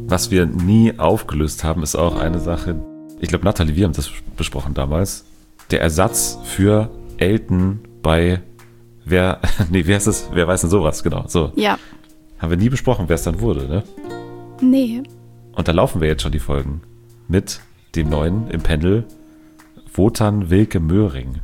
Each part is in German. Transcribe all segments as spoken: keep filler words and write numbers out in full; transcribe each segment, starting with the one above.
Was wir nie aufgelöst haben, ist auch eine Sache, ich glaube, Nathalie, wir haben das besprochen damals, der Ersatz für Elton bei, wer, nee, wer ist es, wer weiß denn sowas, genau, so. Ja. Haben wir nie besprochen, wer es dann wurde, ne? Nee. Und da laufen wir jetzt schon die Folgen mit dem neuen im Pendel, Wotan Wilke Möhring.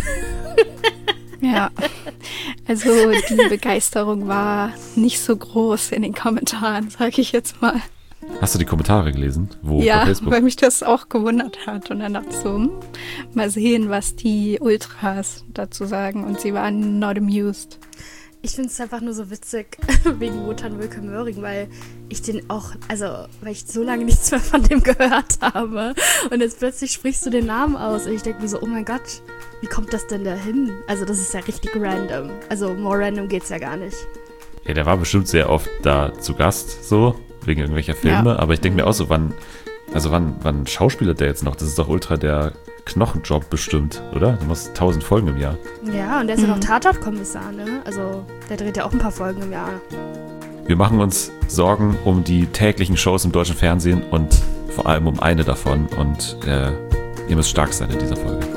Ja, also die Begeisterung war nicht so groß in den Kommentaren, sage ich jetzt mal. Hast du die Kommentare gelesen? Wo? Ja, bei Facebook? weil mich das auch gewundert hat. Und dann dachte ich so, hm, mal sehen, was die Ultras dazu sagen. Und sie waren not amused. Ich finde es einfach nur so witzig wegen Wotan Wilke Möhring, weil ich den auch, also weil ich so lange nichts mehr von dem gehört habe. Und jetzt plötzlich sprichst du den Namen aus und ich denke mir so, oh mein Gott, wie kommt das denn da hin? Also das ist ja richtig random. Also more random geht's ja gar nicht. Ja, der war bestimmt sehr oft da zu Gast, so, wegen irgendwelcher Filme. Ja. Aber ich denke mir auch so, wann, also wann, wann schauspielert der jetzt noch? Das ist doch ultra der Knochenjob bestimmt, oder? Du machst tausend Folgen im Jahr. Ja, und der ist Mhm. ja noch Tatort-Kommissar, ne? Also der dreht ja auch ein paar Folgen im Jahr. Wir machen uns Sorgen um die täglichen Shows im deutschen Fernsehen und vor allem um eine davon. Und äh, ihr müsst stark sein in dieser Folge.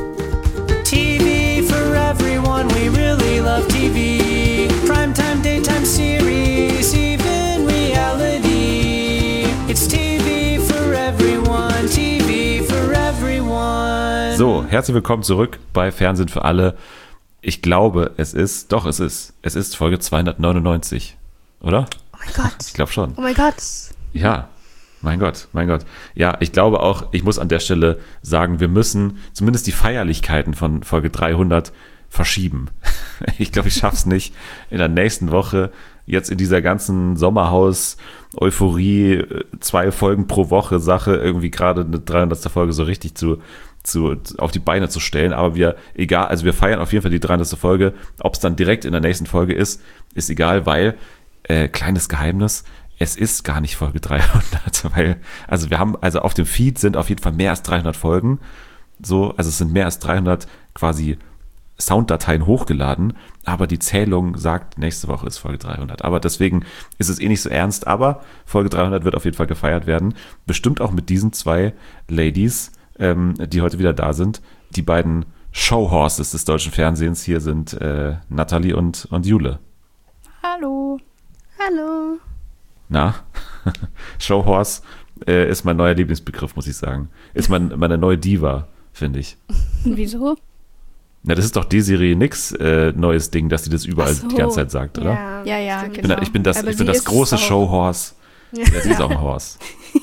T V for everyone, we really love T V. Primetime, daytime series, even reality. It's T V for everyone, T V for everyone. So, herzlich willkommen zurück bei Fernsehen für alle. Ich glaube, es ist, doch es ist, es ist Folge zweihundertneunundneunzig, oder? Oh mein Gott. Ich glaube schon. Oh mein Gott. Ja, mein Gott, mein Gott. Ja, ich glaube auch, ich muss an der Stelle sagen, wir müssen zumindest die Feierlichkeiten von Folge dreihundert verschieben. Ich glaube, ich schaff's nicht, in der nächsten Woche jetzt in dieser ganzen Sommerhaus-Euphorie, zwei Folgen pro Woche Sache, irgendwie gerade eine dreihundertste Folge so richtig zu, zu, auf die Beine zu stellen. Aber wir, egal, also wir feiern auf jeden Fall die dreihundertste Folge. Ob es dann direkt in der nächsten Folge ist, ist egal, weil, äh, kleines Geheimnis, es ist gar nicht Folge dreihundert, weil, also wir haben, also auf dem Feed sind auf jeden Fall mehr als dreihundert Folgen, so, also es sind mehr als dreihundert quasi Sounddateien hochgeladen, aber die Zählung sagt, nächste Woche ist Folge dreihundert, aber deswegen ist es eh nicht so ernst, aber Folge dreihundert wird auf jeden Fall gefeiert werden, bestimmt auch mit diesen zwei Ladies, ähm, die heute wieder da sind, die beiden Showhorses des deutschen Fernsehens, hier sind äh, Nathalie und, und Jule. Hallo. Hallo. Na, Showhorse äh, ist mein neuer Lieblingsbegriff, muss ich sagen. Ist mein, meine neue Diva, finde ich. Und wieso? Na, das ist doch Desiree Nix äh, neues Ding, dass sie das überall Ach so. die ganze Zeit sagt, oder? Ja, Ja, ja, stimmt. Ich bin, genau. ich bin das, Aber ich bin sie das ist große auch- Showhorse. Ja. Ja, sie ist auch ein Horse.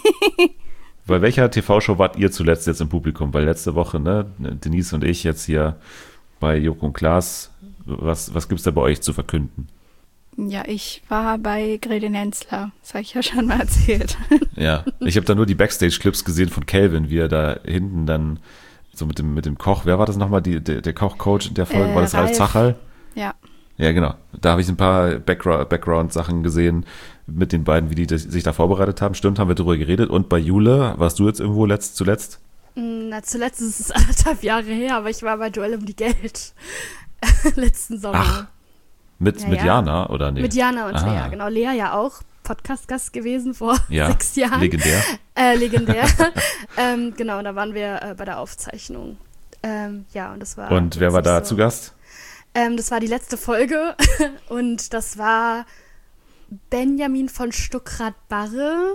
Bei welcher T V-Show wart ihr zuletzt jetzt im Publikum? Weil letzte Woche, ne, Denise und ich jetzt hier bei Joko und Klaas, was, was gibt's da bei euch zu verkünden? Ja, ich war bei Grete Nenzler. Das habe ich ja schon mal erzählt. Ja, ich habe da nur die Backstage-Clips gesehen von Calvin, wie er da hinten dann so mit dem, mit dem Koch, wer war das nochmal, die, der, der Kochcoach in der Folge? Äh, war das Ralf Ralf. Zachal? Ja. Ja, genau. Da habe ich ein paar Background- Background-Sachen gesehen mit den beiden, wie die das, sich da vorbereitet haben. Stimmt, haben wir darüber geredet. Und bei Jule, warst du jetzt irgendwo letzt, zuletzt? Na, zuletzt ist es anderthalb Jahre her, aber ich war bei Duell um die Geld. Letzten Sommer. Ach, Mit, Ja, mit ja. Jana, oder nee? Mit Jana und Ah. Lea, genau. Lea ja auch Podcast-Gast gewesen vor Ja, sechs Jahren. legendär. Äh, legendär. ähm, genau, und da waren wir äh, bei der Aufzeichnung. Ähm, ja, und das war. Und wer war jetzt da nicht zu so. Gast? Ähm, das war die letzte Folge und das war Benjamin von Stuckrad-Barre,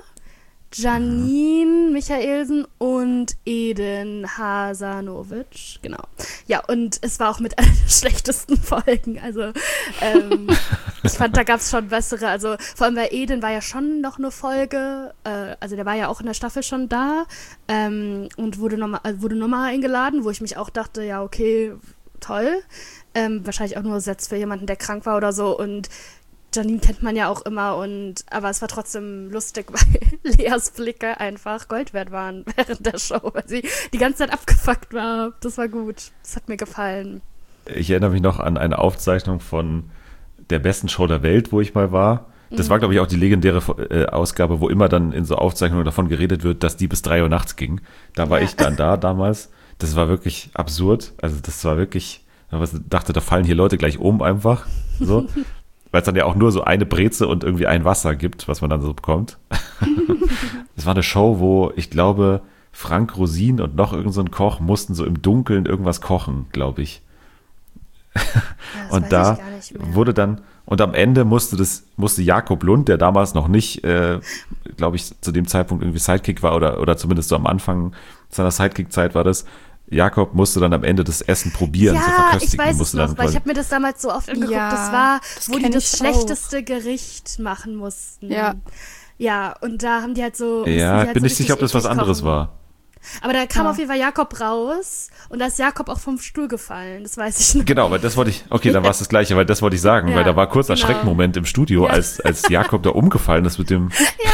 Janine Michaelsen und Eden Hasanovic, genau. Ja, und es war auch mit einer der schlechtesten Folgen, also ähm, ich fand, da gab es schon bessere, also vor allem bei Eden war ja schon noch eine Folge, äh, also der war ja auch in der Staffel schon da ähm, und wurde nochmal also wurde nochmal eingeladen, wo ich mich auch dachte, ja okay, toll, ähm, wahrscheinlich auch nur Sets für jemanden, der krank war oder so und Janine kennt man ja auch immer und aber es war trotzdem lustig, weil Leas Blicke einfach Gold wert waren während der Show, weil sie die ganze Zeit abgefuckt war. Das war gut. Das hat mir gefallen. Ich erinnere mich noch an eine Aufzeichnung von der besten Show der Welt, wo ich mal war. Das war, glaube ich, auch die legendäre äh, Ausgabe, wo immer dann in so Aufzeichnungen davon geredet wird, dass die bis drei Uhr nachts ging. Da war Ja. ich dann da damals. Das war wirklich absurd. Also das war wirklich, ich dachte, da fallen hier Leute gleich um einfach. So. Weil es dann ja auch nur so eine Breze und irgendwie ein Wasser gibt, was man dann so bekommt. Es war eine Show, wo ich glaube, Frank Rosin und noch irgend so ein Koch mussten so im Dunkeln irgendwas kochen, glaube ich. Ja, das und weiß da ich gar nicht mehr. wurde dann, und am Ende musste das, musste Jakob Lund, der damals noch nicht, äh, glaube ich, zu dem Zeitpunkt irgendwie Sidekick war oder, oder zumindest so am Anfang seiner Sidekick-Zeit war das, Jakob musste dann am Ende das Essen probieren, so Ja, ich verköstigen. weiß es musste noch, dann weil ich quasi- habe mir das damals so oft angeguckt. Ja, das war, das wo die kenn das ich schlechteste Gericht machen mussten. Ja. Ja, und da haben die halt so. mussten die Ja, ich halt bin so nicht sicher, ob das richtig was anderes kochen. war. Aber da kam Ja. auf jeden Fall Jakob raus und da ist Jakob auch vom Stuhl gefallen. Das weiß ich noch. Genau, weil das wollte ich, okay, dann war es das Gleiche, weil das wollte ich sagen, Ja, weil da war kurz ein genau. Schreckmoment im Studio, Ja. als, als Jakob da umgefallen ist mit dem,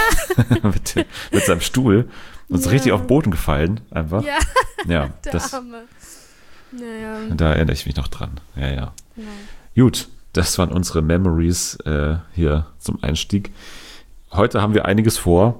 mit, dem- mit seinem Stuhl und ist Ja. richtig auf den Boden gefallen, einfach. Ja, Ja, der das, Arme. Naja. da erinnere ich mich noch dran. Ja, ja. Genau. Gut, das waren unsere Memories äh, hier zum Einstieg. Heute haben wir einiges vor.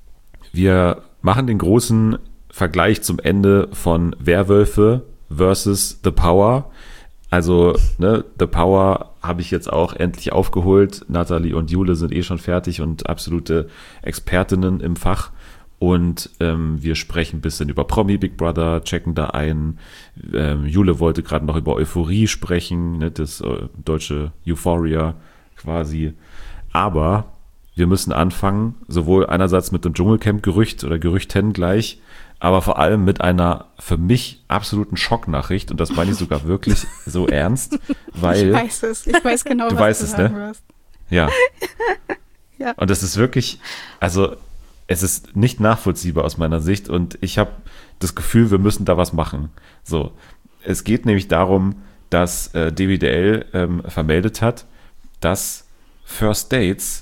Wir machen den großen Vergleich zum Ende von Werwölfe versus The Power. Also, ne, The Power habe ich jetzt auch endlich aufgeholt. Nathalie und Jule sind eh schon fertig und absolute Expertinnen im Fach. Und ähm, wir sprechen ein bisschen über Promi Big Brother, checken da ein. Ähm, Jule wollte gerade noch über Euphorie sprechen, ne, das äh, deutsche Euphoria quasi. Aber wir müssen anfangen, sowohl einerseits mit dem Dschungelcamp-Gerücht oder Gerüchten gleich, aber vor allem mit einer für mich absoluten Schocknachricht. Und das meine ich sogar wirklich so ernst, weil... Ich weiß es. Ich weiß genau, Du was weißt du es, sagen ne? wirst. Ja. Ja. Und das ist wirklich, also es ist nicht nachvollziehbar aus meiner Sicht und ich habe das Gefühl, wir müssen da was machen. So, es geht nämlich darum, dass äh, D W D L ähm, vermeldet hat, dass First Dates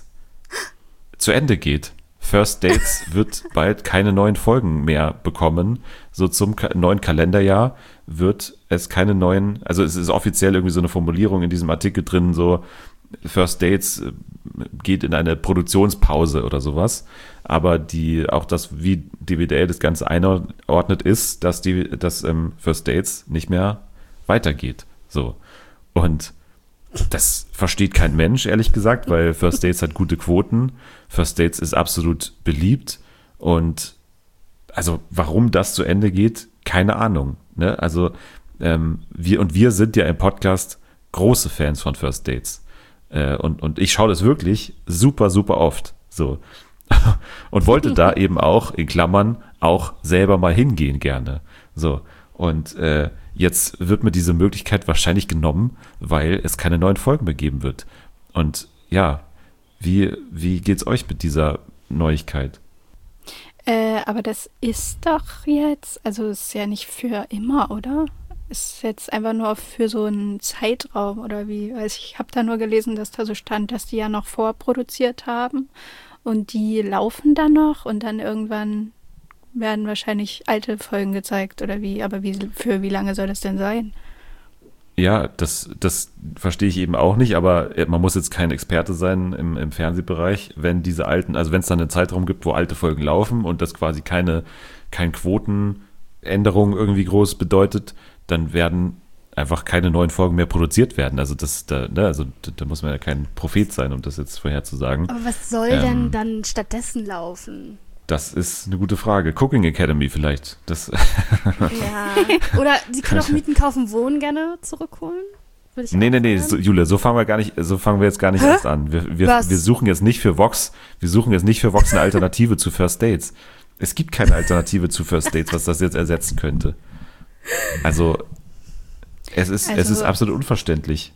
zu Ende geht. First Dates wird bald keine neuen Folgen mehr bekommen. So zum ka- neuen Kalenderjahr wird es keine neuen, also es ist offiziell irgendwie so eine Formulierung in diesem Artikel drin, so First Dates äh, geht in eine Produktionspause oder sowas. Aber die, auch das, wie D W D L das Ganze einordnet, ist, dass die, dass ähm, First Dates nicht mehr weitergeht. So. Und das versteht kein Mensch, ehrlich gesagt, weil First Dates hat gute Quoten. First Dates ist absolut beliebt. Und also warum das zu Ende geht, keine Ahnung. Ne? Also ähm, wir und wir sind ja im Podcast große Fans von First Dates. Äh, und, und ich schaue das wirklich super, super oft. So. Und wollte da eben auch, in Klammern, auch selber mal hingehen gerne. So. Und äh, jetzt wird mir diese Möglichkeit wahrscheinlich genommen, weil es keine neuen Folgen mehr geben wird. Und ja, wie, wie geht's euch mit dieser Neuigkeit? Äh, aber das ist doch jetzt, also ist ja nicht für immer, oder? Ist jetzt einfach nur für so einen Zeitraum oder wie? Also ich habe da nur gelesen, dass da so stand, dass die ja noch vorproduziert haben und die laufen dann noch und dann irgendwann werden wahrscheinlich alte Folgen gezeigt oder wie? Aber wie, für wie lange soll das denn sein? Ja, das, das verstehe ich eben auch nicht, aber man muss jetzt kein Experte sein im, im Fernsehbereich, wenn diese alten, also wenn es dann einen Zeitraum gibt, wo alte Folgen laufen und das quasi keine, kein Quotenänderung irgendwie groß bedeutet, dann werden einfach keine neuen Folgen mehr produziert werden. Also das, da, ne, also da, da muss man ja kein Prophet sein, um das jetzt vorherzusagen. Aber was soll Ähm, denn dann stattdessen laufen? Das ist eine gute Frage. Cooking Academy vielleicht. Das, Ja. Oder sie können auch Mieten, kaufen, wohnen gerne zurückholen? Würde ich nee, auch nee, nee, sagen. so, Jule, so fangen wir gar nicht, so fangen wir jetzt gar nicht Hä? erst an. Wir, wir, Was? wir suchen jetzt nicht für Vox, wir suchen jetzt nicht für Vox eine Alternative zu First Dates. Es gibt keine Alternative zu First Dates, was das jetzt ersetzen könnte. Also, es ist, es Also- ist absolut unverständlich.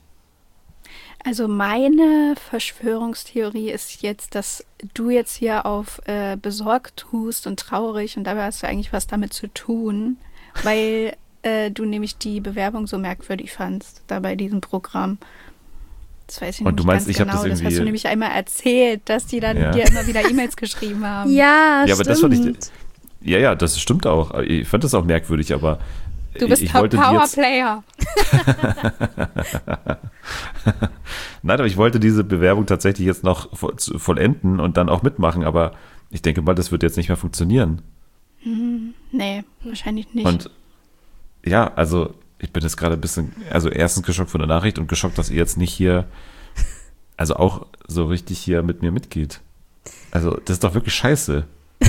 Also meine Verschwörungstheorie ist jetzt, dass du jetzt hier auf äh, besorgt tust und traurig und dabei hast du eigentlich was damit zu tun, weil äh, du nämlich die Bewerbung so merkwürdig fandst, da bei diesem Programm. Das weiß ich Und du nicht meinst, ganz ich hab genau. das Das hast irgendwie- du nämlich einmal erzählt, dass die dann Ja. dir immer wieder E-Mails geschrieben haben. Ja, Ja, aber stimmt. das fand ich, ja, ja, das stimmt auch. Ich fand das auch merkwürdig, aber Du bist ich ein wollte die jetzt, Powerplayer. Nein, aber ich wollte diese Bewerbung tatsächlich jetzt noch vo- zu- vollenden und dann auch mitmachen, aber ich denke mal, das wird jetzt nicht mehr funktionieren. Nee, wahrscheinlich nicht. Und ja, also ich bin jetzt gerade ein bisschen, also erstens geschockt von der Nachricht und geschockt, dass ihr jetzt nicht hier, also auch so richtig hier mit mir mitgeht. Also, das ist doch wirklich scheiße.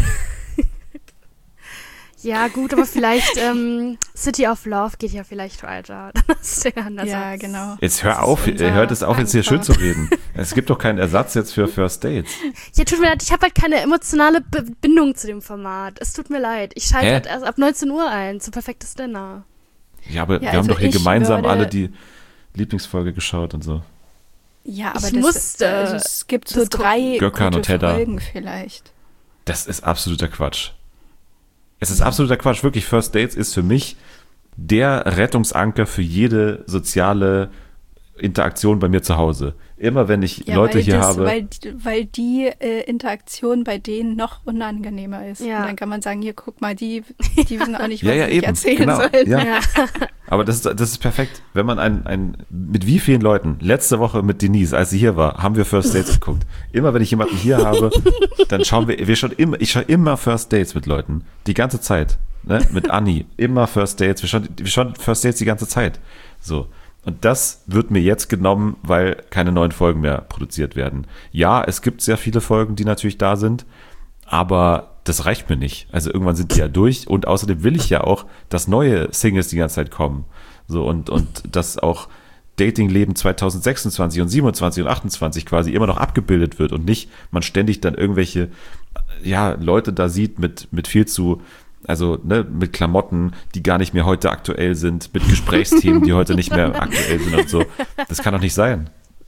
Ja, gut, aber vielleicht ähm, City of Love geht ja vielleicht weiter. Dann hast du ja einen Ja, Ersatz. genau. Jetzt hör Das auf, ist unser hört es auf, jetzt hier schön Anker. zu reden. Es gibt doch keinen Ersatz jetzt für First Dates. Ja, tut mir leid, ich habe halt keine emotionale Be- Bindung zu dem Format. Es tut mir leid. Ich schalte Hä? halt erst ab neunzehn Uhr ein zu Perfektes Dinner. Ja, aber Ja, wir haben also doch hier ich gemeinsam würde- alle die Lieblingsfolge geschaut und so. Ja, aber Ich das, musste also es gibt so das gucken. drei Gökhan gute und Hedda. Folgen vielleicht. Das ist absoluter Quatsch. Es ist absoluter Quatsch. Wirklich, First Dates ist für mich der Rettungsanker für jede soziale Interaktion bei mir zu Hause. Immer wenn ich Ja, Leute weil hier das, habe. Weil, weil die äh, Interaktion bei denen noch unangenehmer ist. Ja. Und dann kann man sagen, hier, guck mal, die, die wissen auch nicht, was Ja, ja, sie eben. erzählen Genau. sollen. Ja. Aber das ist, das ist perfekt. Wenn man ein, ein, mit wie vielen Leuten, letzte Woche mit Denise, als sie hier war, haben wir First Dates geguckt. Immer wenn ich jemanden hier habe, dann schauen wir, wir schauen immer, ich schaue immer First Dates mit Leuten. Die ganze Zeit. Ne? Mit Anni. Immer First Dates. Wir schauen, wir schauen First Dates die ganze Zeit. So. Und das wird mir jetzt genommen, weil keine neuen Folgen mehr produziert werden. Ja, es gibt sehr viele Folgen, die natürlich da sind, aber das reicht mir nicht. Also irgendwann sind die ja durch und außerdem will ich ja auch, dass neue Singles die ganze Zeit kommen. So und, und dass auch Datingleben zwanzig sechsundzwanzig und siebenundzwanzig und achtundzwanzig quasi immer noch abgebildet wird und nicht man ständig dann irgendwelche ja, Leute da sieht mit, mit viel zu Also ne, mit Klamotten, die gar nicht mehr heute aktuell sind, mit Gesprächsthemen, die heute nicht mehr aktuell sind und so. Das kann doch nicht sein.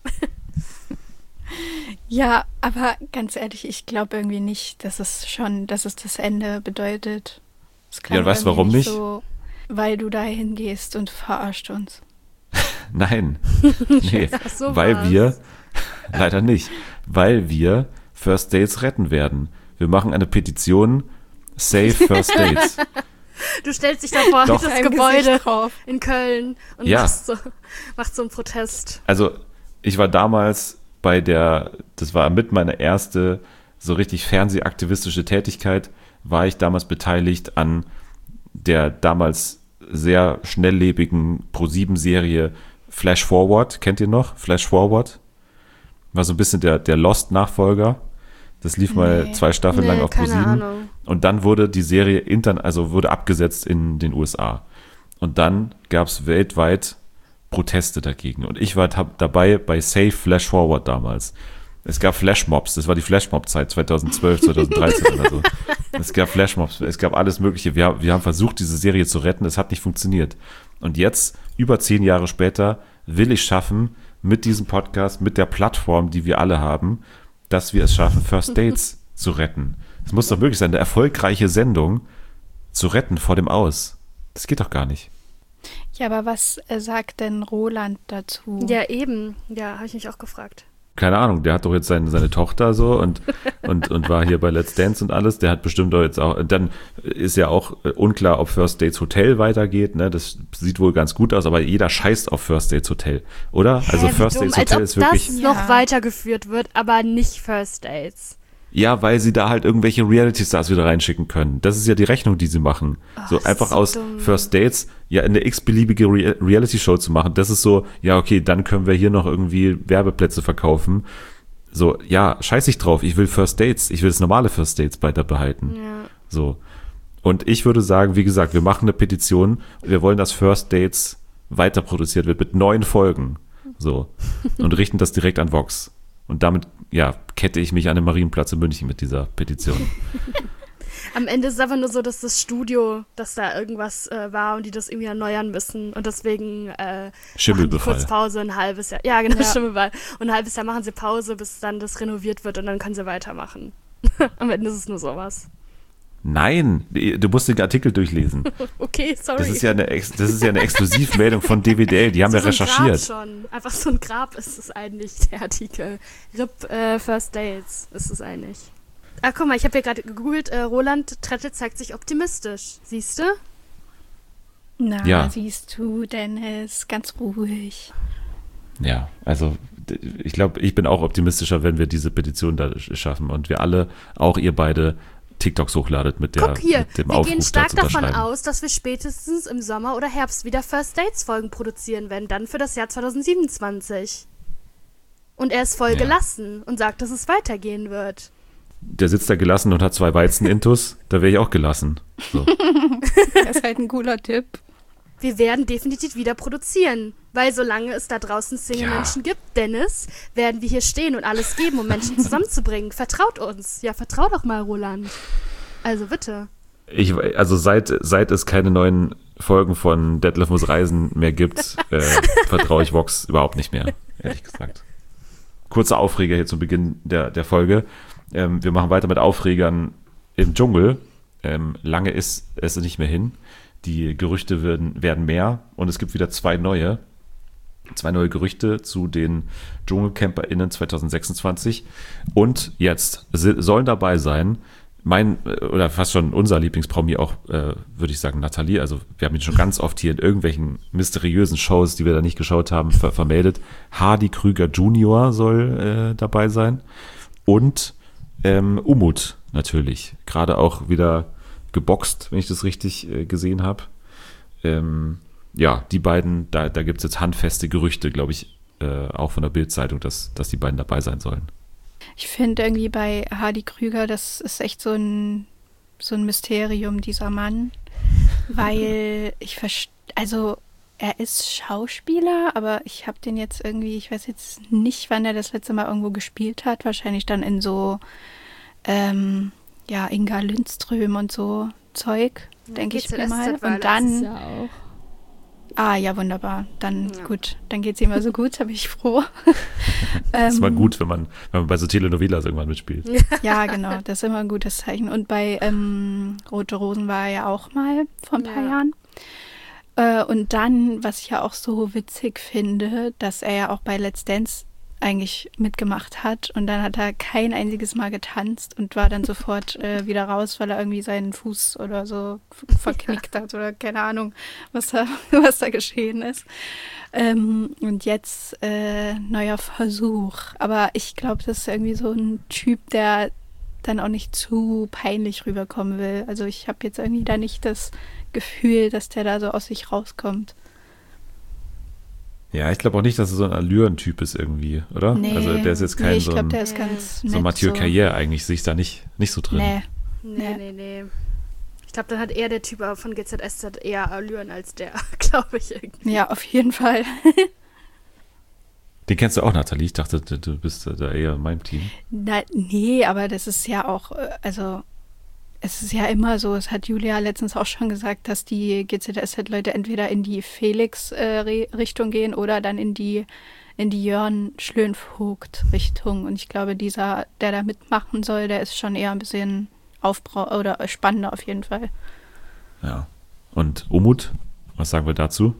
Ja, aber ganz ehrlich, ich glaube irgendwie nicht, dass es schon, dass es das Ende bedeutet. Das klang Ja, und weißt du, irgendwie warum nicht? So, weil du da hingehst und verarscht uns. Nein. Nee, Ach, so weil war's. wir, leider nicht, weil wir First Dates retten werden. Wir machen eine Petition, Save First Dates. Du stellst dich davor Doch. das Mit deinem Gebäude Gesicht drauf. in Köln und Ja. machst, so, machst so einen Protest. Also ich war damals bei der, das war mit meiner erste so richtig fernsehaktivistische Tätigkeit, war ich damals beteiligt an der damals sehr schnelllebigen Pro sieben Serie Flash Forward. Kennt ihr noch? Flash Forward? War so ein bisschen der, der Lost-Nachfolger. Das lief mal Nee. zwei Staffeln Nee, lang auf Pro keine sieben. Ahnung. Und dann wurde die Serie intern, also wurde abgesetzt in den U S A. Und dann gab es weltweit Proteste dagegen. Und ich war tab- dabei bei Save Flash Forward damals. Es gab Flashmobs, das war die Flashmob-Zeit, zweitausendzwölf, zweitausenddreizehn oder so. Es gab Flashmobs, es gab alles Mögliche. Wir, wir haben versucht, diese Serie zu retten, es hat nicht funktioniert. Und jetzt, über zehn Jahre später, will ich schaffen, mit diesem Podcast, mit der Plattform, die wir alle haben, dass wir es schaffen, First Dates zu retten. Es muss doch möglich sein, eine erfolgreiche Sendung zu retten vor dem Aus. Das geht doch gar nicht. Ja, aber was äh, sagt denn Roland dazu? Ja, eben. Ja, habe ich mich auch gefragt. Keine Ahnung, der hat doch jetzt seine, seine Tochter so und, und, und war hier bei Let's Dance und alles. Der hat bestimmt doch jetzt auch, dann ist ja auch unklar, ob First Dates Hotel weitergeht, ne? Das sieht wohl ganz gut aus, aber jeder scheißt auf First Dates Hotel, oder? Also Hä, wie First dumm, Dates als Hotel ob ist wirklich, das Ja. noch weitergeführt wird, aber nicht First Dates. ja, weil sie da halt irgendwelche Reality-Stars wieder reinschicken können. Das ist ja die Rechnung, die sie machen. so das einfach ist so aus dumm. First Dates ja eine x-beliebige Re- Reality-Show zu machen. Das ist so, ja, okay, dann können wir hier noch irgendwie Werbeplätze verkaufen. So, ja, scheiß ich drauf, ich will First Dates, ich will das normale First Dates weiter behalten. Ja. So. Und ich würde sagen, wie gesagt, wir machen eine Petition, wir wollen, dass First Dates weiter produziert wird mit neuen Folgen. So. Und richten das direkt an Vox. Und damit, ja, kette ich mich an den Marienplatz in München mit dieser Petition. Am Ende ist es einfach nur so, dass das Studio, dass da irgendwas äh, war und die das irgendwie erneuern müssen. Und deswegen äh, machen die Schimmelbefall. kurz Pause, ein halbes Jahr. Ja, genau, Ja. Schimmelbefall. Und ein halbes Jahr machen sie Pause, bis dann das renoviert wird und dann können sie weitermachen. Am Ende ist es nur sowas. Nein, du musst den Artikel durchlesen. Okay, sorry. Das ist ja eine, Ex- das ist ja eine Exklusivmeldung von D V D L, die haben So ja ein Grab recherchiert. schon. Einfach so ein Grab ist es eigentlich, der Artikel. R I P äh, First Dates ist es eigentlich. Ah, guck mal, ich habe hier gerade gegoogelt, äh, Roland Trettel zeigt sich optimistisch. Siehst du? Na, Ja. siehst du, Dennis, ganz ruhig. Ja, also d- ich glaube, ich bin auch optimistischer, wenn wir diese Petition da sch- schaffen und wir alle, auch ihr beide, TikToks hochladet mit, der, Guck hier, mit dem wir Aufruf gehen stark da zu davon unterschreiben. aus, dass wir spätestens im Sommer oder Herbst wieder First Dates Folgen produzieren werden, dann für das Jahr zwanzig siebenundzwanzig. Und er ist voll Ja. gelassen und sagt, dass es weitergehen wird. der sitzt da gelassen und hat zwei Weizen-Intus, da wäre ich auch gelassen. So. Das ist halt ein cooler Tipp. Wir werden definitiv wieder produzieren, weil solange es da draußen Single-Menschen Ja. gibt, Dennis, werden wir hier stehen und alles geben, um Menschen zusammenzubringen. Vertraut uns. Ja, vertrau doch mal, Roland. Also bitte. Ich, also seit, seit es keine neuen Folgen von Detlef muss reisen mehr gibt, äh, vertraue ich Vox überhaupt nicht mehr, ehrlich gesagt. Kurzer Aufreger hier zu Beginn der, der Folge. Ähm, wir machen weiter mit Aufregern im Dschungel. Ähm, lange ist es nicht mehr hin. Die Gerüchte werden, werden mehr und es gibt wieder zwei neue. Zwei neue Gerüchte zu den DschungelcamperInnen zwanzig sechsundzwanzig. Und jetzt si- sollen dabei sein mein, oder fast schon unser Lieblingspromi auch, äh, würde ich sagen, Nathalie. Also wir haben ihn schon ganz oft hier in irgendwelchen mysteriösen Shows, die wir da nicht geschaut haben, ver- vermeldet. Hardy Krüger Junior soll äh, dabei sein. Und ähm, Umut natürlich. Gerade auch wieder geboxt, wenn ich das richtig äh, gesehen habe. Ähm, ja, die beiden, da, da gibt es jetzt handfeste Gerüchte, glaube ich, äh, auch von der Bild-Zeitung, dass, dass die beiden dabei sein sollen. Ich finde irgendwie bei Hardy Krüger, das ist echt so ein, so ein Mysterium, dieser Mann. Weil ich verstehe, also er ist Schauspieler, aber ich habe den jetzt irgendwie, ich weiß jetzt nicht, wann er das letzte Mal irgendwo gespielt hat. Wahrscheinlich dann in so, ähm, ja, Inga Lindström und so Zeug, denke ich mir mal. Und dann, Ja auch. ah ja, wunderbar. Dann Ja. gut, dann geht es ihm also gut, da bin ich froh. Das ist mal Ähm, gut, wenn man, wenn man bei so Telenovelas irgendwann mitspielt. Ja, genau, das ist immer ein gutes Zeichen. Und bei ähm, Rote Rosen war er ja auch mal vor ein paar Ja. Jahren. Äh, und dann, was ich ja auch so witzig finde, dass er ja auch bei Let's Dance eigentlich mitgemacht hat und dann hat er kein einziges Mal getanzt und war dann sofort äh, wieder raus, weil er irgendwie seinen Fuß oder so f- verknickt hat oder keine Ahnung, was da, was da geschehen ist. Ähm, und jetzt äh, neuer Versuch. Aber ich glaube, das ist irgendwie so ein Typ, der dann auch nicht zu peinlich rüberkommen will. Also ich habe jetzt irgendwie da nicht das Gefühl, dass der da so aus sich rauskommt. Ja, ich glaube auch nicht, dass er so ein Allüren-Typ ist irgendwie, oder? Nee, Also der ist jetzt kein nee, ich so glaube, ein, der ist Nee. ganz so nett. Mathieu so. Carrière eigentlich, sehe ich da nicht, nicht so drin. Nee. Nee, Ja. nee, nee. Ich glaube, dann hat eher der Typ von G Z S Z eher Allüren als der, glaube ich irgendwie. Ja, auf jeden Fall. Den kennst du auch, Nathalie? Ich dachte, du du bist da eher in meinem Team. Na, nee, aber das ist ja auch, äh, also es ist ja immer so, es hat Julia letztens auch schon gesagt, dass die G Z S Z-Leute entweder in die Felix-Richtung gehen oder dann in die in die Jörn Schlönvogt-Richtung. Und ich glaube, dieser, der da mitmachen soll, der ist schon eher ein bisschen aufbrau oder spannender auf jeden Fall. Ja. Und Umut, was sagen wir dazu?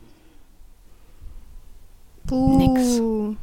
Buh.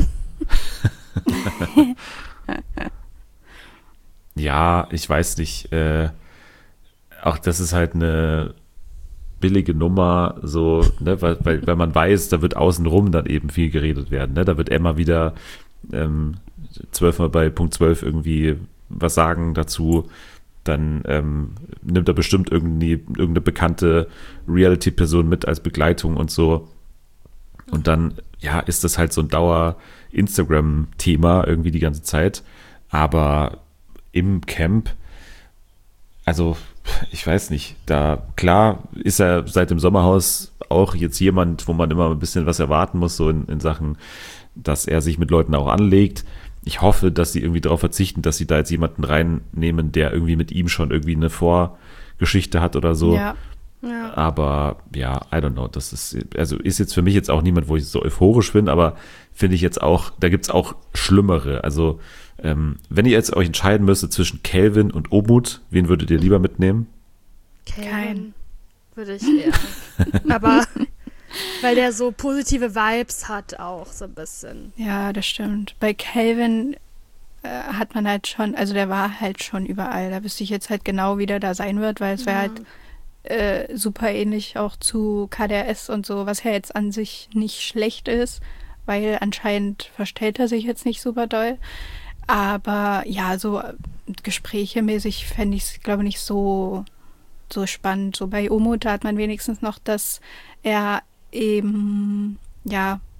Ja, ich weiß nicht. Äh, auch das ist halt eine billige Nummer, so, ne, weil, weil, weil man weiß, da wird außenrum dann eben viel geredet werden. Ne? Da wird Emma wieder ähm, zwölfmal bei Punkt zwölf irgendwie was sagen dazu. Dann ähm, nimmt er bestimmt irgendwie irgendeine bekannte Reality-Person mit als Begleitung und so. Und dann, ja, ist das halt so ein Dauer-Instagram-Thema irgendwie die ganze Zeit. Aber im Camp, also ich weiß nicht, da klar ist er seit dem Sommerhaus auch jetzt jemand, wo man immer ein bisschen was erwarten muss, so in, in Sachen, dass er sich mit Leuten auch anlegt. Ich hoffe, dass sie irgendwie darauf verzichten, dass sie da jetzt jemanden reinnehmen, der irgendwie mit ihm schon irgendwie eine Vorgeschichte hat oder so. Ja, Ja. Aber ja, I don't know, das ist, also ist jetzt für mich jetzt auch niemand, wo ich so euphorisch bin, aber finde ich jetzt auch, da gibt es auch Schlimmere. Also ähm, wenn ihr jetzt euch entscheiden müsstet zwischen Calvin und Omut, wen würdet ihr lieber mitnehmen? Kein. Würde ich eher. Aber weil der so positive Vibes hat auch so ein bisschen. ja, das stimmt. Bei Calvin äh, hat man halt schon, also der war halt schon überall. Da wüsste ich jetzt halt genau, wie der da sein wird, weil es wäre Ja. halt äh, super ähnlich auch zu K D R S und so, was ja jetzt an sich nicht schlecht ist, weil anscheinend verstellt er sich jetzt nicht super doll. Aber ja, so äh, gesprächemäßig fände ich es, glaube ich, nicht so, so spannend. So bei Omut, da hat man wenigstens noch, dass er eben, ja,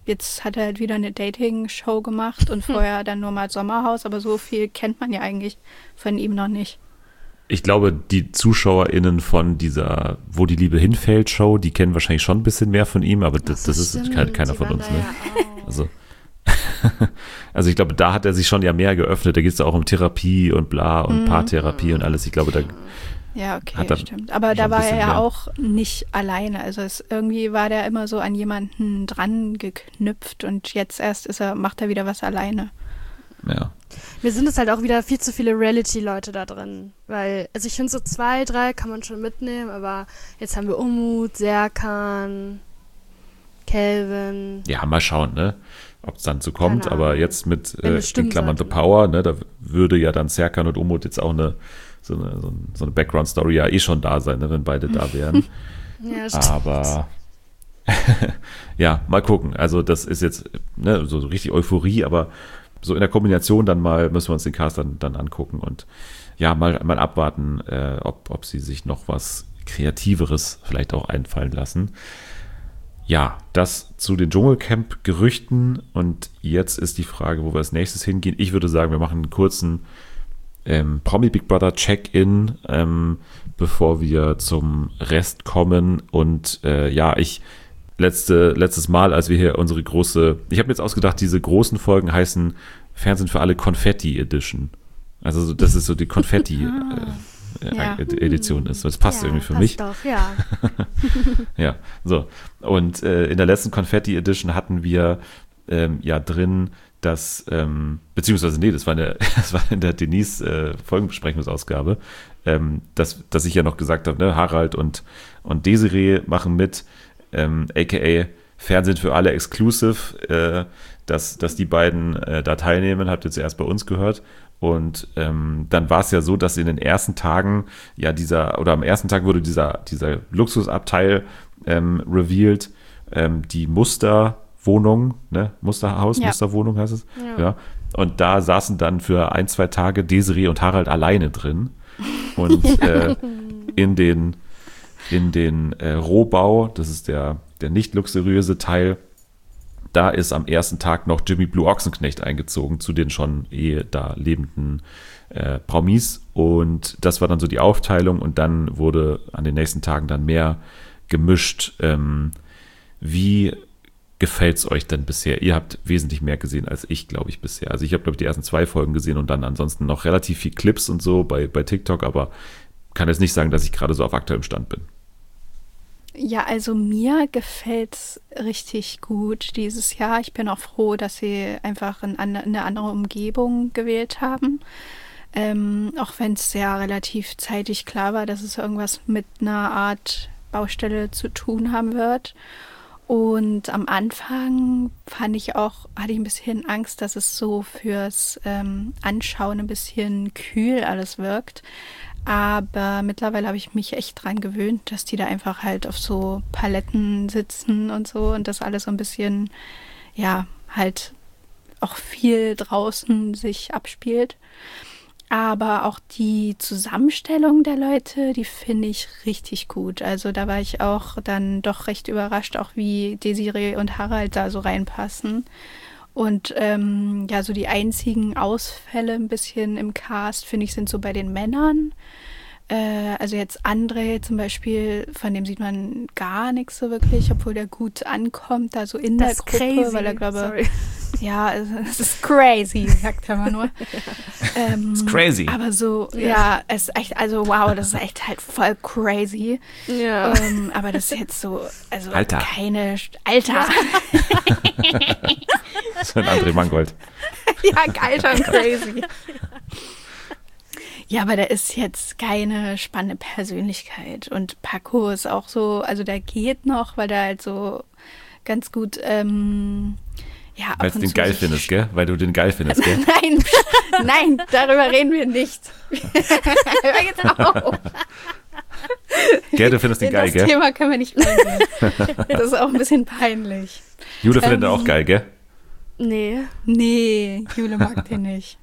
jetzt hat er halt wieder eine Dating-Show gemacht und vorher dann nur mal Sommerhaus, aber so viel kennt man ja eigentlich von ihm noch nicht. Ich glaube, die ZuschauerInnen von dieser Wo die Liebe hinfällt Show, die kennen wahrscheinlich schon ein bisschen mehr von ihm, aber das, das ist halt keiner von uns. Ne? Ja Also, also ich glaube, da hat er sich schon ja mehr geöffnet. Da geht es ja auch um Therapie und bla und Mhm. Paartherapie und alles. Ich glaube, da Ja, okay, Hat er stimmt. Aber schon da ein war er bisschen ja mehr. auch nicht alleine. Also es, irgendwie war der immer so an jemanden dran geknüpft und jetzt erst ist er, macht er wieder was alleine. ja. Mir sind es halt auch wieder viel zu viele Reality-Leute da drin. Weil, also ich finde so zwei, drei kann man schon mitnehmen, aber jetzt haben wir Umut, Serkan, Kelvin. Ja, mal schauen, ne? Ob es dann so kommt. Keine Aber Ahnung. jetzt mit Wenn äh, es in stimmen Klammern The sollte. Power, ne? Da würde ja dann Serkan und Umut jetzt auch eine so eine, so ein- so eine Background-Story ja eh schon da sein, ne? Wenn beide da wären. Ja, stimmt. Aber ja, mal gucken. Also das ist jetzt ne, so, so richtig Euphorie, aber so in der Kombination dann mal müssen wir uns den Cast dann, dann angucken und ja, mal, mal abwarten, äh, ob, ob sie sich noch was Kreativeres vielleicht auch einfallen lassen. Ja, das zu den Dschungelcamp-Gerüchten und jetzt ist die Frage, wo wir als nächstes hingehen. Ich würde sagen, wir machen einen kurzen ähm, Promi Big Brother Check-in, ähm, bevor wir zum Rest kommen und äh, ja, ich Letzte, letztes Mal, als wir hier unsere große, ich habe mir jetzt ausgedacht, diese großen Folgen heißen Fernsehen für alle Confetti Edition. Also so, das ist so die Confetti äh, Ja. äh, Edition ist. Das passt ja, irgendwie für passt mich. Doch, ja. Ja, so. Und äh, in der letzten Confetti Edition hatten wir ähm, ja drin, dass, ähm, beziehungsweise, nee, das war in der, das war in der Denise äh, Folgenbesprechungsausgabe, ähm, dass, dass ich ja noch gesagt habe, ne, Harald und, und Desiree machen mit, ähm, aka Fernsehen für alle Exclusive, äh, dass, dass die beiden äh, da teilnehmen, habt ihr zuerst bei uns gehört. Und ähm, dann war es ja so, dass in den ersten Tagen ja dieser, oder am ersten Tag wurde dieser, dieser Luxusabteil ähm, revealed, ähm, die Musterwohnung, ne, Musterhaus, Ja. Musterwohnung heißt es. Ja. Ja. Und da saßen dann für ein, zwei Tage Desiree und Harald alleine drin. Und äh, in den in den äh, Rohbau, das ist der, der nicht luxuriöse Teil, da ist am ersten Tag noch Jimmy Blue Ochsenknecht eingezogen zu den schon eh da lebenden äh, Promis und das war dann so die Aufteilung und dann wurde an den nächsten Tagen dann mehr gemischt. Ähm, wie gefällt es euch denn bisher? Ihr habt wesentlich mehr gesehen als ich, glaube ich, bisher. Also ich habe, glaube ich, die ersten zwei Folgen gesehen und dann ansonsten noch relativ viel Clips und so bei, bei TikTok, aber kann jetzt nicht sagen, dass ich gerade so auf aktuellem Stand bin. Ja, also mir gefällt's richtig gut dieses Jahr. Ich bin auch froh, dass sie einfach ein, an- eine andere Umgebung gewählt haben. Ähm, auch wenn es ja relativ zeitig klar war, dass es irgendwas mit einer Art Baustelle zu tun haben wird. Und am Anfang fand ich auch, hatte ich ein bisschen Angst, dass es so fürs ähm, Anschauen ein bisschen kühl alles wirkt. Aber mittlerweile habe ich mich echt dran gewöhnt, dass die da einfach halt auf so Paletten sitzen und so und das alles so ein bisschen, ja, halt auch viel draußen sich abspielt. Aber auch die Zusammenstellung der Leute, die finde ich richtig gut. Also da war ich auch dann doch recht überrascht, auch wie Desiree und Harald da so reinpassen. Und ähm, ja, so die einzigen Ausfälle ein bisschen im Cast, finde ich, sind so bei den Männern. Äh, also jetzt André zum Beispiel, von dem sieht man gar nichts so wirklich, obwohl der gut ankommt, da so in Das der ist Gruppe, crazy. weil er glaube, Sorry. ja, es es ist crazy, sagt er mal nur. ähm, It's crazy. Aber so, Ja. ja, es ist echt, also wow, das ist echt halt voll crazy. Ja. Ähm, aber das ist jetzt so, also Alter. keine, St- Alter, Das ist ein André Mangold. ja, Alter und crazy. Ja, aber der ist jetzt keine spannende Persönlichkeit. Und Paco ist auch so, also der geht noch, weil der halt so ganz gut, ähm, ja, ab Weil du und den zu geil sich- findest, gell? Weil du den geil findest, gell? Nein, nein, darüber reden wir nicht. Hör jetzt auf. Gell, du findest den In geil, das gell? Thema können wir nicht reingehen. Das ist auch ein bisschen peinlich. Jule findet den Ähm, auch geil, gell? Nee. Nee, Jule mag den nicht.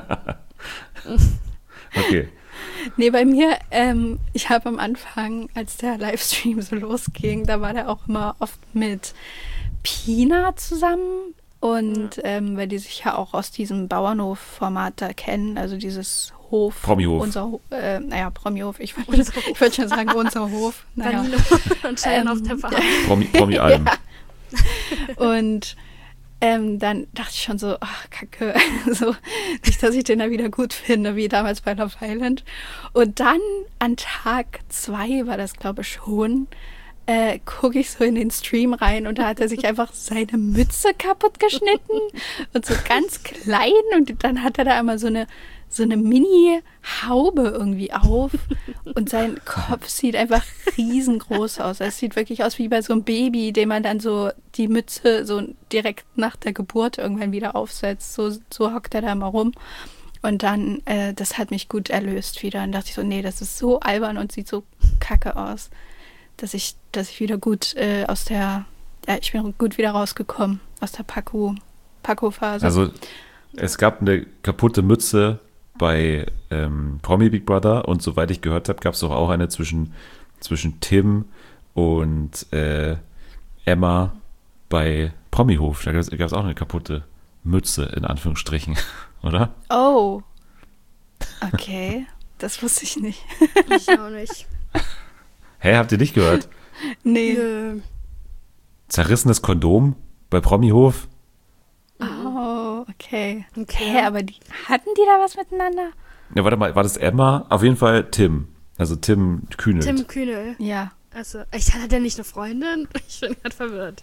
Okay. Nee, bei mir, ähm, ich habe am Anfang, als der Livestream so losging, da war der auch immer oft mit Pina zusammen. Und ähm, weil die sich ja auch aus diesem Bauernhof-Format da kennen, also dieses Hof. Promi-Hof. Unser, Ho- äh, naja, Promi-Hof. Ich wollte ich wollt schon sagen, unser Hof. Naja. Danilo und Cheyenne auf der Farm. Promi, Promi-Alben. Und ähm, dann dachte ich schon so, ach, Kacke, so, nicht, dass ich den da wieder gut finde, wie damals bei Love Island. Und dann an Tag zwei war das, glaube ich, schon, äh, gucke ich so in den Stream rein und da hat er sich einfach seine Mütze kaputt geschnitten und so ganz klein und dann hat er da einmal so eine so eine Mini-Haube irgendwie auf und sein Kopf sieht einfach riesengroß aus. Es sieht wirklich aus wie bei so einem Baby, dem man dann so die Mütze so direkt nach der Geburt irgendwann wieder aufsetzt. So, so hockt er da immer rum. Und dann, äh, das hat mich gut erlöst wieder. Und dachte ich so, nee, das ist so albern und sieht so kacke aus, dass ich, dass ich wieder gut äh, aus der, ja, ich bin gut wieder rausgekommen aus der Paco, Paco-Phase. Also es gab eine kaputte Mütze bei ähm, Promi Big Brother und soweit ich gehört habe, gab es doch auch eine zwischen, zwischen Tim und äh, Emma bei Promi-Hof. Da gab es auch eine kaputte Mütze, in Anführungsstrichen, oder? Oh, okay, das wusste ich nicht. Ich auch nicht. Hä, habt ihr nicht gehört? Nee. Nö. Zerrissenes Kondom bei Promi-Hof? Oh, okay. Okay. Hä, aber die, hatten die da was miteinander? Ja, warte mal, war das Emma? Auf jeden Fall Tim. Also Tim Kühnelt. Tim Kühnel. Ja. Also, ich hat er nicht eine Freundin? Ich bin gerade verwirrt.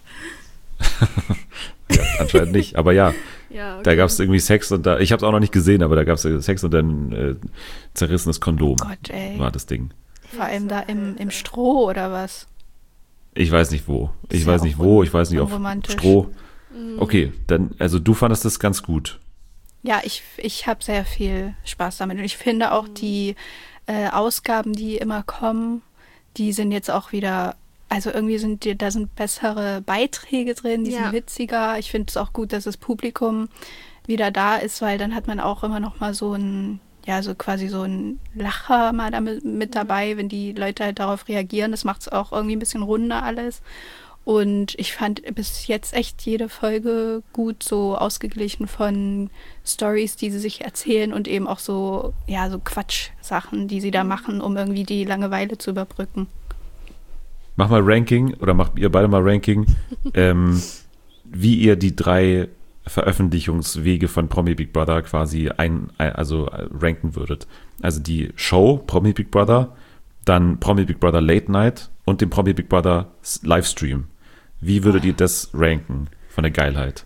Ja, anscheinend nicht, aber ja. Ja, okay. Da gab es irgendwie Sex und da, ich habe es auch noch nicht gesehen, aber da gab es Sex und dann äh, zerrissenes Kondom. Gott, ey. War das Ding. Vor allem da im, im Stroh oder was? Ich weiß nicht wo. Ich Ist ja weiß nicht auch wo, un- ich weiß nicht auf unromantisch. Stroh. Okay, dann, also du fandest das ganz gut. Ja, ich, ich habe sehr viel Spaß damit. Und ich finde auch die äh, Ausgaben, die immer kommen, die sind jetzt auch wieder, also irgendwie sind die, da sind bessere Beiträge drin, die Ja. sind witziger. Ich finde es auch gut, dass das Publikum wieder da ist, weil dann hat man auch immer noch mal so ein, ja, so quasi so ein Lacher mal damit mit dabei, wenn die Leute halt darauf reagieren. Das macht es auch irgendwie ein bisschen runder alles. Und ich fand bis jetzt echt jede Folge gut, so ausgeglichen von Stories, die sie sich erzählen und eben auch so, ja, so Quatsch-Sachen, die sie da machen, um irgendwie die Langeweile zu überbrücken. Mach mal Ranking oder macht ihr beide mal Ranking, ähm, wie ihr die drei Veröffentlichungswege von Promi Big Brother quasi ein, ein, also ranken würdet. Also die Show Promi Big Brother, dann Promi Big Brother Late Night und den Promi Big Brother Livestream. Wie würdet ihr das ranken von der Geilheit?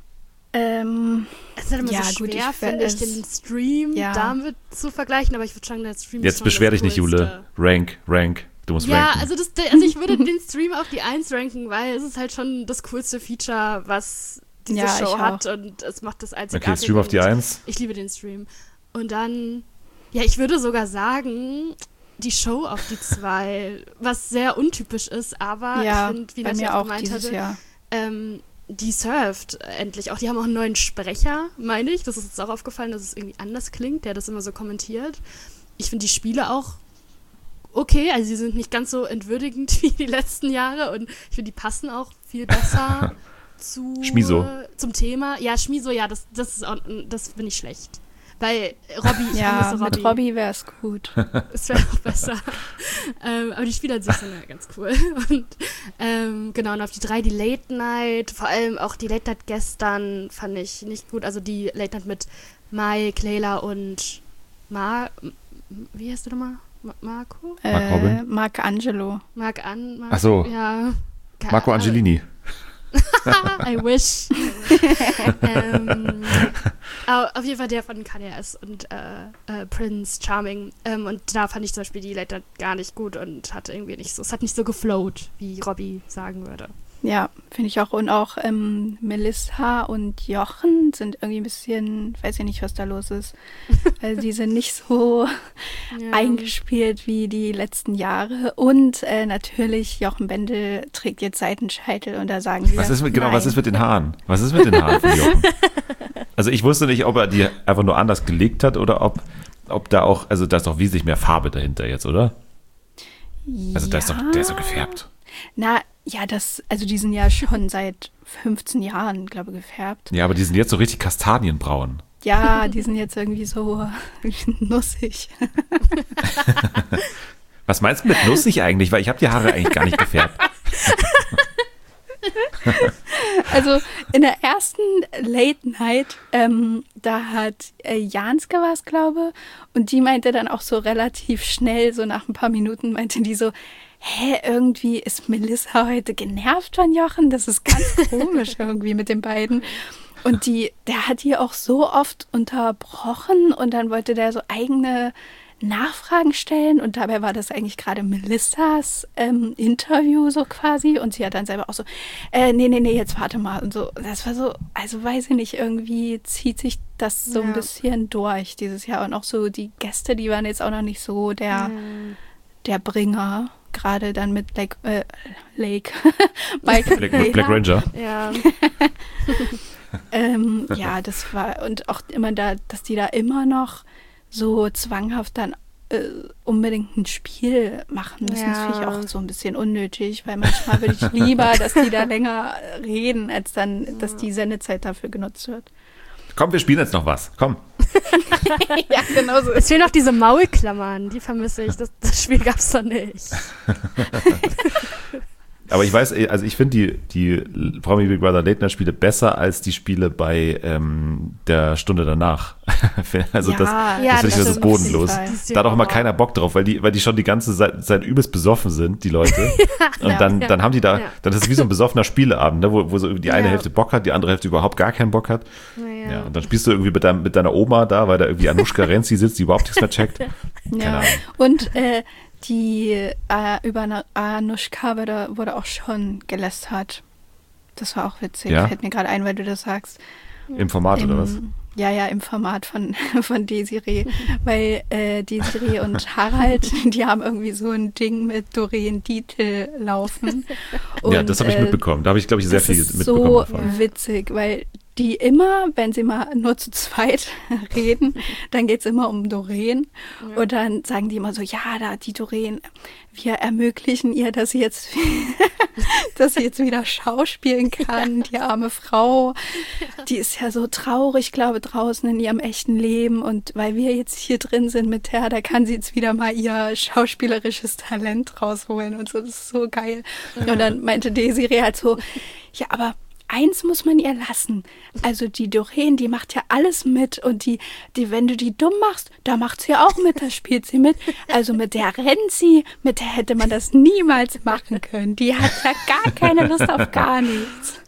Ähm, Es ist halt immer Ja, so gut, schwer, ich finde ich, es- den Stream Ja. damit zu vergleichen, aber ich würde sagen, der Stream ist Jetzt schon beschwer das dich nicht, Coolste. Jule. Rank, rank. Du musst Ja, ranken. also, das, also ich würde den Stream auf die eins ranken, weil es ist halt schon das coolste Feature, was diese Ja, ich Show auch. hat und es macht das einzigartig. Okay, Stream auf die und eins. Ich liebe den Stream. Und dann, ja, ich würde sogar sagen, die Show auf die zwei, was sehr untypisch ist, aber ja, ich finde, wie bei Nadja mir auch auch gemeint dieses hatte, Jahr. ähm, die surft endlich auch. Die haben auch einen neuen Sprecher, meine ich. Das ist uns auch aufgefallen, dass es irgendwie anders klingt, der das immer so kommentiert. Ich finde die Spiele auch okay, also sie sind nicht ganz so entwürdigend wie die letzten Jahre und ich finde, die passen auch viel besser zu, Schmiso. zum Thema. Ja, Schmiso, ja, das, das ist auch, das finde ich schlecht. Weil Robby, ich Ja, vermisse mit Robby wäre es gut. es wäre auch besser. ähm, aber die Spiele an sich sind ja ganz cool. Und ähm, genau, und auf die drei, die Late Night, vor allem auch die Late Night gestern fand ich nicht gut. Also die Late Night mit Mai, Clayla und Mar... Wie heißt du nochmal? Ma Marco? Mark Robin? Äh, Marc Angelo. Marc An... Marc, Ach so. Ja. Ke- Marco Angelini. I wish. ähm, au- auf jeden Fall der von K D S und äh, äh, Prince Charming. Ähm, und da fand ich zum Beispiel die Late Night gar nicht gut und hatte irgendwie nicht so, es hat nicht so geflowt, wie Robby sagen würde. Ja, finde ich auch. Und auch ähm, Melissa und Jochen sind irgendwie ein bisschen, weiß ich nicht, was da los ist. Weil die sind nicht so Ja. eingespielt wie die letzten Jahre. Und äh, natürlich, Jochen Bendel trägt jetzt Seitenscheitel und da sagen sie. Was ist mit, genau, nein. was ist mit den Haaren? Was ist mit den Haaren von Jochen? Also ich wusste nicht, ob er die einfach nur anders gelegt hat oder ob, ob da auch, also da ist doch wesentlich mehr Farbe dahinter jetzt, oder? Also da ist doch, der ist doch gefärbt. Na, Ja, das, also die sind ja schon seit fünfzehn Jahren, glaube ich, gefärbt. Ja, aber die sind jetzt so richtig kastanienbraun. Ja, die sind jetzt irgendwie so nussig. Was meinst du mit nussig eigentlich? Weil ich habe die Haare eigentlich gar nicht gefärbt. Also in der ersten Late Night, ähm, da hat äh, Janske was, glaube und die meinte dann auch so relativ schnell, so nach ein paar Minuten, meinte die so, hä, irgendwie ist Melissa heute genervt von Jochen? Das ist ganz komisch irgendwie mit den beiden. Und die, der hat die auch so oft unterbrochen und dann wollte der so eigene Nachfragen stellen und dabei war das eigentlich gerade Melissas ähm, Interview so quasi und sie hat dann selber auch so, äh, nee, nee, nee, jetzt warte mal und so. Das war so, also weiß ich nicht, irgendwie zieht sich das so Ja. ein bisschen durch dieses Jahr und auch so die Gäste, die waren jetzt auch noch nicht so der, der Bringer, gerade dann mit Lake, äh, Lake, Mike Black, Taylor. Black Ranger. Ja. Ähm, ja, das war, und auch immer da, dass die da immer noch so zwanghaft dann äh, unbedingt ein Spiel machen müssen. Das finde ich Ja. auch so ein bisschen unnötig, weil manchmal würde ich lieber, dass die da länger reden, als dann, dass die Sendezeit dafür genutzt wird. Komm, wir spielen jetzt noch was. Komm. Ja, genau so. Es fehlen noch diese Maulklammern, die vermisse ich. Das, das Spiel gab es doch nicht. Aber ich weiß, also ich finde die, die Promi Big Brother Late Night Spiele besser als die Spiele bei ähm, der Stunde danach. Also Ja, das, ja, das finde ich das so stimmt. bodenlos. Auf jeden Fall. Da hat auch immer keiner Bock drauf, weil die, weil die schon die ganze Zeit, Zeit übelst besoffen sind, die Leute. Und Ja, dann, ja. dann haben die da, Ja. dann ist es wie so ein besoffener Spieleabend, ne, wo, wo so die eine Ja. Hälfte Bock hat, die andere Hälfte überhaupt gar keinen Bock hat. Naja. Ja, und dann spielst du irgendwie mit, dein, mit deiner Oma da, weil da irgendwie Anushka Renzi sitzt, die überhaupt nichts mehr checkt. Keine Ja. Ahnung. Und äh, die äh, über Na- Anushka wurde, wurde auch schon gelästert. Das war auch witzig. Ja? Fällt mir gerade ein, weil du das sagst. Im Format Im, oder was? Ja, ja, im Format von, von Desiree. Weil äh, Desiree und Harald, die haben irgendwie so ein Ding mit Doreen Dietl laufen. Ja, Und, das habe ich äh, mitbekommen. Da habe ich, glaube ich, sehr das viel ist mitbekommen so davon. witzig, weil die immer, wenn sie mal nur zu zweit reden, dann geht es immer um Doreen. Und dann sagen die immer so, ja, da die Doreen, wir ermöglichen ihr, dass sie jetzt, dass sie jetzt wieder schauspielen kann, die arme Frau. Die ist ja so traurig, glaube draußen in ihrem echten Leben. Und weil wir jetzt hier drin sind mit der, da kann sie jetzt wieder mal ihr schauspielerisches Talent rausholen und so. Das ist so geil. Und dann meinte Desiree halt so, ja, aber eins muss man ihr lassen. Also die Doreen, die macht ja alles mit und die, die, wenn du die dumm machst, da macht sie auch mit, da spielt sie mit. Also mit der rennt sie, mit der hätte man das niemals machen können. Die hat ja gar keine Lust auf gar nichts.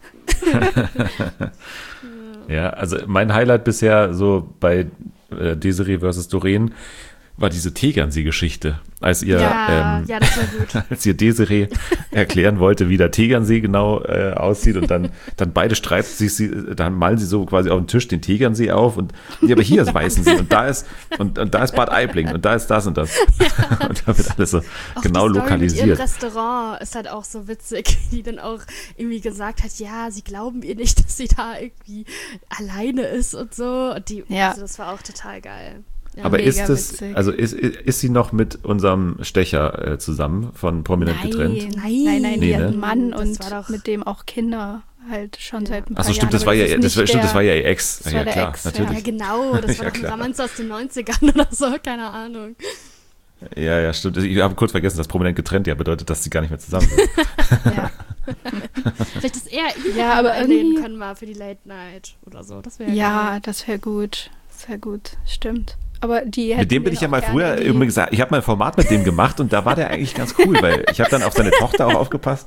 Ja, also mein Highlight bisher so bei äh, Desiree versus Doreen war diese Tegernsee-Geschichte, als ihr, Ja, ähm, ja, das war gut. als ihr Desiree erklären wollte, wie der Tegernsee genau äh, aussieht und dann, dann beide streiten sich, sie, dann malen sie so quasi auf den Tisch den Tegernsee auf und ja, aber hier ist Weißensee und da ist und, und da ist Bad Aibling und da ist das und das. Und da wird alles so Auch genau die Story lokalisiert. Mit ihrem Restaurant ist halt auch so witzig, die dann auch irgendwie gesagt hat, ja, sie glauben ihr nicht, dass sie da irgendwie alleine ist und so. Und die, Ja. also das war auch total geil. Ja, Aber mega ist es, witzig. also ist, ist sie noch mit unserem Stecher äh, zusammen, von Prominent getrennt? Nein, nein, nein, Nee, die hat ne? einen Mann Das und war doch- mit dem auch Kinder halt schon seit ein paar Achso, stimmt, Jahren. das war aber ja, ist das, nicht war, stimmt, das der- war ja ihr Ex. das Ja, war der klar, Ex, ja. natürlich. Ja, genau, das war Ja, doch ein klar. Romanze aus den neunzigern oder so, keine Ahnung. Ja, ja, stimmt. Ich habe kurz vergessen, dass Prominent getrennt ja bedeutet, dass sie gar nicht mehr zusammen sind. Ja. Vielleicht ist er ihn Ja, aber einladen irgendwie- können mal für die Late Night oder so. Das wäre Ja, geil. das wäre gut. Das wäre gut, stimmt. Aber die Mit dem bin ich ja mal früher irgendwie gesagt, ich habe mal ein Format mit dem gemacht und da war der eigentlich ganz cool, weil ich habe dann auf seine Tochter auch aufgepasst.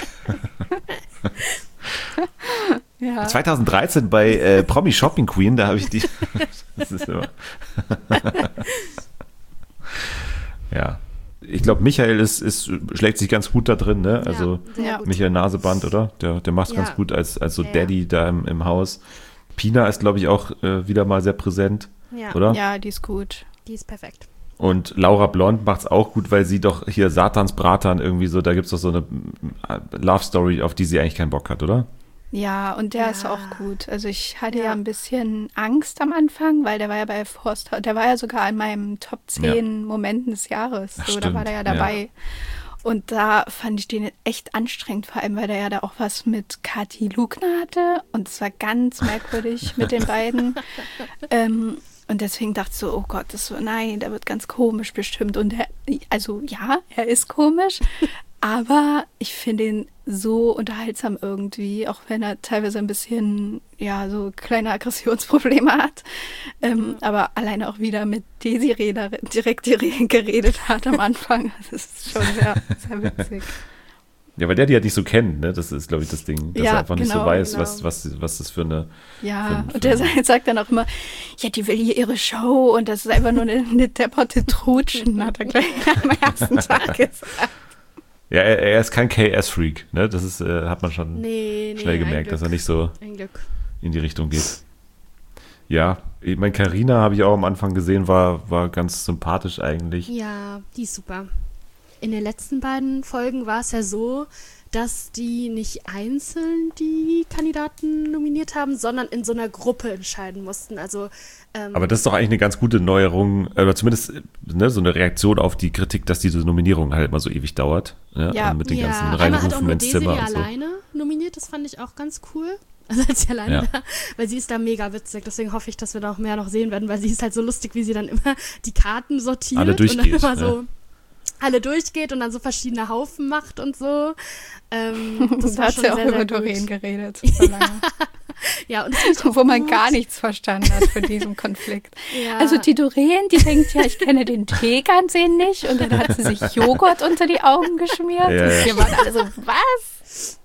Ja. zwanzig dreizehn bei äh, Promi Shopping Queen, da habe ich die. Das ist immer. Ja. Ich glaube, Michael ist, ist, schlägt sich ganz gut da drin, ne? Also ja, sehr Ja. gut. Michael Naseband, oder? Der, der macht es Ja. ganz gut als, als so Ja, ja. Daddy da im, im Haus. Pina ist, glaube ich, auch äh, wieder mal sehr präsent, Ja, oder? Ja, die ist gut. die ist perfekt. Und Laura Blond macht es auch gut, weil sie doch hier Satans Bratan irgendwie so, da gibt es doch so eine äh, Love Story, auf die sie eigentlich keinen Bock hat, oder? Ja, und der Ja. ist auch gut. Also ich hatte ja. Ja. ein bisschen Angst am Anfang, weil der war ja bei Forster, der war ja sogar in meinem Top zehn Momenten des Jahres. Ach, So, da war stimmt, der ja ja. dabei. Und da fand ich den echt anstrengend, vor allem, weil der ja da auch was mit Kathi Lugner hatte. Und es war ganz merkwürdig mit den beiden. Ähm, und deswegen dachte ich so, oh Gott, das so, nein, der wird ganz komisch bestimmt. Und er, also ja, er ist komisch, aber ich finde ihn so unterhaltsam irgendwie, auch wenn er teilweise ein bisschen, ja, so kleine Aggressionsprobleme hat. Ähm, aber alleine auch wieder mit Desiree da direkt geredet hat am Anfang. Das ist schon sehr, sehr witzig. Ja, weil der die halt nicht so kennt, ne? Das ist, glaube ich, das Ding, dass Ja, er einfach nicht genau, so weiß, genau. was, was, was das für eine... Ja, für, für und der sagt- sagt dann auch immer, ja, die will hier ihre Show und das ist einfach nur eine, eine depperte Trutschen, hat er gleich am ersten Tag gesagt. Ja, er, er ist kein K S-Freak, ne? Das ist, äh, hat man schon Nee, nee, schnell ein gemerkt, dass er Glück. nicht so Ein Glück. in die Richtung geht. Ja, ich meine, Carina habe ich auch am Anfang gesehen, war, war ganz sympathisch eigentlich. Ja, die ist super. In den letzten beiden Folgen war es ja so, dass die nicht einzeln die Kandidaten nominiert haben, sondern in so einer Gruppe entscheiden mussten. Also ähm, Aber das ist doch eigentlich eine ganz gute Neuerung, oder zumindest ne, so eine Reaktion auf die Kritik, dass diese Nominierung halt mal so ewig dauert. Ne? Ja. Und mit den ja, ganzen einmal hat auch Reinrufen nur ins Desiree Zimmer und so. alleine nominiert, das fand ich auch ganz cool. Also als sie alleine Ja. war, weil sie ist da mega witzig. Deswegen hoffe ich, dass wir da auch mehr noch sehen werden, weil sie ist halt so lustig, wie sie dann immer die Karten sortiert Alle und dann durchgeht, immer ne? so alle durchgeht und dann so verschiedene Haufen macht und so. Ähm, das Da war hat schon sie auch sehr, über sehr Doreen gut. geredet. So lange. Ja, und das finde ich auch Wo man gut. gar nichts verstanden hat von diesem Konflikt. Ja. Also die Doreen, die denkt ja, ich kenne den Tegernsee nicht und dann hat sie sich Joghurt unter die Augen geschmiert. Ja, ja. Und wir waren alle so, was?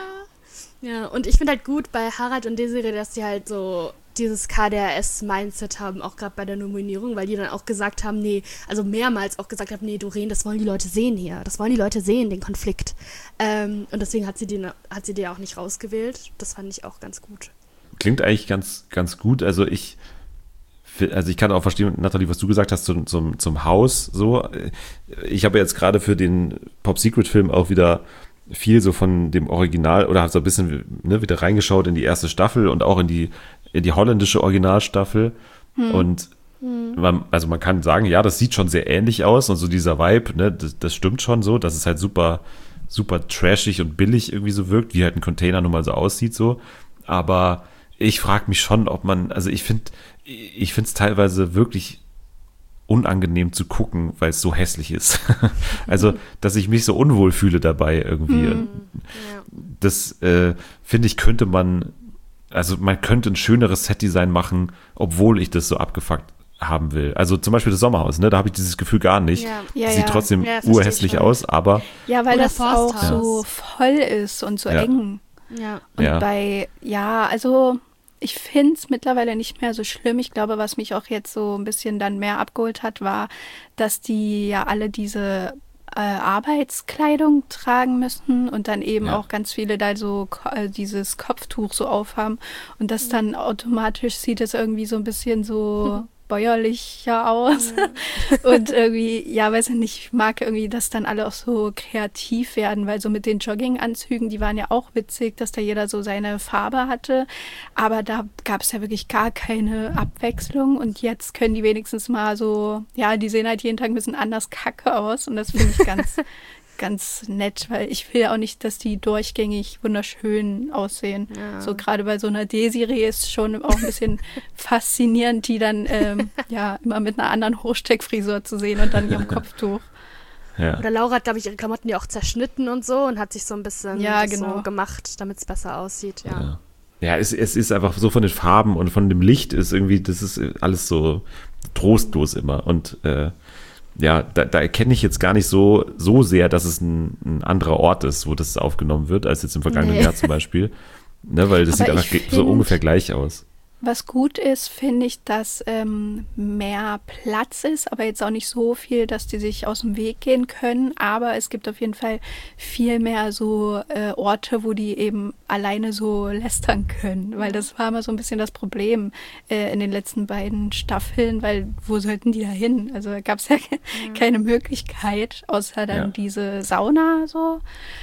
Ja. Ja, und ich finde halt gut bei Harald und Desiree, dass die halt so dieses K D R S-Mindset haben, auch gerade bei der Nominierung, weil die dann auch gesagt haben, nee, also mehrmals auch gesagt haben, nee, Doreen, das wollen die Leute sehen hier. Das wollen die Leute sehen, den Konflikt. Ähm, und deswegen hat sie den, hat sie den auch nicht rausgewählt. Das fand ich auch ganz gut. Klingt eigentlich ganz, ganz gut. Also ich, also ich kann auch verstehen, Nathalie, was du gesagt hast zum, zum, zum Haus. So, ich habe jetzt gerade für den Pop-Secret-Film auch wieder viel so von dem Original oder habe so ein bisschen ne, wieder reingeschaut in die erste Staffel und auch in die in die holländische Originalstaffel. Hm. Und hm. Man, also man kann sagen, ja, das sieht schon sehr ähnlich aus und so dieser Vibe, ne, das, das stimmt schon so, dass es halt super, super trashig und billig irgendwie so wirkt, wie halt ein Container nun mal so aussieht so. Aber ich frage mich schon, ob man, also ich finde, ich finde es teilweise wirklich unangenehm zu gucken, weil es so hässlich ist. Also, dass ich mich so unwohl fühle dabei irgendwie. Hm. Ja. Das, äh, finde ich, könnte man Also man könnte ein schöneres Set-Design machen, obwohl ich das so abgefuckt haben will. Also zum Beispiel das Sommerhaus, ne? Da habe ich dieses Gefühl gar nicht. Ja. Ja, Sieht ja. trotzdem Ja, verstehe urhässlich ich schon. aus, aber Ja, weil Oder das auch Forsthaus. so voll ist und so Ja. eng. Ja. Und Ja. bei, ja, also ich finde es mittlerweile nicht mehr so schlimm. Ich glaube, was mich auch jetzt so ein bisschen dann mehr abgeholt hat, war, dass die ja alle diese äh, Arbeitskleidung tragen müssen und dann eben Ja. auch ganz viele da so ko- äh, dieses Kopftuch so aufhaben und das dann automatisch sieht es irgendwie so ein bisschen so bäuerlicher aus und irgendwie, ja, weiß ich nicht, ich mag irgendwie, dass dann alle auch so kreativ werden, weil so mit den Jogginganzügen, die waren ja auch witzig, dass da jeder so seine Farbe hatte, aber da gab es ja wirklich gar keine Abwechslung und jetzt können die wenigstens mal so, ja, die sehen halt jeden Tag ein bisschen anders kacke aus und das finde ich ganz ganz nett, weil ich will ja auch nicht, dass die durchgängig wunderschön aussehen. Ja. So gerade bei so einer Desiree ist schon auch ein bisschen faszinierend, die dann ähm, ja immer mit einer anderen Hochsteckfrisur zu sehen und dann ihrem Kopftuch. ja. Oder Laura hat, glaube ich, ihre Klamotten ja auch zerschnitten und so und hat sich so ein bisschen Ja, das genau. so gemacht, damit es besser aussieht. Ja. Ja, ja es, es ist einfach so von den Farben und von dem Licht ist irgendwie, das ist alles so trostlos immer und äh, ja, da, da erkenne ich jetzt gar nicht so, so sehr, dass es ein, ein anderer Ort ist, wo das aufgenommen wird, als jetzt im vergangenen Nee. Jahr zum Beispiel. Ne, weil das Aber sieht einfach ich ge- so find- ungefähr gleich aus. Was gut ist, finde ich, dass ähm, mehr Platz ist, aber jetzt auch nicht so viel, dass die sich aus dem Weg gehen können. Aber es gibt auf jeden Fall viel mehr so äh, Orte, wo die eben alleine so lästern können. Weil das war immer so ein bisschen das Problem äh, in den letzten beiden Staffeln, weil wo sollten die da hin? Also da gab es ja keine Möglichkeit, außer dann Ja. diese Sauna so.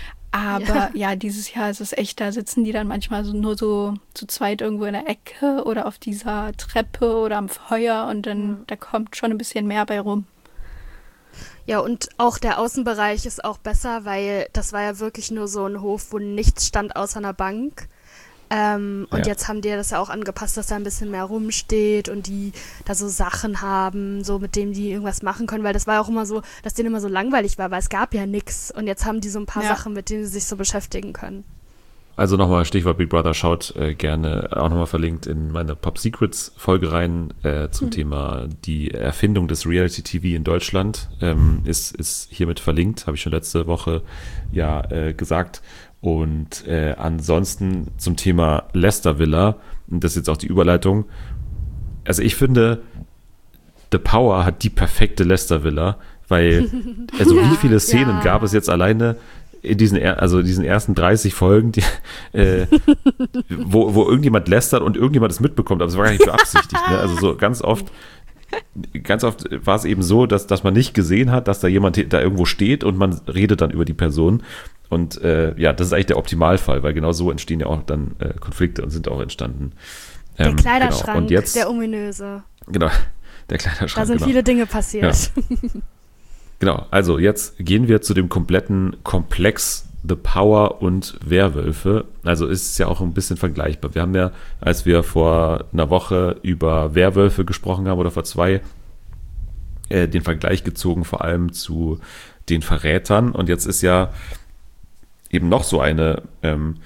Aber ja. dieses Jahr ist es echt, da sitzen die dann manchmal so nur so zu zweit irgendwo in der Ecke oder auf dieser Treppe oder am Feuer und dann da kommt schon ein bisschen mehr bei rum. Ja, und auch der Außenbereich ist auch besser, weil das war ja wirklich nur so ein Hof, wo nichts stand außer einer Bank. Ähm, und Ja. jetzt haben die das ja auch angepasst, dass da ein bisschen mehr rumsteht und die da so Sachen haben, so mit denen die irgendwas machen können, weil das war ja auch immer so, dass denen immer so langweilig war, weil es gab ja nichts. Und jetzt haben die so ein paar Ja. Sachen, mit denen sie sich so beschäftigen können. Also nochmal Stichwort Big Brother, schaut äh, gerne auch nochmal verlinkt in meine Pop Secrets Folge rein äh, zum Thema die Erfindung des Reality T V in Deutschland. Ähm, ist, ist hiermit verlinkt, habe ich schon letzte Woche ja äh, gesagt. Und äh, ansonsten zum Thema Lester Villa, und das ist jetzt auch die Überleitung. Also ich finde, The Power hat die perfekte Lester Villa, weil, also Ja, wie viele Szenen ja. gab es jetzt alleine in diesen, er- also diesen ersten dreißig Folgen, die, äh, wo, wo irgendjemand lästert und irgendjemand es mitbekommt, aber es war gar nicht beabsichtigt. Ne? Also so ganz oft, ganz oft war es eben so, dass, dass man nicht gesehen hat, dass da jemand da irgendwo steht und man redet dann über die Person. Und äh, ja, das ist eigentlich der Optimalfall, weil genau so entstehen ja auch dann äh, Konflikte und sind auch entstanden. Der Ähm, Kleiderschrank, genau. Und jetzt, der ominöse. genau, der Kleiderschrank. Da sind genau. viele Dinge passiert. Genau, also jetzt gehen wir zu dem kompletten Komplex The Power und Werwölfe. Also ist es ja auch ein bisschen vergleichbar. Wir haben ja, als wir vor einer Woche über Werwölfe gesprochen haben oder vor zwei, äh, den Vergleich gezogen vor allem zu den Verrätern. Und jetzt ist ja eben noch so eine ähm,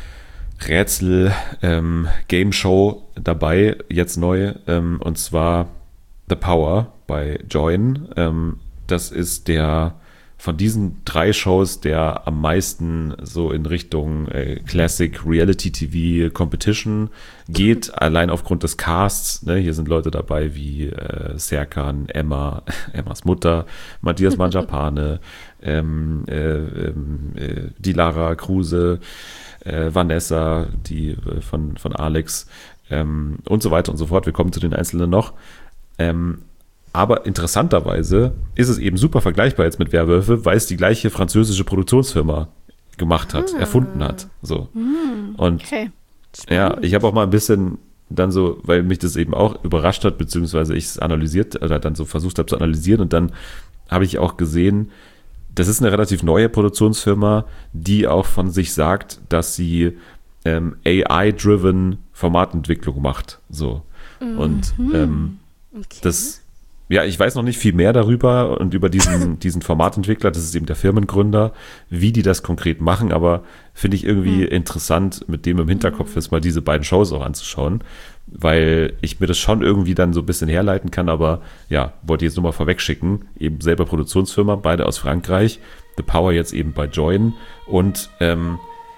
Rätsel-Game-Show dabei, jetzt neu, ähm, und zwar The Power bei Join. Ähm, das ist der von diesen drei Shows, der am meisten so in Richtung äh, Classic Reality T V Competition geht, allein aufgrund des Casts. Ne? Hier sind Leute dabei wie äh, Serkan, Emma, Emmas Mutter, Matthias Manjapane, ähm, äh, äh, die Lara Kruse, äh, Vanessa, die äh, von, von Alex ähm, und so weiter und so fort. Wir kommen zu den Einzelnen noch. Ähm, Aber interessanterweise ist es eben super vergleichbar jetzt mit Werwölfe, weil es die gleiche französische Produktionsfirma gemacht hat, Ah. erfunden hat. So. Und Okay. ja, ich habe auch mal ein bisschen dann so, weil mich das eben auch überrascht hat, beziehungsweise ich es analysiert oder dann so versucht habe zu analysieren, und dann habe ich auch gesehen, das ist eine relativ neue Produktionsfirma, die auch von sich sagt, dass sie ähm, A I-driven Formatentwicklung macht. So. Und ähm, Okay. das, ja, ich weiß noch nicht viel mehr darüber und über diesen, diesen Formatentwickler, das ist eben der Firmengründer, wie die das konkret machen, aber finde ich irgendwie interessant, mit dem im Hinterkopf jetzt mal diese beiden Shows auch anzuschauen, weil ich mir das schon irgendwie dann so ein bisschen herleiten kann, aber ja, wollte ich jetzt nur mal vorwegschicken, eben selber Produktionsfirma, beide aus Frankreich, The Power jetzt eben bei Join, und ähm,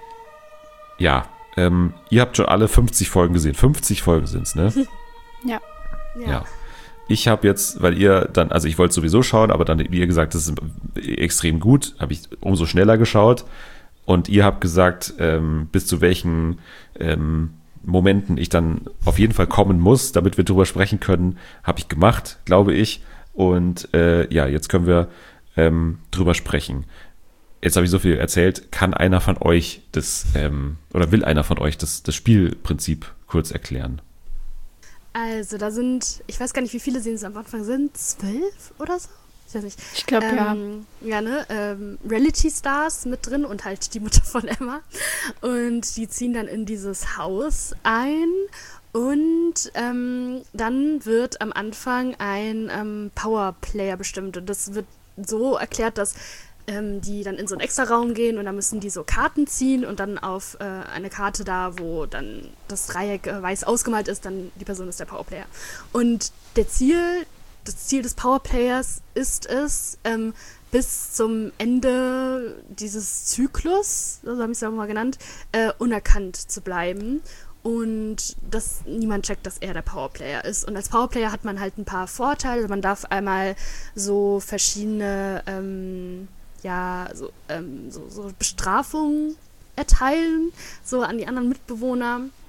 ja, ähm, ihr habt schon alle fünfzig Folgen gesehen, fünfzig Folgen sind es, ne? Ja. Ja. Ich habe jetzt, weil ihr dann, also ich wollte sowieso schauen, aber dann, wie ihr gesagt, das ist extrem gut, habe ich umso schneller geschaut. Und ihr habt gesagt, ähm, bis zu welchen ähm, Momenten ich dann auf jeden Fall kommen muss, damit wir drüber sprechen können, habe ich gemacht, glaube ich. Und äh, ja, jetzt können wir ähm, drüber sprechen. Jetzt habe ich so viel erzählt. Kann einer von euch das, ähm, oder will einer von euch das, das Spielprinzip kurz erklären? Also, da sind, ich weiß gar nicht, wie viele sie am Anfang sind, zwölf oder so? Ich weiß nicht. Ich glaube, ja. ähm, ja. ne? Ähm, Reality-Stars mit drin und halt die Mutter von Emma. Und die ziehen dann in dieses Haus ein. Und ähm, dann wird am Anfang ein ähm, Powerplayer bestimmt. Und das wird so erklärt, dass ähm, die dann in so einen Extra-Raum gehen und dann müssen die so Karten ziehen und dann auf äh, eine Karte da, wo dann das Dreieck äh, weiß ausgemalt ist, dann die Person ist der Powerplayer. Und der Ziel, das Ziel des Powerplayers ist es, ähm, bis zum Ende dieses Zyklus, so habe ich es ja auch mal genannt, äh, unerkannt zu bleiben. Und dass niemand checkt, dass er der Powerplayer ist. Und als Powerplayer hat man halt ein paar Vorteile. Man darf einmal so verschiedene ähm, ja, so, ähm, so, so Bestrafungen erteilen, so an die anderen Mitbewohner.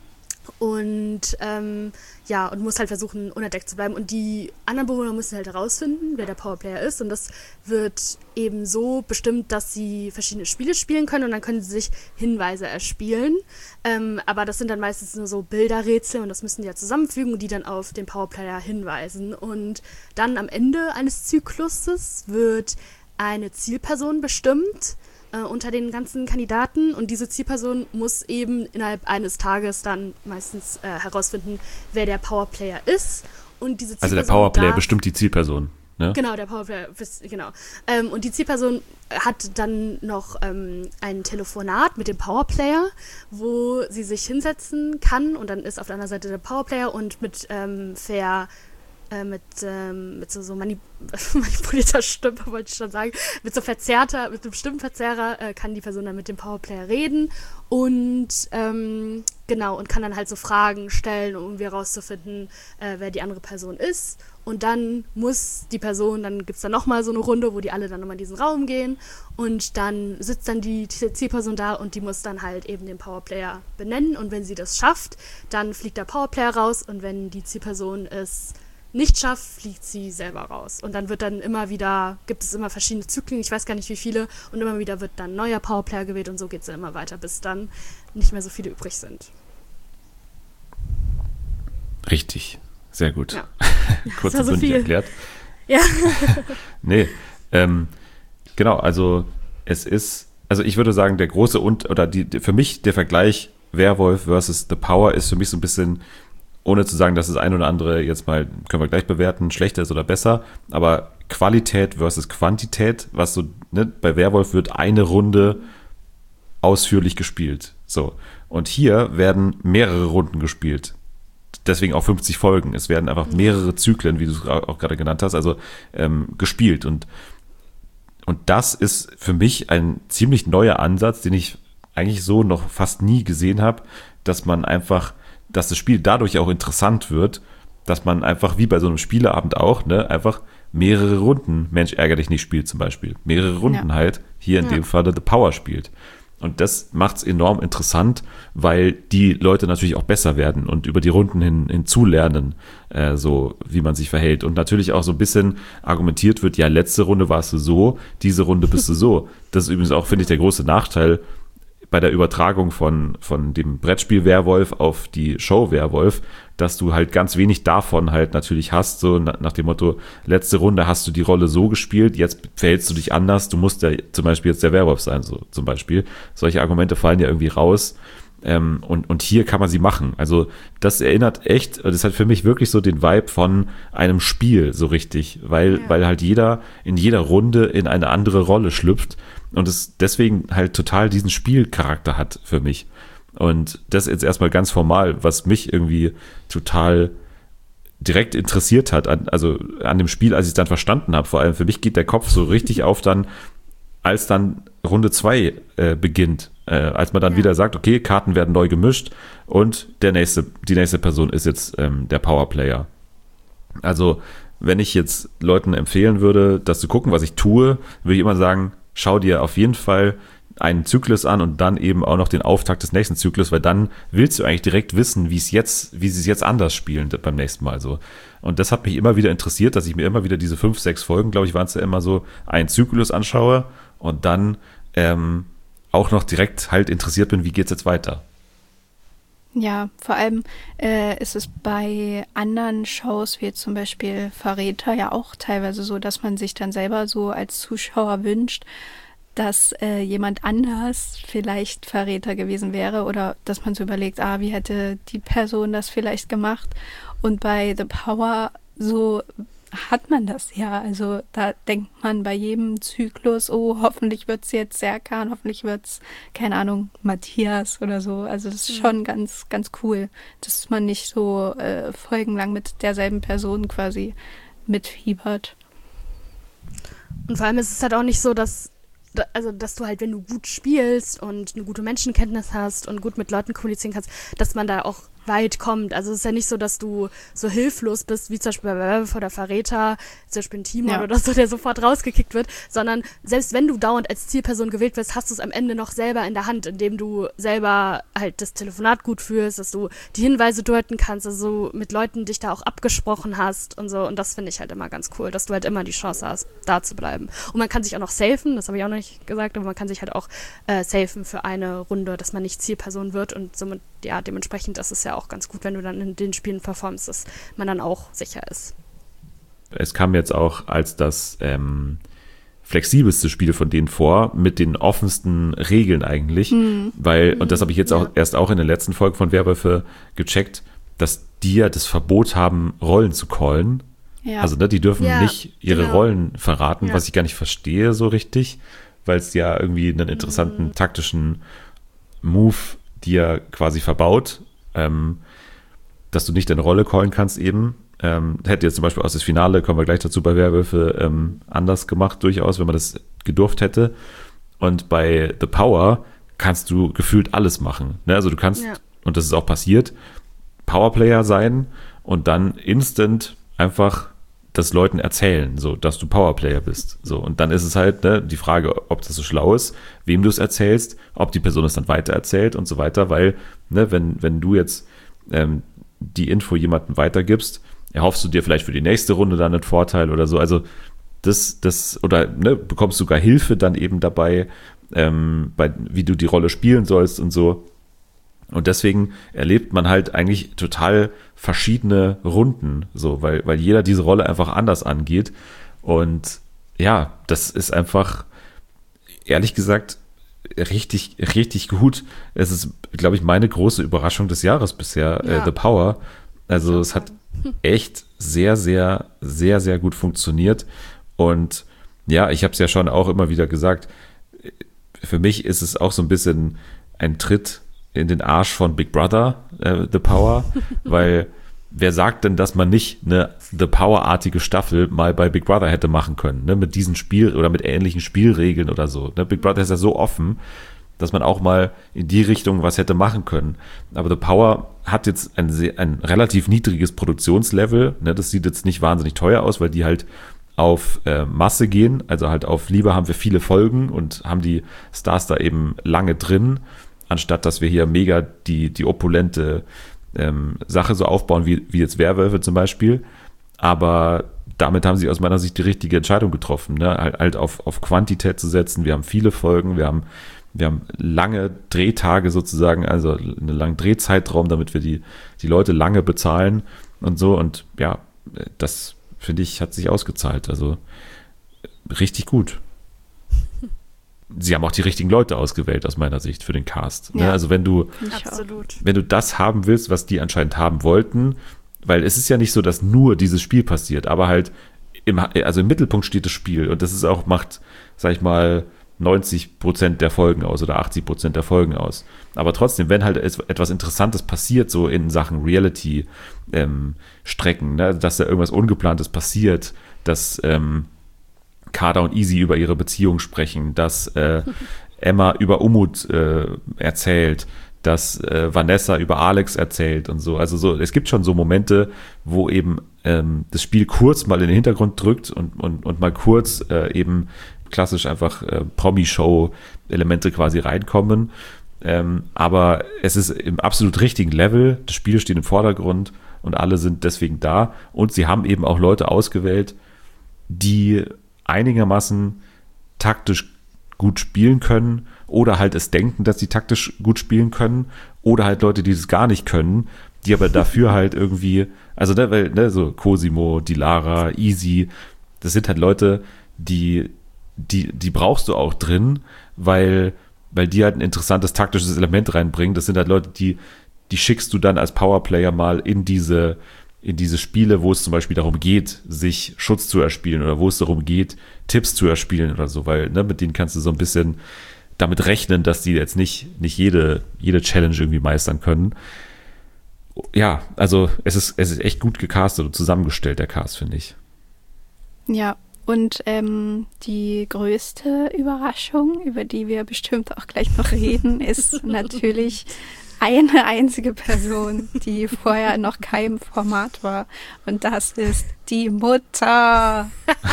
Und ähm, ja, und muss halt versuchen, unentdeckt zu bleiben. Und die anderen Bewohner müssen halt herausfinden, wer der Powerplayer ist. Und das wird eben so bestimmt, dass sie verschiedene Spiele spielen können und dann können sie sich Hinweise erspielen. Ähm, aber das sind dann meistens nur so Bilderrätsel und das müssen die ja zusammenfügen und die dann auf den Powerplayer hinweisen. Und dann am Ende eines Zykluses wird eine Zielperson bestimmt äh, unter den ganzen Kandidaten und diese Zielperson muss eben innerhalb eines Tages dann meistens äh, herausfinden, wer der Powerplayer ist. Und diese Also Zielperson der Powerplayer darf, bestimmt die Zielperson, ne? Genau, der Powerplayer, genau. Ähm, und die Zielperson hat dann noch ähm, ein Telefonat mit dem Powerplayer, wo sie sich hinsetzen kann und dann ist auf der anderen Seite der Powerplayer und mit ähm, fair Äh, mit, ähm, mit so, so manip- manipulierter Stimme, wollte ich schon sagen, mit so verzerrter, mit einem Stimmenverzerrer äh, kann die Person dann mit dem Powerplayer reden und ähm, genau, und kann dann halt so Fragen stellen, um irgendwie herauszufinden, äh, wer die andere Person ist. Und dann muss die Person, dann gibt es dann nochmal so eine Runde, wo die alle dann nochmal in diesen Raum gehen und dann sitzt dann die Zielperson da und die muss dann halt eben den Powerplayer benennen und wenn sie das schafft, dann fliegt der Powerplayer raus und wenn die Zielperson es nicht schafft, fliegt sie selber raus. Und dann wird dann immer wieder, gibt es immer verschiedene Zyklen, ich weiß gar nicht wie viele, und immer wieder wird dann ein neuer Powerplayer gewählt und so geht es dann immer weiter, bis dann nicht mehr so viele übrig sind. Richtig, sehr gut. Ja. Kurz Das war und so bündig viel. erklärt. Ja. Nee, ähm, genau, also es ist, also ich würde sagen, der große und oder die, die für mich der Vergleich Werwolf versus The Power ist für mich so ein bisschen, ohne zu sagen, dass das ein oder andere jetzt mal, können wir gleich bewerten, schlechter ist oder besser, aber Qualität versus Quantität, was so, ne, bei Werwolf wird eine Runde ausführlich gespielt. So. Und hier werden mehrere Runden gespielt. Deswegen auch fünfzig Folgen. Es werden einfach mehrere Zyklen, wie du es auch gerade genannt hast, also ähm, gespielt. Und, und das ist für mich ein ziemlich neuer Ansatz, den ich eigentlich so noch fast nie gesehen habe, dass man einfach dass das Spiel dadurch auch interessant wird, dass man einfach, wie bei so einem Spieleabend auch, ne, einfach mehrere Runden Mensch ärger dich nicht spielt zum Beispiel. Mehrere Runden Ja. halt, hier in Ja. dem Falle The Power spielt. Und das macht es enorm interessant, weil die Leute natürlich auch besser werden und über die Runden hin, hinzulernen, äh, so wie man sich verhält. Und natürlich auch so ein bisschen argumentiert wird, ja, letzte Runde warst du so, diese Runde bist du so. Das ist übrigens auch, finde ich, der große Nachteil bei der Übertragung von, von dem Brettspiel Werwolf auf die Show Werwolf, dass du halt ganz wenig davon halt natürlich hast, so nach, nach dem Motto, letzte Runde hast du die Rolle so gespielt, jetzt verhältst du dich anders, du musst ja zum Beispiel jetzt der Werwolf sein, so zum Beispiel. Solche Argumente fallen ja irgendwie raus. Ähm, und, und hier kann man sie machen. Also das erinnert echt, das hat für mich wirklich so den Vibe von einem Spiel so richtig, weil, Ja. weil halt jeder in jeder Runde in eine andere Rolle schlüpft und es deswegen halt total diesen Spielcharakter hat für mich. Und das jetzt erstmal ganz formal, was mich irgendwie total direkt interessiert hat, an, also an dem Spiel, als ich es dann verstanden habe. Vor allem für mich geht der Kopf so richtig auf dann, als dann Runde zwei äh, beginnt. Äh, als man dann Ja. wieder sagt, okay, Karten werden neu gemischt und der nächste, die nächste Person ist jetzt ähm, der Powerplayer. Also, wenn ich jetzt Leuten empfehlen würde, das zu gucken, was ich tue, würde ich immer sagen, schau dir auf jeden Fall einen Zyklus an und dann eben auch noch den Auftakt des nächsten Zyklus, weil dann willst du eigentlich direkt wissen, wie es jetzt, wie sie es jetzt anders spielen beim nächsten Mal so. Und das hat mich immer wieder interessiert, dass ich mir immer wieder diese fünf, sechs Folgen, glaube ich, waren es ja immer so, einen Zyklus anschaue und dann ähm, auch noch direkt halt interessiert bin, wie geht's jetzt weiter. Ja, vor allem äh, ist es bei anderen Shows, wie zum Beispiel Verräter, ja auch teilweise so, dass man sich dann selber so als Zuschauer wünscht, dass äh, jemand anders vielleicht Verräter gewesen wäre oder dass man so überlegt, ah, wie hätte die Person das vielleicht gemacht? Und bei The Power so hat man das ja. Also da denkt man bei jedem Zyklus, oh, hoffentlich wird es jetzt Serkan, hoffentlich wird es, keine Ahnung, Matthias oder so. Also das ist schon ganz, ganz cool, dass man nicht so äh, folgenlang mit derselben Person quasi mitfiebert. Und vor allem ist es halt auch nicht so, dass da- also dass du halt, wenn du gut spielst und eine gute Menschenkenntnis hast und gut mit Leuten kommunizieren kannst, dass man da auch weit kommt. Also es ist ja nicht so, dass du so hilflos bist, wie zum Beispiel bei Werwolf oder Verräter, zum Beispiel ein Timon Ja. oder so, der sofort rausgekickt wird, sondern selbst wenn du dauernd als Zielperson gewählt wirst, hast du es am Ende noch selber in der Hand, indem du selber halt das Telefonat gut führst, dass du die Hinweise deuten kannst, also mit Leuten dich da auch abgesprochen hast und so. Und das finde ich halt immer ganz cool, dass du halt immer die Chance hast, da zu bleiben. Und man kann sich auch noch safen, das habe ich auch noch nicht gesagt, aber man kann sich halt auch äh, safen für eine Runde, dass man nicht Zielperson wird und somit, ja, dementsprechend ist es ja auch ganz gut, wenn du dann in den Spielen performst, dass man dann auch sicher ist. Es kam jetzt auch als das ähm, flexibelste Spiel von denen vor, mit den offensten Regeln eigentlich, Mhm. weil, und das habe ich jetzt auch Ja. erst auch in der letzten Folge von Werwölfe gecheckt, dass die ja das Verbot haben, Rollen zu callen. Ja. Also ne, die dürfen Ja, nicht ihre genau. Rollen verraten, Ja. was ich gar nicht verstehe so richtig, weil es ja irgendwie einen interessanten Mhm. taktischen Move dir quasi verbaut, ähm, dass du nicht deine Rolle callen kannst eben. Ähm, hätte jetzt zum Beispiel aus das Finale, kommen wir gleich dazu bei Werwölfe, ähm, anders gemacht durchaus, wenn man das gedurft hätte. Und bei The Power kannst du gefühlt alles machen. Ne? Also du kannst, Ja. und das ist auch passiert, Powerplayer sein und dann instant einfach das Leuten erzählen, so, dass du Powerplayer bist. So, und dann ist es halt ne, die Frage, ob das so schlau ist, wem du es erzählst, ob die Person es dann weitererzählt und so weiter, weil, ne, wenn, wenn du jetzt ähm, die Info jemandem weitergibst, erhoffst du dir vielleicht für die nächste Runde dann einen Vorteil oder so. Also das, das, oder ne, bekommst sogar Hilfe dann eben dabei, ähm, bei, wie du die Rolle spielen sollst und so. Und deswegen erlebt man halt eigentlich total verschiedene Runden, so, weil, weil jeder diese Rolle einfach anders angeht. Und ja, das ist einfach, ehrlich gesagt, richtig, richtig gut. Es ist, glaube ich, meine große Überraschung des Jahres bisher, Ja. äh, The Power. Also es hat echt sehr, sehr, sehr, sehr gut funktioniert. Und ja, ich habe es ja schon auch immer wieder gesagt, für mich ist es auch so ein bisschen ein Tritt in den Arsch von Big Brother, äh, The Power, weil wer sagt denn, dass man nicht eine The Power-artige Staffel mal bei Big Brother hätte machen können, ne? Mit diesen Spiel- oder mit ähnlichen Spielregeln oder so. Ne? Big Brother ist ja so offen, dass man auch mal in die Richtung was hätte machen können. Aber The Power hat jetzt ein, sehr, ein relativ niedriges Produktionslevel. Ne? Das sieht jetzt nicht wahnsinnig teuer aus, weil die halt auf äh, Masse gehen, also halt auf lieber haben wir viele Folgen und haben die Stars da eben lange drin, anstatt dass wir hier mega die, die opulente ähm, Sache so aufbauen, wie, wie jetzt Werwölfe zum Beispiel. Aber damit haben sie aus meiner Sicht die richtige Entscheidung getroffen, ne? halt, halt auf, auf Quantität zu setzen. Wir haben viele Folgen, wir haben, wir haben lange Drehtage sozusagen, also einen langen Drehzeitraum, damit wir die, die Leute lange bezahlen und so. Und ja, das finde ich, hat sich ausgezahlt. Also richtig gut. Sie haben auch die richtigen Leute ausgewählt, aus meiner Sicht, für den Cast. Ne? Ja. Also wenn du, Ich auch. Absolut. wenn du das haben willst, was die anscheinend haben wollten, weil es ist ja nicht so, dass nur dieses Spiel passiert, aber halt im, also im Mittelpunkt steht das Spiel und das ist auch, macht, sag ich mal, neunzig Prozent der Folgen aus oder achtzig Prozent der Folgen aus. Aber trotzdem, wenn halt etwas Interessantes passiert, so in Sachen Reality-Strecken, ähm, ne? Dass da irgendwas Ungeplantes passiert, dass ähm, Kader und Easy über ihre Beziehung sprechen, dass äh, Emma über Umut äh, erzählt, dass äh, Vanessa über Alex erzählt und so. Also so, es gibt schon so Momente, wo eben ähm, das Spiel kurz mal in den Hintergrund drückt und, und, und mal kurz äh, eben klassisch einfach äh, Promi-Show-Elemente quasi reinkommen. Ähm, aber es ist im absolut richtigen Level. Das Spiel steht im Vordergrund und alle sind deswegen da. Und sie haben eben auch Leute ausgewählt, die einigermaßen taktisch gut spielen können oder halt es denken, dass sie taktisch gut spielen können oder halt Leute, die das gar nicht können, die aber dafür halt irgendwie, also ne, weil, ne, so Cosimo, Dilara, Easy, das sind halt Leute, die, die, die brauchst du auch drin, weil, weil die halt ein interessantes taktisches Element reinbringen. Das sind halt Leute, die, die schickst du dann als Powerplayer mal in diese in diese Spiele, wo es zum Beispiel darum geht, sich Schutz zu erspielen oder wo es darum geht, Tipps zu erspielen oder so, weil ne, mit denen kannst du so ein bisschen damit rechnen, dass die jetzt nicht, nicht jede, jede Challenge irgendwie meistern können. Ja, also es ist, es ist echt gut gecastet und zusammengestellt, der Cast, finde ich. Ja, und ähm, die größte Überraschung, über die wir bestimmt auch gleich noch reden, ist natürlich eine einzige Person, die vorher in noch keinem Format war. Und das ist die Mutter.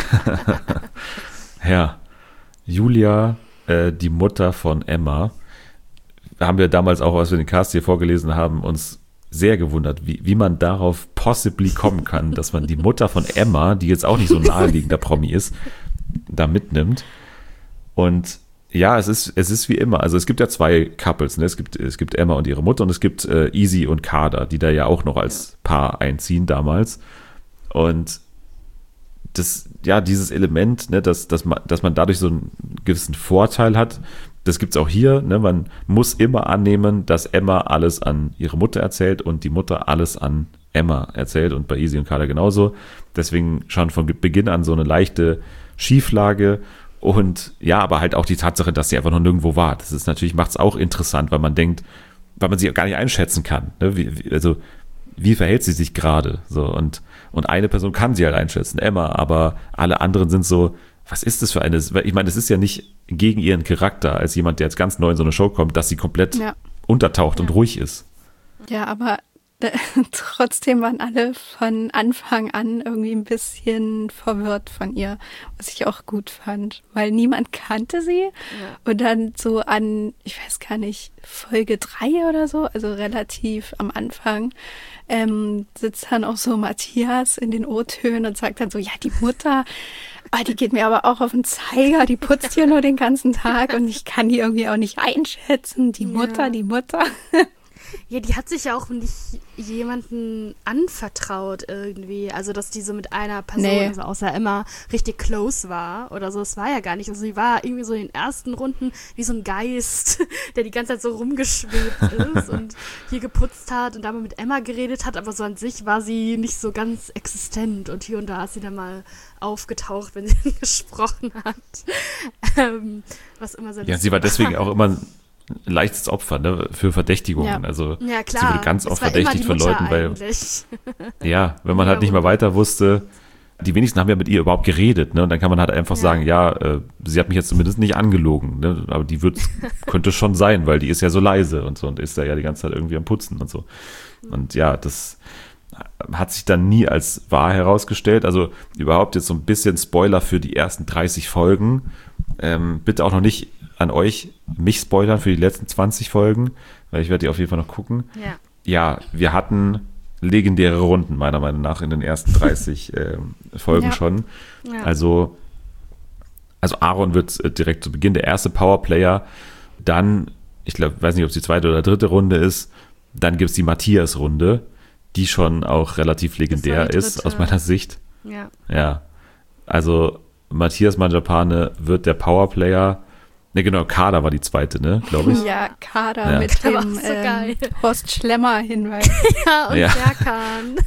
Ja, Julia, äh, die Mutter von Emma, haben wir damals auch, als wir den Cast hier vorgelesen haben, uns sehr gewundert, wie, wie man darauf possibly kommen kann, dass man die Mutter von Emma, die jetzt auch nicht so ein naheliegender Promi ist, da mitnimmt. Und ja, es ist, es ist wie immer. Also es gibt ja zwei Couples, ne? Es gibt, es gibt Emma und ihre Mutter und es gibt äh, Easy und Kader, die da ja auch noch als Paar einziehen damals. Und das, ja, dieses Element, ne, dass, dass, man, dass man dadurch so einen gewissen Vorteil hat, das gibt es auch hier. Ne? Man muss immer annehmen, dass Emma alles an ihre Mutter erzählt und die Mutter alles an Emma erzählt und bei Easy und Kader genauso. Deswegen schon von Beginn an so eine leichte Schieflage. Und ja, aber halt auch die Tatsache, dass sie einfach noch nirgendwo war. Das ist natürlich, macht es auch interessant, weil man denkt, weil man sie gar nicht einschätzen kann. Ne? Wie, wie, also, wie verhält sie sich gerade? So, und, und eine Person kann sie halt einschätzen, Emma, aber alle anderen sind so, was ist das für eine? Ich meine, das ist ja nicht gegen ihren Charakter, als jemand, der jetzt ganz neu in so eine Show kommt, dass sie komplett ja. untertaucht ja. und ruhig ist. Ja, aber trotzdem waren alle von Anfang an irgendwie ein bisschen verwirrt von ihr, was ich auch gut fand, weil niemand kannte sie. Ja. Und dann so an, ich weiß gar nicht, Folge drei oder so, also relativ am Anfang, ähm, sitzt dann auch so Matthias in den O-Tönen und sagt dann so, ja, die Mutter, ah, die geht mir aber auch auf den Zeiger, die putzt hier nur den ganzen Tag und ich kann die irgendwie auch nicht einschätzen. Die Mutter, ja. die Mutter. Ja, die hat sich ja auch nicht jemanden anvertraut irgendwie. Also, dass die so mit einer Person, nee. also außer Emma, richtig close war oder so. Das war ja gar nicht. Also, sie war irgendwie so in den ersten Runden wie so ein Geist, der die ganze Zeit so rumgeschwebt ist und hier geputzt hat und da mal mit Emma geredet hat. Aber so an sich war sie nicht so ganz existent. Und hier und da ist sie dann mal aufgetaucht, wenn sie gesprochen hat. Ähm, was immer sehr Ja, sie war deswegen auch immer ein leichtes Opfer, ne, für Verdächtigungen. Ja. Also ja, klar. sie wurde ganz oft verdächtigt von Leuten, weil eigentlich. ja, wenn man halt nicht mehr weiter wusste, die wenigsten haben ja mit ihr überhaupt geredet, ne? Und dann kann man halt einfach ja. sagen, ja, äh, sie hat mich jetzt zumindest nicht angelogen, ne? Aber die wird, könnte schon sein, weil die ist ja so leise und so und ist da ja die ganze Zeit irgendwie am Putzen und so. Und ja, das hat sich dann nie als wahr herausgestellt. Also überhaupt jetzt so ein bisschen Spoiler für die ersten dreißig Folgen. Ähm, bitte auch noch nicht an euch mich spoilern für die letzten zwanzig Folgen, weil ich werde die auf jeden Fall noch gucken. Ja, ja wir hatten legendäre Runden, meiner Meinung nach, in den ersten dreißig äh, Folgen ja. schon. Ja. Also, also Aaron wird äh, direkt zu Beginn der erste Powerplayer. Dann, ich glaube, weiß nicht, ob es die zweite oder dritte Runde ist, dann gibt es die Matthias-Runde, die schon auch relativ legendär ist, aus meiner Sicht. Ja. Ja. Also Matthias Manjapane wird der Powerplayer. Ne, genau, Kader war die zweite, ne, glaube ich. Ja, Kader ja. mit dem so ähm, Horst Schlemmer-Hinweis. Ja, und ja. Serkan.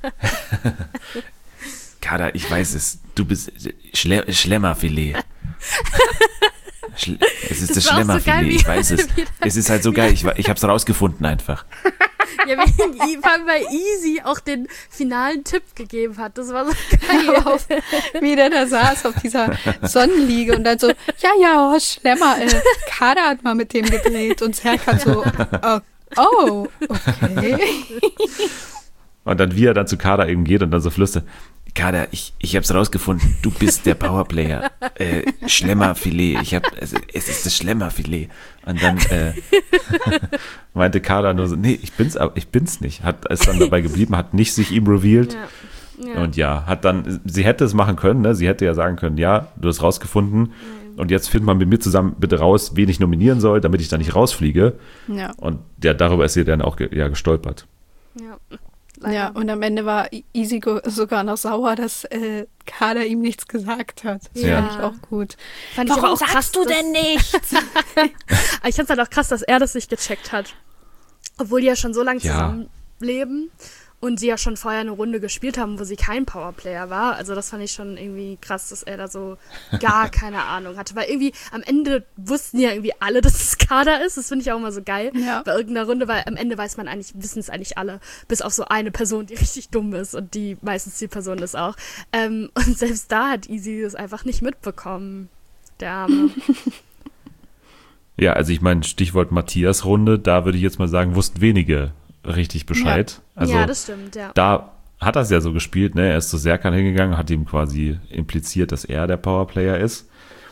Kader, ich weiß es, du bist Schle- Schlemmerfilet. Schle- es ist das, das Schlemmerfilet, so ich weiß es. Es ist halt so geil, ich, ich hab's rausgefunden einfach. Ja, wenn ihm bei Easy auch den finalen Tipp gegeben hat. Das war so geil. Auf, wie der da saß auf dieser Sonnenliege und dann so, ja, ja, Horst Schlemmer, äh, Kader hat mal mit dem gedreht und Serkan so, oh, oh, okay. Und dann wie er dann zu Kader eben geht und dann so flüstert, Kader, ich, ich hab's rausgefunden, du bist der Powerplayer. Äh, Schlemmerfilet, ich hab, es, es ist das Schlemmerfilet. Und dann äh, meinte Kader nur so, nee, ich bin's, aber ich bin's nicht. Hat ist dann dabei geblieben, hat nicht sich ihm revealed. Ja. Ja. Und ja, hat dann, sie hätte es machen können, ne? Sie hätte ja sagen können, ja, du hast rausgefunden. Ja. Und jetzt findet man mit mir zusammen bitte raus, wen ich nominieren soll, damit ich da nicht rausfliege. Ja. Und ja, darüber ist sie dann auch ge- ja, gestolpert. Ja. Leider. Ja, und am Ende war Easy sogar noch sauer, dass äh, Kader ihm nichts gesagt hat. Das ja. fand ich auch gut. Fand Warum ich aber auch sagst krass, du denn nichts? Ich fand es halt auch krass, dass er das nicht gecheckt hat. Obwohl die ja schon so lange ja. zusammenleben und sie ja schon vorher eine Runde gespielt haben, wo sie kein Powerplayer war. Also das fand ich schon irgendwie krass, dass er da so gar keine Ahnung hatte. Weil irgendwie am Ende wussten ja irgendwie alle, dass es Kader ist. Das finde ich auch immer so geil ja. bei irgendeiner Runde, weil am Ende weiß man eigentlich, wissen es eigentlich alle, bis auf so eine Person, die richtig dumm ist und die meistens die Person ist auch. Ähm, und selbst da hat Easy das einfach nicht mitbekommen. Der Arme. Ja, also ich meine, Stichwort Matthias-Runde, da würde ich jetzt mal sagen, wussten wenige richtig Bescheid. Ja, Also ja das stimmt, ja. da hat er es ja so gespielt, ne? Er ist zu Serkan hingegangen, hat ihm quasi impliziert, dass er der Powerplayer ist.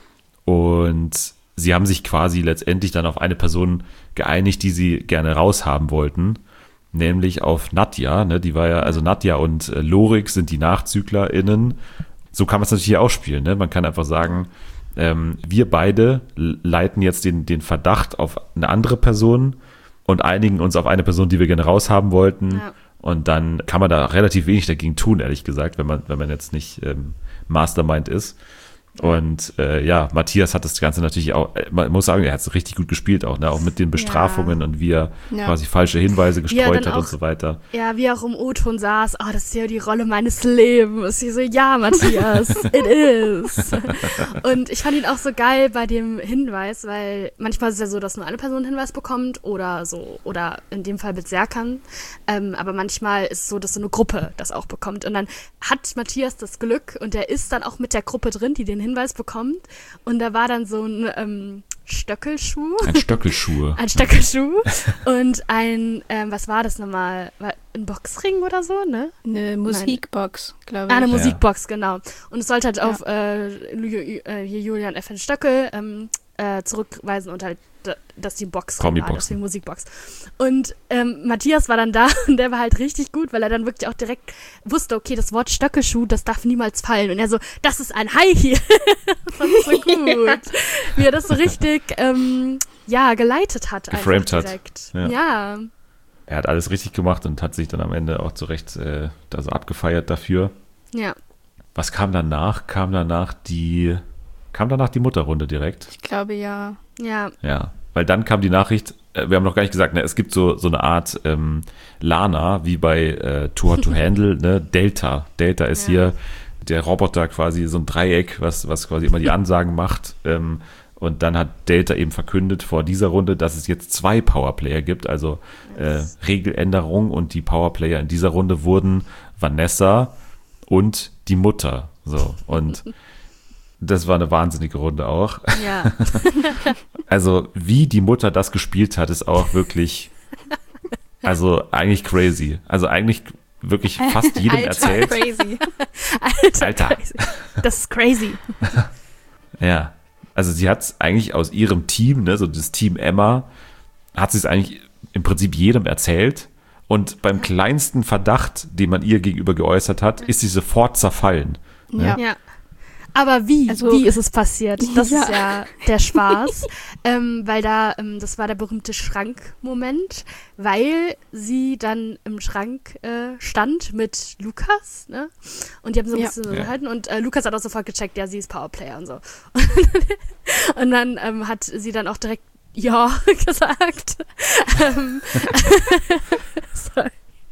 Und sie haben sich quasi letztendlich dann auf eine Person geeinigt, die sie gerne raushaben wollten, nämlich auf Nadja, ne? Die war ja, also Nadja und äh, Lorik sind die NachzüglerInnen. So kann man es natürlich hier auch spielen, ne? Man kann einfach sagen, ähm, wir beide leiten jetzt den, den Verdacht auf eine andere Person und einigen uns auf eine Person, die wir gerne raushaben wollten. Ja. Und dann kann man da relativ wenig dagegen tun, ehrlich gesagt, wenn man, wenn man jetzt nicht ähm, Mastermind ist. Und äh, ja, Matthias hat das Ganze natürlich auch, man muss sagen, er hat es richtig gut gespielt auch, ne? Auch mit den Bestrafungen Ja. und wie er Ja. quasi falsche Hinweise Wie er gestreut dann hat und auch- so weiter. Ja, wie er auch im O-Ton saß, oh, das ist ja die Rolle meines Lebens. Ich so, ja, Matthias, it is. Und ich fand ihn auch so geil bei dem Hinweis, weil manchmal ist es ja so, dass nur eine Person einen Hinweis bekommt oder so, oder in dem Fall mit Serkan. Ähm, aber manchmal ist es so, dass so eine Gruppe das auch bekommt. Und dann hat Matthias das Glück und er ist dann auch mit der Gruppe drin, die den Hinweis bekommt. Und da war dann so ein ähm, Stöckelschuh. Ein Stöckelschuhe. Ein Stöckelschuh und ein, ähm, was war das nochmal? War ein Boxring oder so, ne? Eine Musikbox, glaube ich. Ah, eine Ja. Musikbox, genau. Und es sollte halt Ja. auf äh, Ju- äh, hier Julian F N Stöckel ähm, äh, zurückweisen und halt, d- dass die Box war, Kombiboxen. deswegen Musikbox. Und ähm, Matthias war dann da und der war halt richtig gut, weil er dann wirklich auch direkt wusste, okay, das Wort Stöckelschuh, das darf niemals fallen. Und er so, das ist ein High Heel. Das fand ich so gut. Wie er das so richtig, ähm, ja, geleitet hat. Geframed einfach hat. direkt. Ja. Ja. Er hat alles richtig gemacht und hat sich dann am Ende auch zu Recht äh, da so abgefeiert dafür. Ja. Was kam danach? Kam danach die, kam danach die Mutterrunde direkt? Ich glaube ja. Ja. Ja, weil dann kam die Nachricht, äh, wir haben noch gar nicht gesagt, ne, es gibt so, so eine Art ähm, Lana, wie bei äh, Too Hot to Handle, ne, Delta. Delta ist Ja. hier der Roboter, quasi so ein Dreieck, was, was quasi immer die Ansagen macht. Ähm, und dann hat Delta eben verkündet vor dieser Runde, dass es jetzt zwei Powerplayer gibt, also äh, Regeländerung, und die Powerplayer in dieser Runde wurden Vanessa und die Mutter. So, und das war eine wahnsinnige Runde auch. Ja. Also, wie die Mutter das gespielt hat, ist auch wirklich, also eigentlich crazy. Also eigentlich wirklich fast jedem Alter, erzählt. crazy. Alter, Alter. Crazy. Das ist crazy. Ja, also sie hat es eigentlich aus ihrem Team, ne, so das Team Emma, hat sie es eigentlich im Prinzip jedem erzählt. Und beim kleinsten Verdacht, den man ihr gegenüber geäußert hat, ist sie sofort zerfallen. Ja. Ja. Aber wie? Also- wie ist es passiert? Das Ja. ist ja der Spaß. ähm, weil da, ähm, das war der berühmte Schrankmoment, weil sie dann im Schrank äh, stand mit Lukas, ne? Und die haben so ein Ja. bisschen so Ja. gehalten und äh, Lukas hat auch sofort gecheckt, ja, sie ist Powerplayer und so. Und dann ähm, hat sie dann auch direkt ja gesagt. ähm, sorry.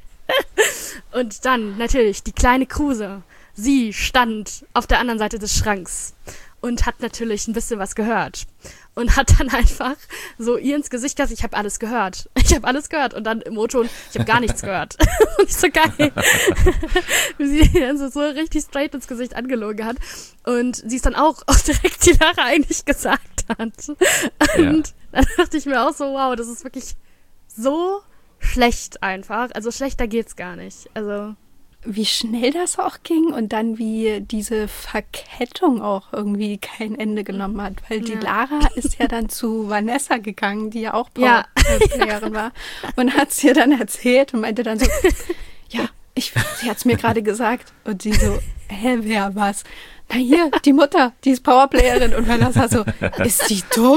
Und dann natürlich die kleine Kruse. Sie stand auf der anderen Seite des Schranks und hat natürlich ein bisschen was gehört. Und hat dann einfach so ihr ins Gesicht gesagt, ich habe alles gehört. Ich habe alles gehört. Und dann im O-Ton, ich habe gar nichts gehört. Und ich so geil. Wie sie dann so, so richtig straight ins Gesicht angelogen hat. Und sie ist dann auch, auch direkt die Lara eigentlich gesagt hat. Und dann dachte ich mir auch so, wow, das ist wirklich so schlecht einfach. Also schlechter geht's gar nicht. Also Wie schnell das auch ging und dann wie diese Verkettung auch irgendwie kein Ende genommen hat. Weil die Ja. Lara ist ja dann zu Vanessa gegangen, die ja auch Ja. Powerplayerin war. Und hat es ihr dann erzählt und meinte dann so, ja, ich, sie hat es mir gerade gesagt. Und sie so, hä, wer was? Na hier, die Mutter, die ist Powerplayerin. Und Vanessa so, ist die dumm?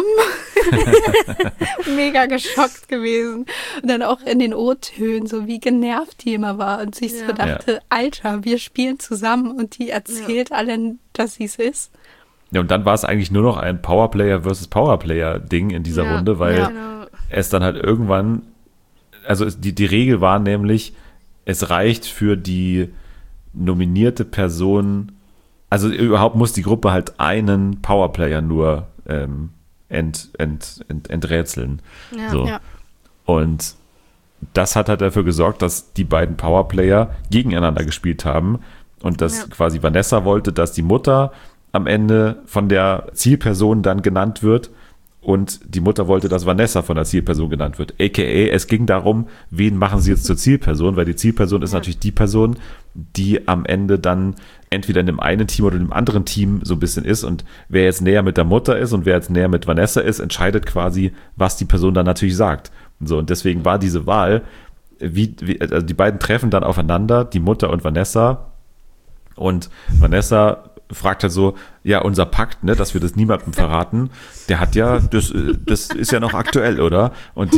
Mega geschockt gewesen. Und dann auch in den O-Tönen, so wie genervt die immer war. Und sich so Ja. dachte, Alter, wir spielen zusammen. Und die erzählt allen, dass sie es ist. Ja, und dann war es eigentlich nur noch ein Powerplayer versus Powerplayer-Ding in dieser ja, Runde, weil ja, genau. es dann halt irgendwann, also es, die, die Regel war nämlich, es reicht für die nominierte Person, also überhaupt muss die Gruppe halt einen Powerplayer nur ähm, ent, ent, ent, enträtseln. Ja. So. Ja. Und das hat halt dafür gesorgt, dass die beiden Powerplayer gegeneinander gespielt haben und dass Ja. quasi Vanessa wollte, dass die Mutter am Ende von der Zielperson dann genannt wird Und die Mutter wollte, dass Vanessa von der Zielperson genannt wird. A K A, es ging darum, wen machen sie jetzt zur Zielperson, weil die Zielperson ist Ja. natürlich die Person, die am Ende dann entweder in dem einen Team oder in dem anderen Team so ein bisschen ist. Und wer jetzt näher mit der Mutter ist und wer jetzt näher mit Vanessa ist, entscheidet quasi, was die Person dann natürlich sagt. So, und deswegen war diese Wahl, wie, wie also die beiden treffen dann aufeinander, die Mutter und Vanessa. Und Vanessa fragt halt so, ja, unser Pakt, ne, dass wir das niemandem verraten, der hat ja, das, das ist ja noch aktuell, oder? Und die,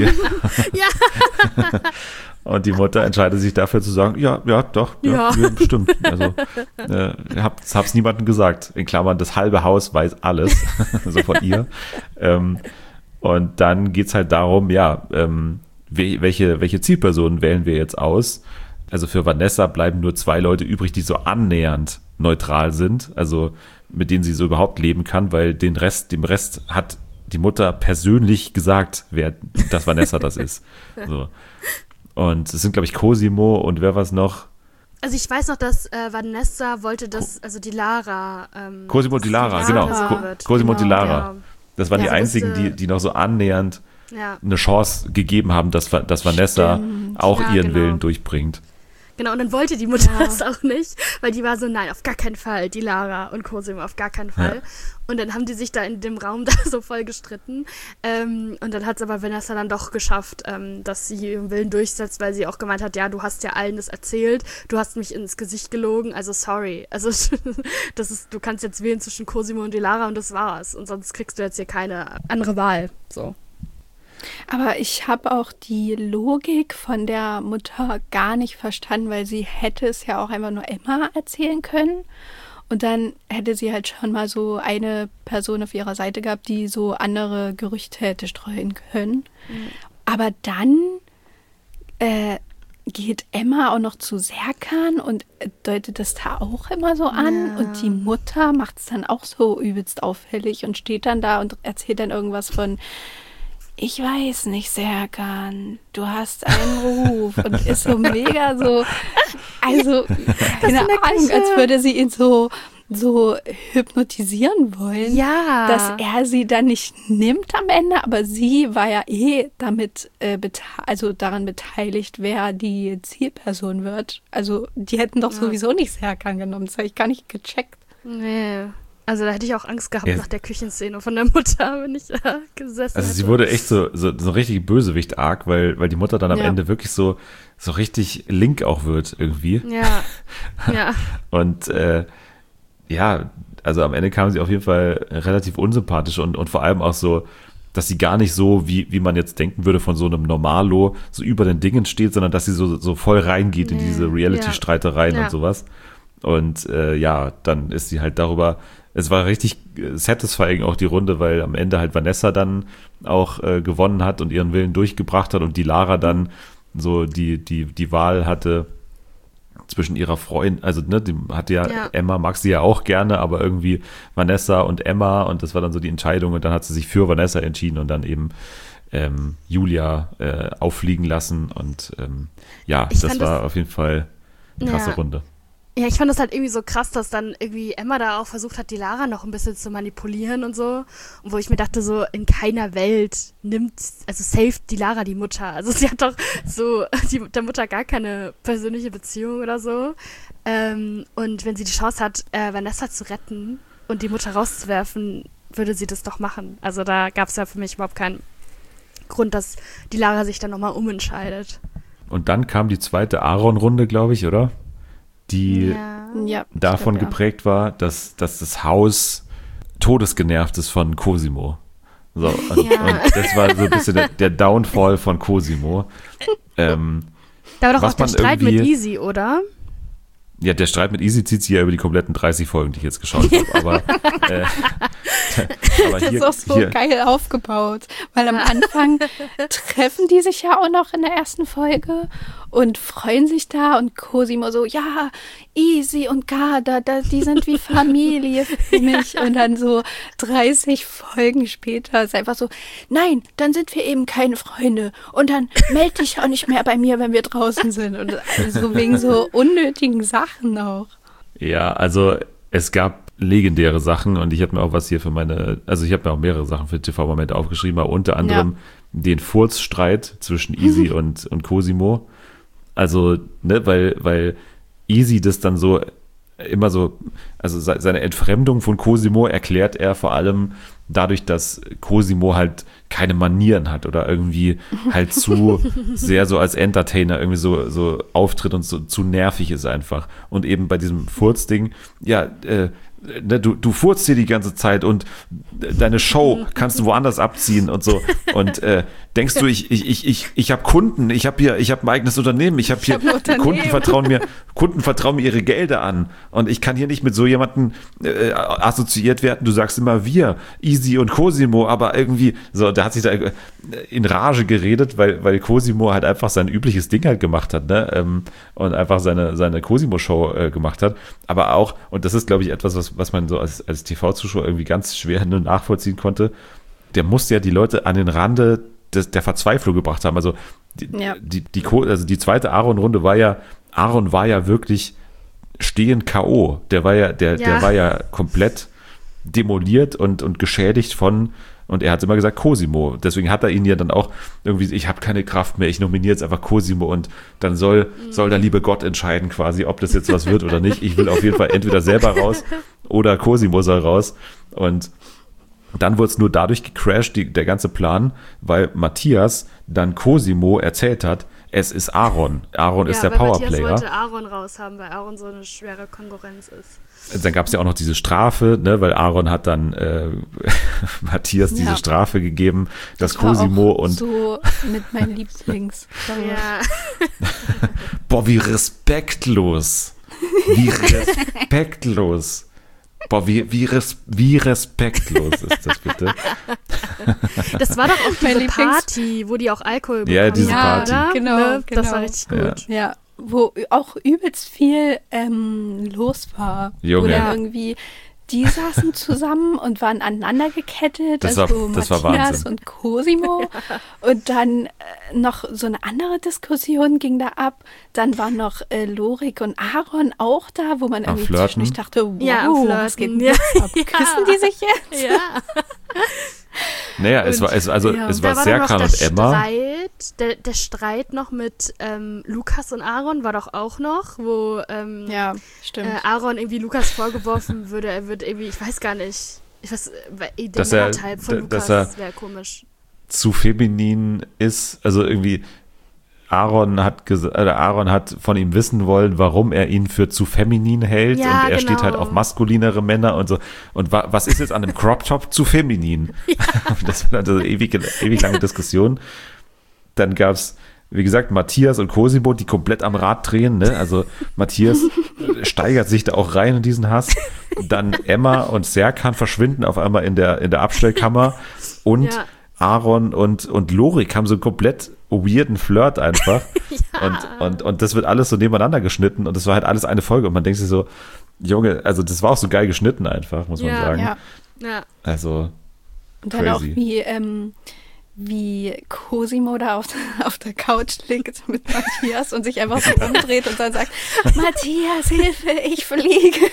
Ja. und die Mutter entscheidet sich dafür zu sagen, ja, ja, doch, ja, Ja. ja bestimmt. Also, äh, hab's, hab's niemandem gesagt. In Klammern, das halbe Haus weiß alles, so von ihr. Ähm, und dann geht's halt darum, ja, ähm, we- welche, welche Zielpersonen wählen wir jetzt aus? Also für Vanessa bleiben nur zwei Leute übrig, die so annähernd neutral sind, also mit denen sie so überhaupt leben kann, weil den Rest, dem Rest hat die Mutter persönlich gesagt, wer, dass Vanessa das ist. So. Und es sind, glaube ich, Cosimo und wer war es noch? Also ich weiß noch, dass äh, Vanessa wollte, dass, also die Lara. Ähm, Cosimo und die Lara, dass genau. Lara Co- wird. Cosimo und die Genau, Lara. Das waren Ja, die so einzigen, wusste- die, die noch so annähernd Ja. eine Chance gegeben haben, dass, dass Vanessa Stimmt. auch Ja, ihren genau. Willen durchbringt. Genau, und dann wollte die Mutter Ja. das auch nicht, weil die war so, nein, auf gar keinen Fall, die Lara und Cosimo, auf gar keinen Fall. Ja. Und dann haben die sich da in dem Raum da so voll gestritten. Ähm, und dann hat es aber Vanessa dann doch geschafft, ähm, dass sie ihren Willen durchsetzt, weil sie auch gemeint hat, ja, du hast ja allen das erzählt, du hast mich ins Gesicht gelogen, also sorry. Also das ist, du kannst jetzt wählen zwischen Cosimo und die Lara und das war's. Und sonst kriegst du jetzt hier keine andere Wahl. So. Aber ich habe auch die Logik von der Mutter gar nicht verstanden, weil sie hätte es ja auch einfach nur Emma erzählen können. Und dann hätte sie halt schon mal so eine Person auf ihrer Seite gehabt, die so andere Gerüchte hätte streuen können. Mhm. Aber dann äh, geht Emma auch noch zu Serkan und deutet das da auch immer so an. Ja. Und die Mutter macht es dann auch so übelst auffällig und steht dann da und erzählt dann irgendwas von: Ich weiß nicht, Serkan, du hast einen Ruf und ist so mega so, also keine in der Ahnung, Küche. als würde sie ihn so, so hypnotisieren wollen, Ja. dass er sie dann nicht nimmt am Ende, aber sie war ja eh damit, äh, bete- also daran beteiligt, wer die Zielperson wird. Also die hätten doch Ja. sowieso nicht Serkan genommen, das habe ich gar nicht gecheckt. Nee. Also da hätte ich auch Angst gehabt Ja. nach der Küchenszene von der Mutter, wenn ich da gesessen Also hätte. sie wurde echt so, so, so richtig Bösewicht-arg, weil, weil die Mutter dann am Ja. Ende wirklich so, so richtig link auch wird irgendwie. Ja, ja. Und äh, ja, also am Ende kam sie auf jeden Fall relativ unsympathisch und, und vor allem auch so, dass sie gar nicht so, wie, wie man jetzt denken würde, von so einem Normalo so über den Dingen steht, sondern dass sie so, so voll reingeht in Nee, diese Reality-Streitereien ja. und sowas. Und äh, ja, dann ist sie halt darüber, es war richtig äh, satisfying auch die Runde, weil am Ende halt Vanessa dann auch äh, gewonnen hat und ihren Willen durchgebracht hat und die Lara dann so die, die, die Wahl hatte zwischen ihrer Freundin, also ne, die hatte ja, Ja. Emma mag sie ja auch gerne, aber irgendwie Vanessa und Emma und das war dann so die Entscheidung und dann hat sie sich für Vanessa entschieden und dann eben ähm, Julia äh, auffliegen lassen und ähm, ja, Ich das fand war das- auf jeden Fall eine krasse Ja. Runde. Ja, ich fand das halt irgendwie so krass, dass dann irgendwie Emma da auch versucht hat, die Lara noch ein bisschen zu manipulieren und so. Und wo ich mir dachte, so in keiner Welt nimmt, also saved die Lara die Mutter. Also sie hat doch so die, der Mutter gar keine persönliche Beziehung oder so. Ähm, und wenn sie die Chance hat, äh, Vanessa zu retten und die Mutter rauszuwerfen, würde sie das doch machen. Also da gab es ja für mich überhaupt keinen Grund, dass die Lara sich dann nochmal umentscheidet. Und dann kam die zweite Aaron-Runde, glaube ich, oder? Die Ja. Ja, davon ich glaub, ja. geprägt war, dass, dass das Haus todesgenervt ist von Cosimo. So, und, Ja. und das war so ein bisschen der, der Downfall von Cosimo. Ähm, Da war doch Was auch der man Streit mit irgendwie- Easy, oder? ja, der Streit mit Easy zieht sich ja über die kompletten dreißig Folgen, die ich jetzt geschaut habe. Aber, äh, aber Das hier, ist auch so hier, geil aufgebaut, weil am Anfang treffen die sich ja auch noch in der ersten Folge und freuen sich da und Cosimo so, ja, Easy und Garda, da, die sind wie Familie für mich. Und dann so dreißig Folgen später ist einfach so, nein, dann sind wir eben keine Freunde und dann melde dich auch nicht mehr bei mir, wenn wir draußen sind. Und also wegen so unnötigen Sachen auch. ja, also es gab legendäre Sachen und ich habe mir auch was hier für meine, also ich habe mir auch mehrere Sachen für T V-Momente aufgeschrieben, aber unter anderem ja. den Furzstreit zwischen Easy und, und Cosimo. Also, ne, weil, weil Easy das dann so immer so, also seine Entfremdung von Cosimo erklärt er vor allem dadurch, dass Cosimo halt keine Manieren hat oder irgendwie halt zu sehr so als Entertainer irgendwie so, so auftritt und so zu nervig ist einfach. Und eben bei diesem Furzding, ja, äh, Du, du furzt hier die ganze Zeit und deine Show kannst du woanders abziehen und so. Und äh, denkst du, ich, ich, ich, ich, ich habe Kunden, ich habe hier, ich habe ein eigenes Unternehmen, ich habe hier Ich hab Kunden vertrauen mir, Kunden vertrauen mir ihre Gelder an. Und ich kann hier nicht mit so jemandem äh, assoziiert werden. Du sagst immer wir, Easy und Cosimo, aber irgendwie, so, der hat sich da in Rage geredet, weil, weil Cosimo halt einfach sein übliches Ding halt gemacht hat, ne? Ähm, und einfach seine, seine Cosimo-Show äh, gemacht hat. Aber auch, und das ist, glaube ich, etwas, was was man so als, als T V-Zuschauer irgendwie ganz schwer nur nachvollziehen konnte, der musste ja die Leute an den Rande des, der Verzweiflung gebracht haben. Also die, ja. die, die, also die zweite Aaron-Runde war ja, Aaron war ja wirklich stehend K O. Der war ja, der, Ja. der war ja komplett demoliert und, und geschädigt von, und er hat immer gesagt Cosimo. Deswegen hat er ihn ja dann auch irgendwie, ich habe keine Kraft mehr, ich nominiere jetzt einfach Cosimo und dann soll, mhm. soll der liebe Gott entscheiden quasi, ob das jetzt was wird oder nicht. Ich will auf jeden Fall entweder selber raus oder Cosimo soll raus. Und dann wurde es nur dadurch gecrashed, die, der ganze Plan, weil Matthias dann Cosimo erzählt hat, es ist Aaron. Aaron ja, ist der weil Matthias Powerplayer. wollte Aaron raushaben, weil Aaron so eine schwere Konkurrenz ist. Dann gab es ja auch noch diese Strafe, ne, weil Aaron hat dann äh, Matthias diese Ja. Strafe gegeben, dass Das war Cosimo auch und so mit meinen Lieblings. Ja. boah, wie respektlos. Wie respektlos. Boah, wie, wie, res, wie respektlos ist das bitte? Das war doch auch Mein diese Lieblings- Party, wo die auch Alkohol bekommen Ja, diese haben, Party. oder? Genau, Ne? Das genau. war richtig Ja. gut. Ja, wo auch übelst viel ähm, los war. Junge. Wo dann Ja. irgendwie, die saßen zusammen und waren aneinander gekettet. Das also war- das war Matthias Wahnsinn. und Cosimo. Und dann äh, noch so eine andere Diskussion ging da ab. Dann waren noch äh, Lorik und Aaron auch da, wo man Am irgendwie Flirten? zwischendurch dachte, wow, Ja, am was geht Flirten. denn jetzt ab? Ja. Küssen die sich jetzt? Ja. Naja, es Und- war, es, also, ja. es Da war war dann noch Serkan der und Emma. Streit, der, der Streit noch mit ähm, Lukas und Aaron war doch auch noch, wo ähm, Ja, stimmt. äh, Aaron irgendwie Lukas vorgeworfen würde, er wird irgendwie, ich weiß gar nicht, ich weiß, äh, der Dass er- Männerteil von d- Lukas dass er- wäre komisch. Zu feminin ist, also irgendwie Aaron hat gesa- äh, Aaron hat von ihm wissen wollen, warum er ihn für zu feminin hält Ja, und er steht genau. halt auf maskulinere Männer und so. Und wa was ist jetzt an einem Crop Top zu feminin? Das war also ewig, ewig lange Diskussion. Dann gab es, wie gesagt, Matthias und Cosimo, die komplett am Rad drehen. Ne? Also Matthias steigert sich da auch rein in diesen Hass. Dann Emma und Serkan verschwinden auf einmal in der, in der Abstellkammer und Ja. Aaron und, und Lorik haben so einen komplett weirden Flirt einfach. Ja. und, und, und das wird alles so nebeneinander geschnitten und das war halt alles eine Folge und man denkt sich so, Junge, also das war auch so geil geschnitten einfach, muss man Ja. sagen. ja. Ja. Also, Und dann auch Crazy. wie, ähm, wie Cosimo da auf, auf der Couch liegt mit Matthias und sich einfach so umdreht und dann sagt, Matthias, Hilfe, ich fliege.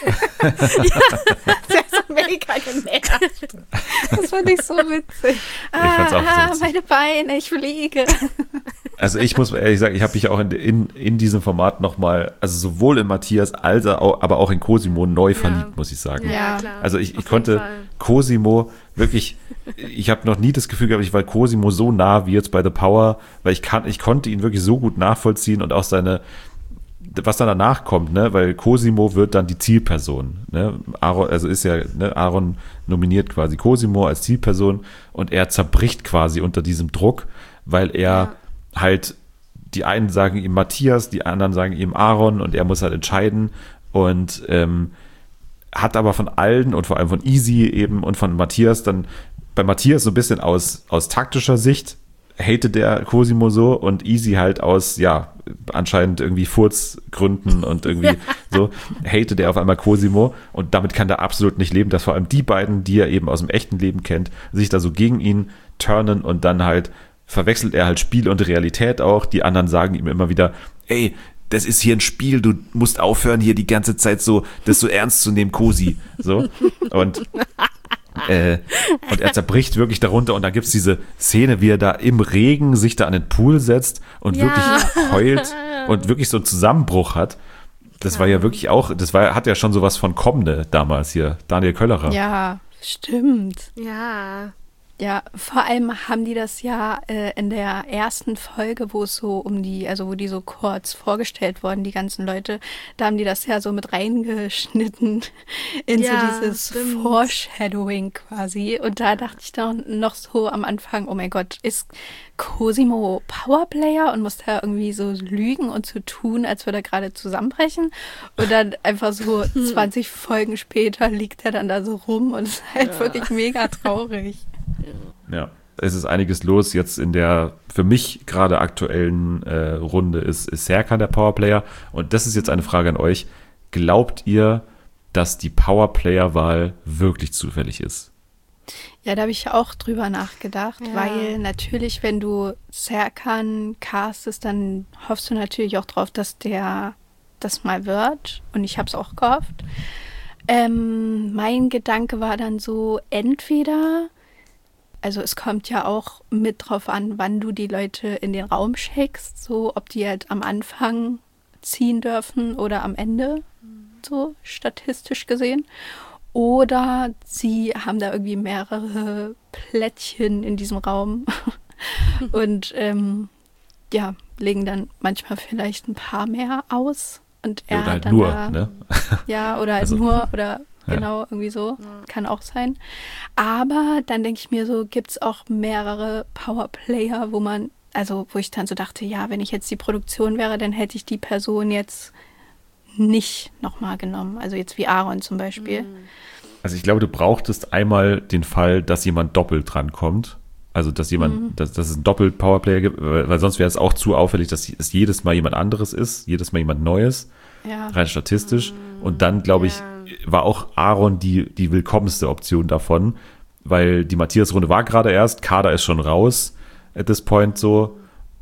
Der ist so mega genervt. Das fand ich so witzig. fand's auch so Ah, witzig. meine Beine, ich fliege. also ich muss ehrlich sagen, ich habe mich auch in, in, in diesem Format nochmal, also sowohl in Matthias als auch, aber auch in Cosimo neu verliebt, muss ich sagen. Ja, Ja. klar. Also ich, Auf ich konnte jeden Fall. Cosimo wirklich, ich habe noch nie das Gefühl gehabt, ich war Cosimo so nah wie jetzt bei The Power, weil ich kann, ich konnte ihn wirklich so gut nachvollziehen und auch seine, was dann danach kommt, ne, weil Cosimo wird dann die Zielperson, ne, Aaron, also ist ja, ne, Aaron nominiert quasi Cosimo als Zielperson und er zerbricht quasi unter diesem Druck, weil er Ja. halt, die einen sagen ihm Matthias, die anderen sagen ihm Aaron und er muss halt entscheiden und ähm, hat aber von allen und vor allem von Easy eben und von Matthias dann, bei Matthias so ein bisschen aus, aus taktischer Sicht hatet der Cosimo so und Easy halt aus, ja, anscheinend irgendwie Furzgründen und irgendwie so hatet er auf einmal Cosimo und damit kann er absolut nicht leben, dass vor allem die beiden, die er eben aus dem echten Leben kennt, sich da so gegen ihn turnen und dann halt verwechselt er halt Spiel und Realität auch. Die anderen sagen ihm immer wieder, ey, das ist hier ein Spiel, du musst aufhören, hier die ganze Zeit so, das so ernst zu nehmen, Cosi. So. Und, äh, und er zerbricht wirklich darunter und dann gibt es diese Szene, wie er da im Regen sich da an den Pool setzt und Ja. wirklich heult und wirklich so einen Zusammenbruch hat. Das war ja wirklich auch, das war, hat ja schon sowas von Kommende damals hier, Daniel Köllerer. Ja, stimmt. Ja. Ja, vor allem haben die das ja äh, in der ersten Folge, wo es so um die, also wo die so kurz vorgestellt wurden, die ganzen Leute, da haben die das ja so mit reingeschnitten in Ja, so dieses stimmt. Foreshadowing quasi. Und da dachte ich dann noch so am Anfang, oh mein Gott, ist Cosimo Powerplayer und muss da irgendwie so lügen und so tun, als würde er gerade zusammenbrechen. Und dann einfach so zwanzig Folgen später liegt er dann da so rum und ist halt wirklich mega traurig. Ja, es ist einiges los. Jetzt in der für mich gerade aktuellen äh, Runde ist, ist Serkan der Powerplayer. Und das ist jetzt eine Frage an euch. Glaubt ihr, dass die Powerplayer-Wahl wirklich zufällig ist? Ja, da habe ich auch drüber nachgedacht, Ja. weil natürlich, wenn du Serkan castest, dann hoffst du natürlich auch drauf, dass der das mal wird. Und ich habe es auch gehofft. Ähm, mein Gedanke war dann so, entweder, also es kommt ja auch mit drauf an, wann du die Leute in den Raum schickst, so ob die halt am Anfang ziehen dürfen oder am Ende, so statistisch gesehen. Oder sie haben da irgendwie mehrere Plättchen in diesem Raum und ähm, ja, legen dann manchmal vielleicht ein paar mehr aus. Und er Oder hat halt dann nur, da, ne? ja, oder halt Also, nur, oder ja. genau, irgendwie so. Kann auch sein. Aber dann denke ich mir so, gibt es auch mehrere Powerplayer, wo man, also wo ich dann so dachte, ja, wenn ich jetzt die Produktion wäre, dann hätte ich die Person jetzt nicht nochmal genommen. Also jetzt wie Aaron zum Beispiel. Also ich glaube, du brauchtest einmal den Fall, dass jemand doppelt drankommt. Also dass jemand, Mhm. dass, dass es einen Doppel-Powerplayer gibt, weil weil sonst wäre es auch zu auffällig, dass es jedes Mal jemand anderes ist, jedes Mal jemand Neues, Ja. rein statistisch. Und dann, glaube ich, war auch Aaron die, die willkommenste Option davon, weil die Matthias-Runde war gerade erst, Kader ist schon raus at this point so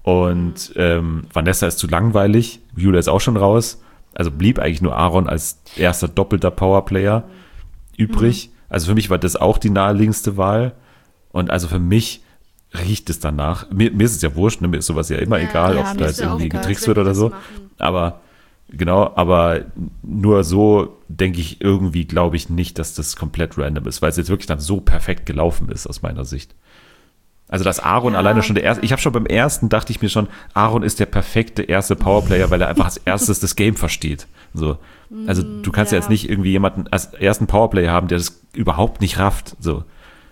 und ähm, Vanessa ist zu langweilig, Julia ist auch schon raus, also blieb eigentlich nur Aaron als erster doppelter Powerplayer übrig. Also für mich war das auch die naheliegendste Wahl und also für mich riecht es danach, mir, mir ist es ja wurscht, ne? Mir ist sowas ja immer Ja, egal, ja, ob mir da ist jetzt ja auch irgendwie egal. getrickst wird oder so, Machen. aber genau, aber nur so denke ich irgendwie, glaube ich nicht, dass das komplett random ist, weil es jetzt wirklich dann so perfekt gelaufen ist aus meiner Sicht. Also dass Aaron Ja, alleine schon der ja. erste, ich habe schon beim ersten, dachte ich mir schon, Aaron ist der perfekte erste Powerplayer, weil er einfach als erstes das Game versteht. So. Also du kannst ja. ja. jetzt nicht irgendwie jemanden als ersten Powerplayer haben, der das überhaupt nicht rafft. So.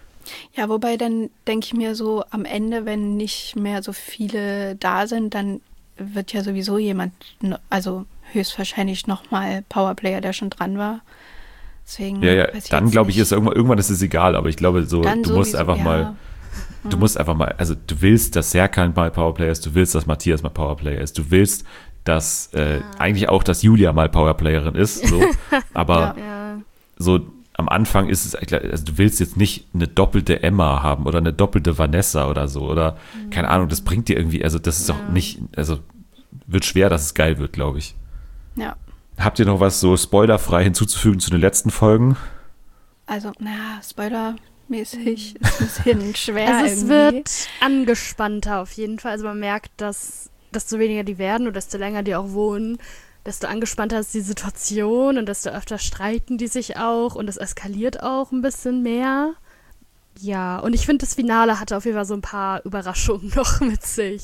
Ja, wobei dann denke ich mir so, am Ende, wenn nicht mehr so viele da sind, dann wird ja sowieso jemand, no- also höchstwahrscheinlich nochmal Powerplayer, der schon dran war. Deswegen Ja, ja, weiß ich dann jetzt glaube ich, nicht. ist irgendwann, irgendwann ist es egal, aber ich glaube so, Dann du musst sowieso, einfach ja. mal, du musst einfach mal, also du willst, dass Serkan mal Powerplayer ist, du willst, dass Matthias mal Powerplayer ist, du willst, dass äh, eigentlich auch, dass Julia mal Powerplayerin ist, so, aber Ja. so am Anfang ist es, also du willst jetzt nicht eine doppelte Emma haben oder eine doppelte Vanessa oder so oder keine Ahnung, das bringt dir irgendwie, also das ist auch nicht, also wird schwer, dass es geil wird, glaube ich. Ja, Habt ihr noch was so spoilerfrei hinzuzufügen zu den letzten Folgen? also, naja, spoilermäßig ist ein bisschen schwer Also es irgendwie. wird angespannter auf jeden Fall. Also man merkt, dass desto weniger die werden und desto länger die auch wohnen, desto angespannter ist die Situation und desto öfter streiten die sich auch und es eskaliert auch ein bisschen mehr. Ja, und ich finde, das Finale hatte auf jeden Fall so ein paar Überraschungen noch mit sich.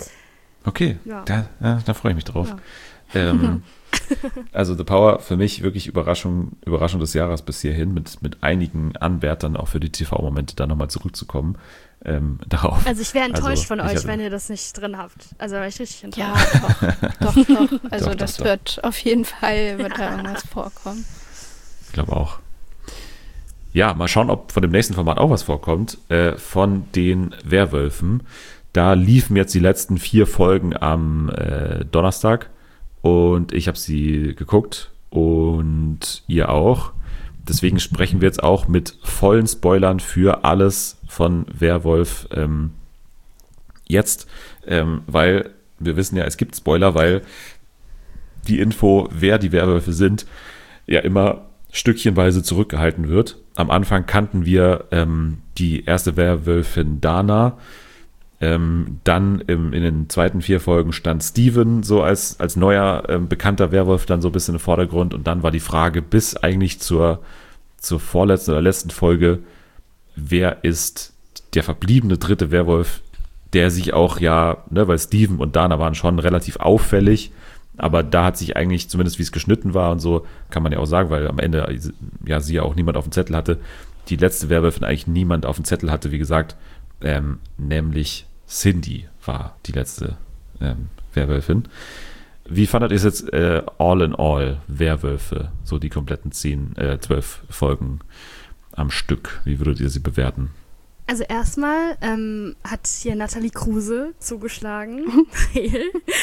Okay, Ja. da, ja, da freue ich mich drauf. Ja. Ähm, also The Power für mich wirklich Überraschung, Überraschung des Jahres bis hierhin, mit, mit einigen Anwärtern auch für die T V-Momente da nochmal zurückzukommen. Ähm, darauf. Also ich wäre enttäuscht Also, von ich euch, hatte- wenn ihr das nicht drin habt. Also wäre ich richtig enttäuscht. Ja, doch, doch, doch. Also Doch, doch, das doch. wird auf jeden Fall, wird da irgendwas vorkommen. Ich glaube auch. Ja, mal schauen, ob von dem nächsten Format auch was vorkommt. Äh, von den Werwölfen. Da liefen jetzt die letzten vier Folgen am äh, Donnerstag und ich habe sie geguckt und ihr auch. Deswegen sprechen wir jetzt auch mit vollen Spoilern für alles von Werwolf ähm, jetzt, ähm, weil wir wissen ja, es gibt Spoiler, weil die Info, wer die Werwölfe sind, ja immer stückchenweise zurückgehalten wird. Am Anfang kannten wir ähm, die erste Werwölfin Dana. Ähm, dann im, in den zweiten vier Folgen stand Steven so als, als neuer ähm, bekannter Werwolf dann so ein bisschen im Vordergrund. Und dann war die Frage bis eigentlich zur, zur vorletzten oder letzten Folge, wer ist der verbliebene dritte Werwolf, der sich auch ja, ne, weil Steven und Dana waren schon relativ auffällig, aber da hat sich eigentlich, zumindest wie es geschnitten war und so, kann man ja auch sagen, weil am Ende ja sie ja auch niemand auf dem Zettel hatte, die letzte Werwölfin eigentlich niemand auf dem Zettel hatte, wie gesagt, ähm, nämlich Cindy war die letzte ähm, Werwölfin. Wie fandet ihr es jetzt äh, all in all, Werwölfe, so die kompletten zehn, äh, zwölf Folgen am Stück? Wie würdet ihr sie bewerten? Also erstmal ähm, hat hier Nathalie Kruse zugeschlagen, weil,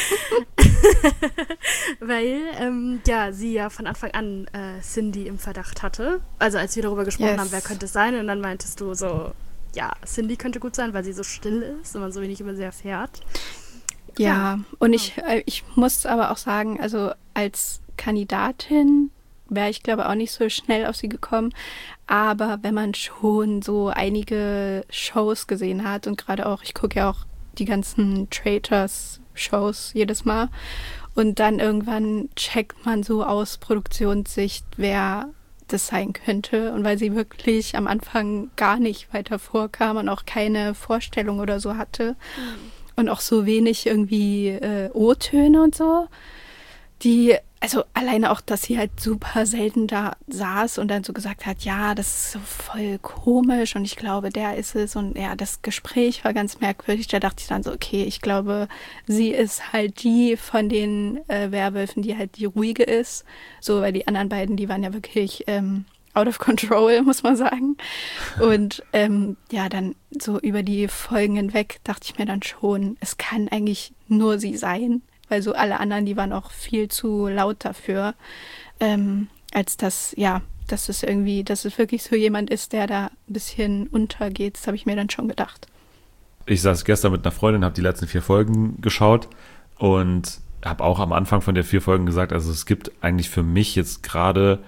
weil ähm, ja, sie ja von Anfang an äh, Cindy im Verdacht hatte. Also als wir darüber gesprochen Yes. haben, wer könnte es sein, und dann meintest du so, ja, Cindy könnte gut sein, weil sie so still ist und man so wenig über sie erfährt. Ja, Ja. und ich, äh, ich muss aber auch sagen, also als Kandidatin wäre ich, glaube auch nicht so schnell auf sie gekommen. Aber wenn man schon so einige Shows gesehen hat und gerade auch, ich gucke ja auch die ganzen Traitors-Shows jedes Mal und dann irgendwann checkt man so aus Produktionssicht, wer das sein könnte. Und weil sie wirklich am Anfang gar nicht weiter vorkam und auch keine Vorstellung oder so hatte und auch so wenig irgendwie äh, O-Töne und so, die, also alleine auch, dass sie halt super selten da saß und dann so gesagt hat, ja, das ist so voll komisch und ich glaube, der ist es, und ja, das Gespräch war ganz merkwürdig. Da dachte ich dann so, okay, ich glaube, sie ist halt die von den äh, Werwölfen, die halt die ruhige ist, so, weil die anderen beiden, die waren ja wirklich ähm, out of control, muss man sagen. Und ähm, ja, dann so über die Folgen hinweg dachte ich mir dann schon, es kann eigentlich nur sie sein. Weil so alle anderen, die waren auch viel zu laut dafür, ähm, als dass, ja, dass es irgendwie, dass es wirklich so jemand ist, der da ein bisschen untergeht. Das habe ich mir dann schon gedacht. Ich saß gestern mit einer Freundin, habe die letzten vier Folgen geschaut und habe auch am Anfang von der vier Folgen gesagt, also es gibt eigentlich für mich jetzt gerade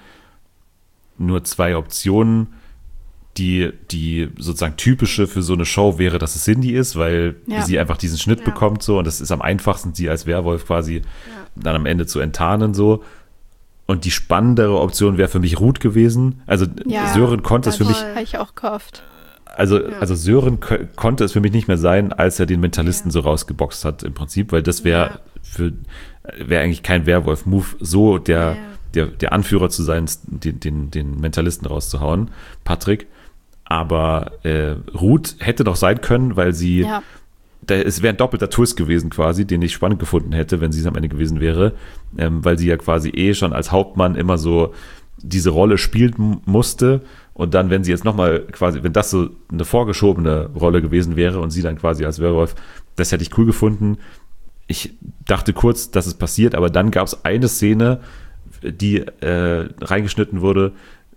nur zwei Optionen. Die, die sozusagen typische für so eine Show wäre, dass es Cindy ist, weil Ja. sie einfach diesen Schnitt Ja. bekommt so, und das ist am einfachsten, sie als Werwolf quasi Ja. dann am Ende zu enttarnen so. Und die spannendere Option wäre für mich Ruth gewesen. Also Ja, Sören konnte es für voll. mich, Habe ich auch gehofft. also, Ja. also Sören ko- konnte es für mich nicht mehr sein, als er den Mentalisten Ja. so rausgeboxt hat im Prinzip, weil das wäre Ja. für wäre eigentlich kein Werwolf-Move, so der, Ja. der, der Anführer zu sein, den, den, den Mentalisten rauszuhauen, Patrick. Aber äh, Ruth hätte doch sein können, weil sie, Ja, da, es wäre ein doppelter Twist gewesen quasi, den ich spannend gefunden hätte, wenn sie es am Ende gewesen wäre, ähm, weil sie ja quasi eh schon als Hauptmann immer so diese Rolle spielen musste, und dann, wenn sie jetzt nochmal quasi, wenn das so eine vorgeschobene Rolle gewesen wäre und sie dann quasi als Werwolf, das hätte ich cool gefunden. Ich dachte kurz, dass es passiert, aber dann gab es eine Szene, die äh, reingeschnitten wurde,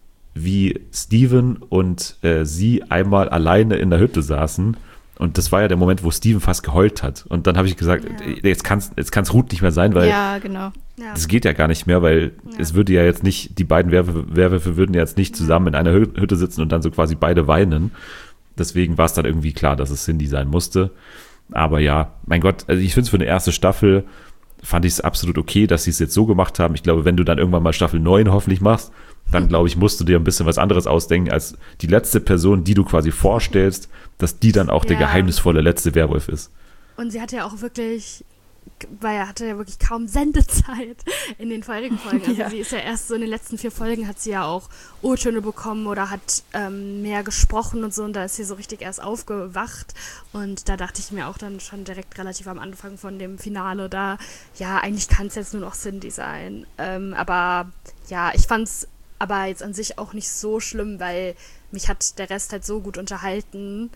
wie Steven und äh, sie einmal alleine in der Hütte saßen. Und das war ja der Moment, wo Steven fast geheult hat. Und dann habe ich gesagt, Ja. jetzt kann es jetzt kann's Ruth nicht mehr sein, weil ja, genau. Ja. das geht ja gar nicht mehr, weil Ja. es würde ja jetzt nicht, die beiden Werwölfe, Werwölfe würden ja jetzt nicht zusammen in einer Hü- Hütte sitzen und dann so quasi beide weinen. Deswegen war es dann irgendwie klar, dass es Cindy sein musste. Aber ja, mein Gott, also ich finde es für eine erste Staffel, fand ich es absolut okay, dass sie es jetzt so gemacht haben. Ich glaube, wenn du dann irgendwann mal Staffel neun hoffentlich machst, dann glaube ich, musst du dir ein bisschen was anderes ausdenken, als die letzte Person, die du quasi vorstellst, dass die dann auch der Ja. geheimnisvolle letzte Werwolf ist. Und sie hatte ja auch wirklich, weil er hatte ja wirklich kaum Sendezeit in den vorherigen Folgen. Also Ja. sie ist ja erst so in den letzten vier Folgen hat sie ja auch O-Töne bekommen oder hat ähm, mehr gesprochen und so, und da ist sie so richtig erst aufgewacht, und da dachte ich mir auch dann schon direkt relativ am Anfang von dem Finale da, ja, eigentlich kann es jetzt nur noch Cindy sein. Ähm, aber ja, ich fand's aber jetzt an sich auch nicht so schlimm, weil mich hat der Rest halt so gut unterhalten,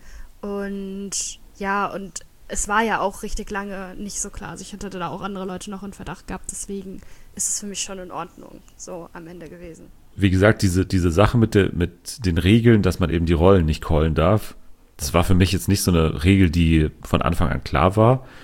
und ja, und es war ja auch richtig lange nicht so klar. Also ich hatte da auch andere Leute noch in Verdacht gehabt, deswegen ist es für mich schon in Ordnung so am Ende gewesen. Wie gesagt, diese, diese Sache mit, der, mit den Regeln, dass man eben die Rollen nicht callen darf, das war für mich jetzt nicht so eine Regel, die von Anfang an klar war.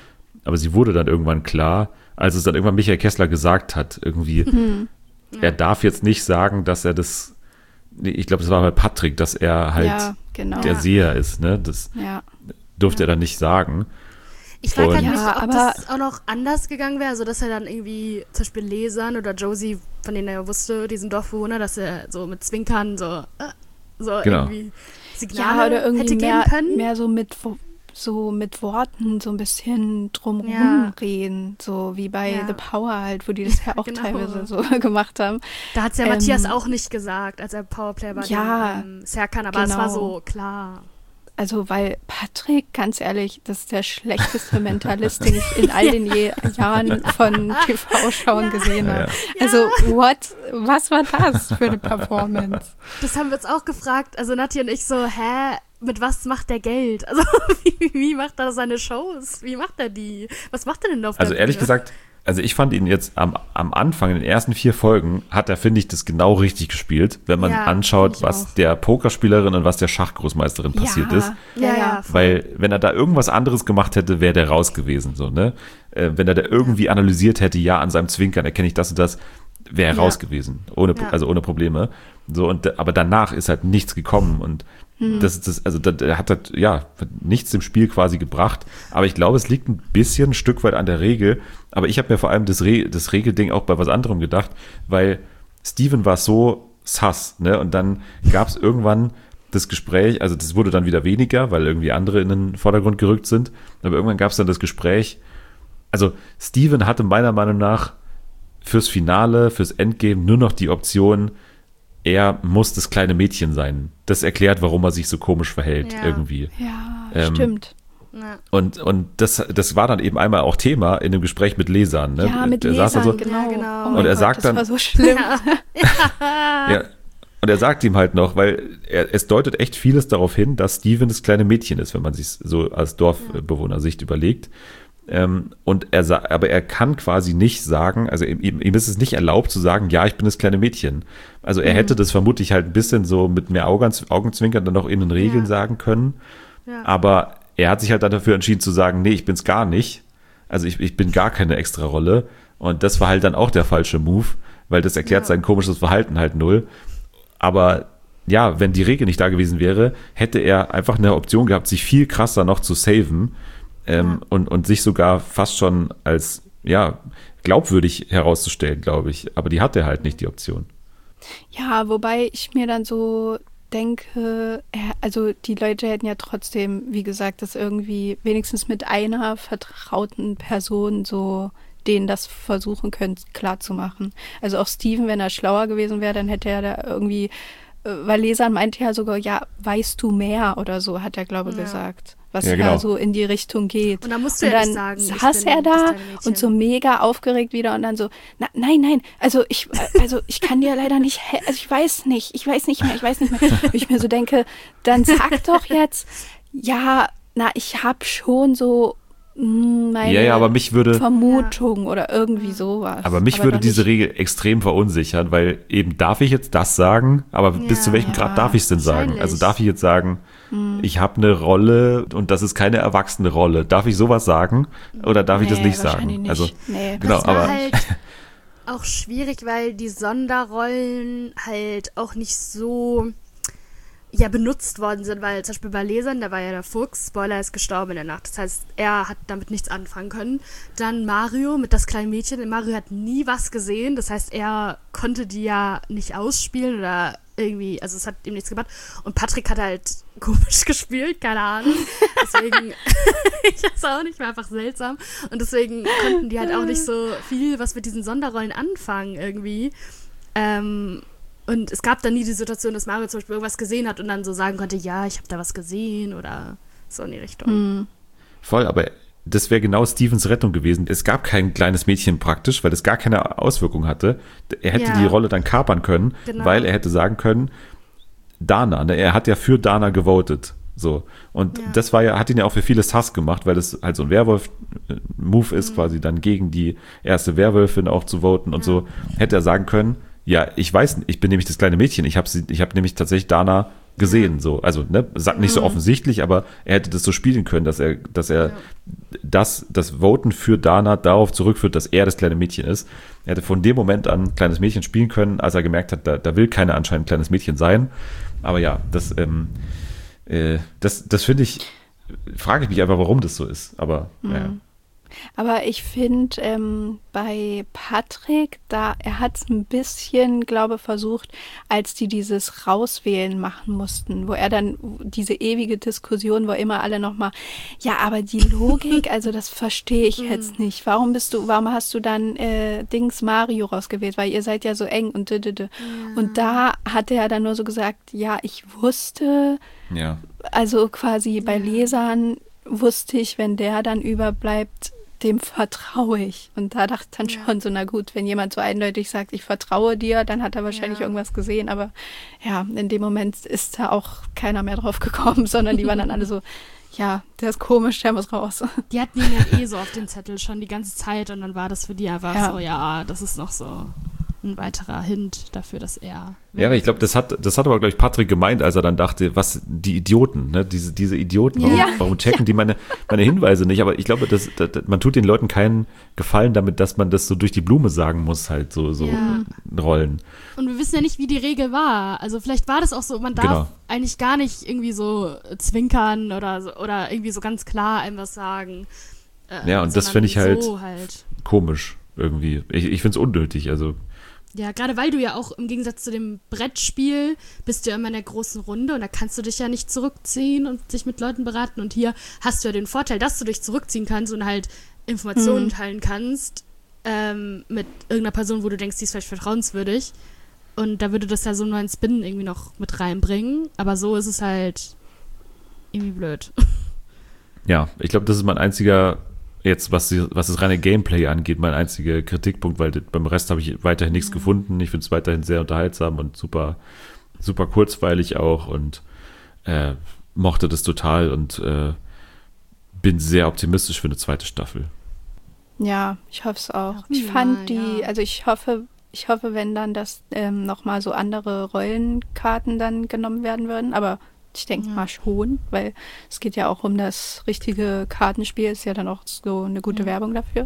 aber sie wurde dann irgendwann klar, als es dann irgendwann Michael Kessler gesagt hat, irgendwie, Mhm. er darf jetzt nicht sagen, dass er das, nee, ich glaube, das war bei Patrick, dass er halt Ja, genau. der Ja. Seher ist, ne? Das Ja. durfte er dann nicht sagen. Ich frage halt Und- mich, Ja, ob aber- das auch noch anders gegangen wäre, also dass er dann irgendwie zum Beispiel Lesern oder Josie, von denen er ja wusste, diesen Dorfbewohner, dass er so mit Zwinkern so, äh, so Genau. irgendwie Signale Ja, oder irgendwie hätte geben mehr, können. mehr so mit Wo- so mit Worten so ein bisschen drumherum Ja. reden, so wie bei Ja. The Power halt, wo die das ja auch Genau. teilweise so gemacht haben. Da hat es ja Ähm, Matthias auch nicht gesagt, als er Powerplayer war, Ja, den, ähm, Serkan, aber es war genau. so klar. Also, weil Patrick, ganz ehrlich, das ist der schlechteste Mentalist, den ich in all den Je Jahren von T V-Schauen gesehen Ja, habe. ja. Also, what? Was war das für eine Performance? Das haben wir uns auch gefragt, also Nati und ich so, hä, mit was macht der Geld? Also wie, wie macht er seine Shows? Wie macht er die? Was macht er denn auf Also der ehrlich Bühne? gesagt, also ich fand ihn jetzt am, am Anfang, in den ersten vier Folgen, hat er, finde ich, das genau richtig gespielt, wenn man Ja, anschaut, ich was auch. der Pokerspielerin und was der Schachgroßmeisterin passiert ja, ist. Ja, ja. voll. Weil, wenn er da irgendwas anderes gemacht hätte, wäre der raus gewesen, so, ne? Äh, wenn er da irgendwie analysiert hätte, ja, an seinem Zwinkern erkenne ich das und das, wäre er Ja. raus gewesen. Ohne, Ja. also ohne Probleme. So, und, da- aber danach ist halt nichts gekommen und das, das, also, da- er hat halt, ja, nichts im Spiel quasi gebracht. Aber ich glaube, es liegt ein bisschen ein Stück weit an der Regel. Aber ich habe mir vor allem das, Re das Regelding auch bei was anderem gedacht, weil Steven war so sass, ne? Und dann gab es irgendwann das Gespräch, also das wurde dann wieder weniger, weil irgendwie andere in den Vordergrund gerückt sind. Aber irgendwann gab es dann das Gespräch, also Steven hatte meiner Meinung nach fürs Finale, fürs Endgame nur noch die Option, er muss das kleine Mädchen sein. Das erklärt, warum er sich so komisch verhält Ja. irgendwie. Ja, Ähm, stimmt. Ja. Und, und das, das war dann eben einmal auch Thema in dem Gespräch mit Lesern. Ne? Ja, mit Der Lesern, saß dann so, genau. Ja, genau. Oh Und mein er Gott, sagt das dann- war so schlimm. ja, und er sagt ihm halt noch, weil er, es deutet echt vieles darauf hin, dass Steven das kleine Mädchen ist, wenn man sich so als Dorfbewohner-Sicht überlegt. Ähm, und er sa- aber er kann quasi nicht sagen, also ihm, ihm ihm ist es nicht erlaubt zu sagen, ja, ich bin das kleine Mädchen. Also er hätte das vermutlich halt ein bisschen so mit mehr Augen, Augenzwinkern dann noch in den Regeln Ja. sagen können. Ja. Aber er hat sich halt dann dafür entschieden zu sagen, nee, ich bin's gar nicht. Also ich, ich bin gar keine extra Rolle. Und das war halt dann auch der falsche Move, weil das erklärt Ja. sein komisches Verhalten halt null. Aber ja, wenn die Regel nicht da gewesen wäre, hätte er einfach eine Option gehabt, sich viel krasser noch zu saven ähm, Ja. und, und sich sogar fast schon als ja glaubwürdig herauszustellen, glaube ich. Aber die hat er halt nicht, die Option. Ja, wobei ich mir dann so denke, er- also die Leute hätten ja trotzdem, wie gesagt, das irgendwie wenigstens mit einer vertrauten Person so denen das versuchen können, klarzumachen. Also auch Steven, wenn er schlauer gewesen wäre, dann hätte er da irgendwie, äh, weil Lesan meinte ja sogar, ja, weißt du mehr oder so, hat er, glaube ich, Ja. gesagt. Was Ja, ja, genau. so in die Richtung geht. Und dann musst du Und ja dann nicht sagen, ich saß bin er das da kleine Mädchen. und so mega aufgeregt wieder und dann so, na, nein, nein, also ich, also ich kann dir leider nicht, he- also ich weiß nicht, ich weiß nicht mehr, ich weiß nicht mehr. Und ich mir so denke, dann sag doch jetzt, ja, na, ich hab schon so mm, meine Ja, ja, aber mich würde Vermutung oder irgendwie sowas. Aber mich würde doch diese nicht- Regel extrem verunsichern, weil eben darf ich jetzt das sagen, aber bis Ja. zu welchem Grad darf ich es denn sagen? Wahrscheinlich. Also darf ich jetzt sagen, Hm. ich habe eine Rolle und das ist keine erwachsene Rolle. Darf ich sowas sagen oder darf ich das Nee, nicht sagen? wahrscheinlich nicht. Also nee, genau, das war aber- halt auch schwierig, weil die Sonderrollen halt auch nicht so ja benutzt worden sind, weil zum Beispiel bei Lesern, da war ja der Fuchs, Spoiler, ist gestorben in der Nacht. Das heißt, er hat damit nichts anfangen können. Dann Mario mit das kleine Mädchen. Mario hat nie was gesehen, das heißt, er konnte die ja nicht ausspielen oder irgendwie, also es hat ihm nichts gebracht. Und Patrick hat halt komisch gespielt, keine Ahnung. Deswegen, ich weiß auch nicht, war einfach seltsam. Und deswegen konnten die halt auch nicht so viel was mit diesen Sonderrollen anfangen irgendwie. Ähm, und es gab dann nie die Situation, dass Mario zum Beispiel irgendwas gesehen hat und dann so sagen konnte, ja, ich habe da was gesehen oder so in die Richtung. Hm. voll, aber das wäre genau Stevens Rettung gewesen. Es gab kein kleines Mädchen praktisch, weil es gar keine Auswirkung hatte. Er hätte Ja. die Rolle dann kapern können, Genau. weil er hätte sagen können, Dana, ne? Er hat ja für Dana gewotet. So. Und Ja. das war ja, hat ihn ja auch für vieles Hass gemacht, weil das halt so ein Werwolf-Move ist, quasi dann gegen die erste Werwölfin auch zu voten und Ja. so. Hätte er sagen können, ja, ich weiß, ich bin nämlich das kleine Mädchen. Ich habe sie, ich habe nämlich tatsächlich Dana gesehen, so. Also, ne, sagt nicht so Mhm. offensichtlich, aber er hätte das so spielen können, dass er, dass er Ja. das, das Voten für Dana darauf zurückführt, dass er das kleine Mädchen ist. Er hätte von dem Moment an kleines Mädchen spielen können, als er gemerkt hat, da, da will keiner anscheinend kleines Mädchen sein. Aber ja, das, ähm, äh, das, das finde ich, frage ich mich einfach, warum das so ist. Aber, naja. Aber ich finde, ähm, bei Patrick, da er hat es ein bisschen, glaube versucht, als die dieses Rauswählen machen mussten, wo er dann diese ewige Diskussion, wo immer alle nochmal, ja, aber die Logik, also das verstehe ich jetzt nicht. Warum bist du, warum hast du dann äh, Dings Mario rausgewählt? Weil ihr seid ja so eng und dödödö. Und da hat er dann nur so gesagt, ja, ich wusste, Ja. also quasi bei Lesern wusste ich, wenn der dann überbleibt, dem vertraue ich. Und da dachte ich dann Ja. schon so, na gut, wenn jemand so eindeutig sagt, ich vertraue dir, dann hat er wahrscheinlich Ja. irgendwas gesehen. Aber ja, in dem Moment ist da auch keiner mehr drauf gekommen, sondern die waren dann alle so, ja, der ist komisch, der muss raus. Die hatten ihn ja eh so auf den Zettel schon die ganze Zeit und dann war das für die einfach Ja. so, ja, das ist noch so ein weiterer Hint dafür, dass er... Ja, aber ich glaube, das hat, das hat aber, glaube ich, Patrick gemeint, als er dann dachte, was, die Idioten, ne, diese, diese Idioten, warum, Ja. warum checken die meine, meine Hinweise nicht? Aber ich glaube, das, das, man tut den Leuten keinen Gefallen damit, dass man das so durch die Blume sagen muss, halt, so, so Ja. Rollen. Und wir wissen ja nicht, wie die Regel war. Also vielleicht war das auch so, man darf Genau. eigentlich gar nicht irgendwie so zwinkern oder, so, oder irgendwie so ganz klar einem was sagen. Äh, Ja, und das sondern finde ich halt- so halt. Komisch, irgendwie. Ich, ich finde es unnötig, also. Ja, gerade weil du ja auch im Gegensatz zu dem Brettspiel bist du ja immer in der großen Runde und da kannst du dich ja nicht zurückziehen und dich mit Leuten beraten. Und hier hast du ja den Vorteil, dass du dich zurückziehen kannst und halt Informationen Mhm. teilen kannst ähm, mit irgendeiner Person, wo du denkst, die ist vielleicht vertrauenswürdig. Und da würde das ja so einen neuen Spin irgendwie noch mit reinbringen. Aber so ist es halt irgendwie blöd. Ja, ich glaube, das ist mein einziger, jetzt was, die, was das reine Gameplay angeht, mein einziger Kritikpunkt, weil das, beim Rest habe ich weiterhin nichts gefunden. Ich finde es weiterhin sehr unterhaltsam und super, super kurzweilig auch und äh, mochte das total und äh, bin sehr optimistisch für eine zweite Staffel. Ja, ich hoffe es auch. Ja, ich ja, fand die, ja. also ich hoffe, ich hoffe, wenn dann, dass ähm, nochmal so andere Rollenkarten dann genommen werden würden, aber ich denke Ja. mal schon, weil es geht ja auch um das richtige Kartenspiel, ist ja dann auch so eine gute Ja. Werbung dafür.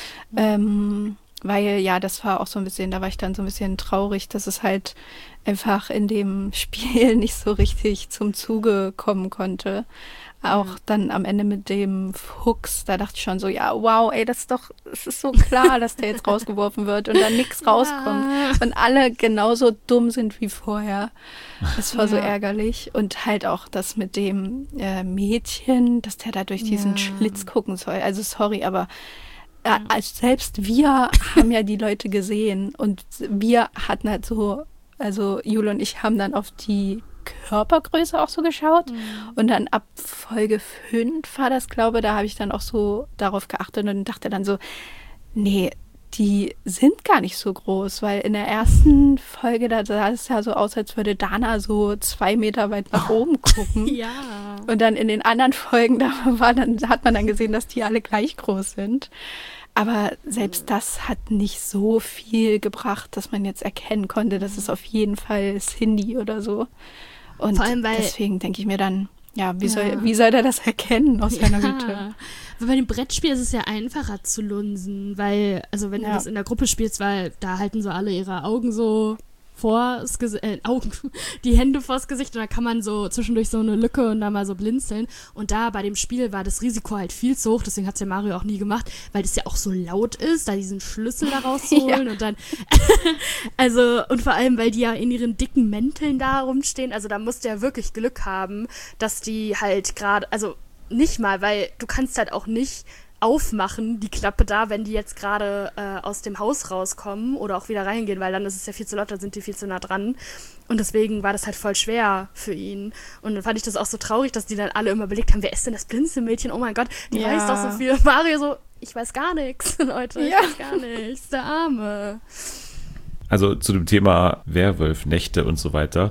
Ähm, weil ja, das war auch so ein bisschen, da war ich dann so ein bisschen traurig, dass es halt einfach in dem Spiel nicht so richtig zum Zuge kommen konnte. Auch dann am Ende mit dem Fuchs, da dachte ich schon so, ja, wow, ey, das ist doch, es ist so klar, dass der jetzt rausgeworfen wird und dann nichts rauskommt. Und alle genauso dumm sind wie vorher. Das war so Ja. ärgerlich. Und halt auch das mit dem äh, Mädchen, dass der da durch diesen Ja. Schlitz gucken soll. Also sorry, aber äh, als selbst wir haben ja die Leute gesehen und wir hatten halt so, also Jule und ich haben dann auf die Körpergröße auch so geschaut und dann ab Folge fünf war das, glaube ich, da habe ich dann auch so darauf geachtet und dachte dann so, nee, die sind gar nicht so groß, weil in der ersten Folge, da sah es ja so aus, als würde Dana so zwei Meter weit nach oben gucken. Ja. Und dann in den anderen Folgen, da war dann, hat man dann gesehen, dass die alle gleich groß sind. Aber selbst das hat nicht so viel gebracht, dass man jetzt erkennen konnte, dass es auf jeden Fall Cindy oder so. Und Vor allem, weil- deswegen denke ich mir dann, ja, wie, Ja. Soll, wie soll der das erkennen aus seiner Güte? Ja. Aber bei dem Brettspiel ist es ja einfacher zu lunsen, weil, also wenn Ja. du das in der Gruppe spielst, weil da halten so alle ihre Augen so vor das Gesicht, äh, Augen, die Hände vors Gesicht und da kann man so zwischendurch so eine Lücke und da mal so blinzeln. Und da bei dem Spiel war das Risiko halt viel zu hoch, deswegen hat es ja Mario auch nie gemacht, weil das ja auch so laut ist, da diesen Schlüssel da rauszuholen und dann, also, und vor allem, weil die ja in ihren dicken Mänteln da rumstehen, also da musst du ja wirklich Glück haben, dass die halt gerade, also nicht mal, weil du kannst halt auch nicht aufmachen, die Klappe da, wenn die jetzt gerade äh, aus dem Haus rauskommen oder auch wieder reingehen, weil dann ist es ja viel zu laut, dann sind die viel zu nah dran. Und deswegen war das halt voll schwer für ihn. Und dann fand ich das auch so traurig, dass die dann alle immer überlegt haben, wer ist denn das Blinzelmädchen? Oh mein Gott, die Ja. weiß doch so viel. Mario so, ich weiß gar nichts, Leute, ich Ja. weiß gar nichts, der Arme. Also zu dem Thema Werwolf, Nächte und so weiter.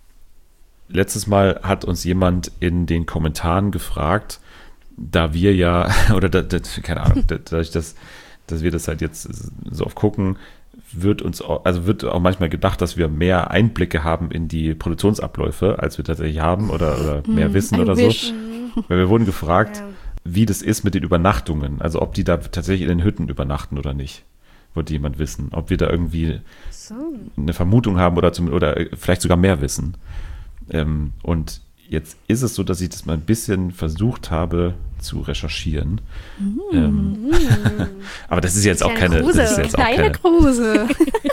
Letztes Mal hat uns jemand in den Kommentaren gefragt, da wir ja, oder da, da, keine Ahnung, da- dadurch, dass, dass wir das halt jetzt so oft gucken, wird uns auch, also wird auch manchmal gedacht, dass wir mehr Einblicke haben in die Produktionsabläufe, als wir tatsächlich haben oder, oder mehr Mm, wissen I oder wish. so. Weil wir wurden gefragt, Ja. wie das ist mit den Übernachtungen. Also ob die da tatsächlich in den Hütten übernachten oder nicht. Wollte jemand wissen. Ob wir da irgendwie So. eine Vermutung haben oder, zum, oder vielleicht sogar mehr wissen. Ähm, und jetzt ist es so, dass ich das mal ein bisschen versucht habe zu recherchieren. Ähm, aber das ist jetzt auch Kleine keine... Das ist Kruse. jetzt auch Kleine keine Kruse.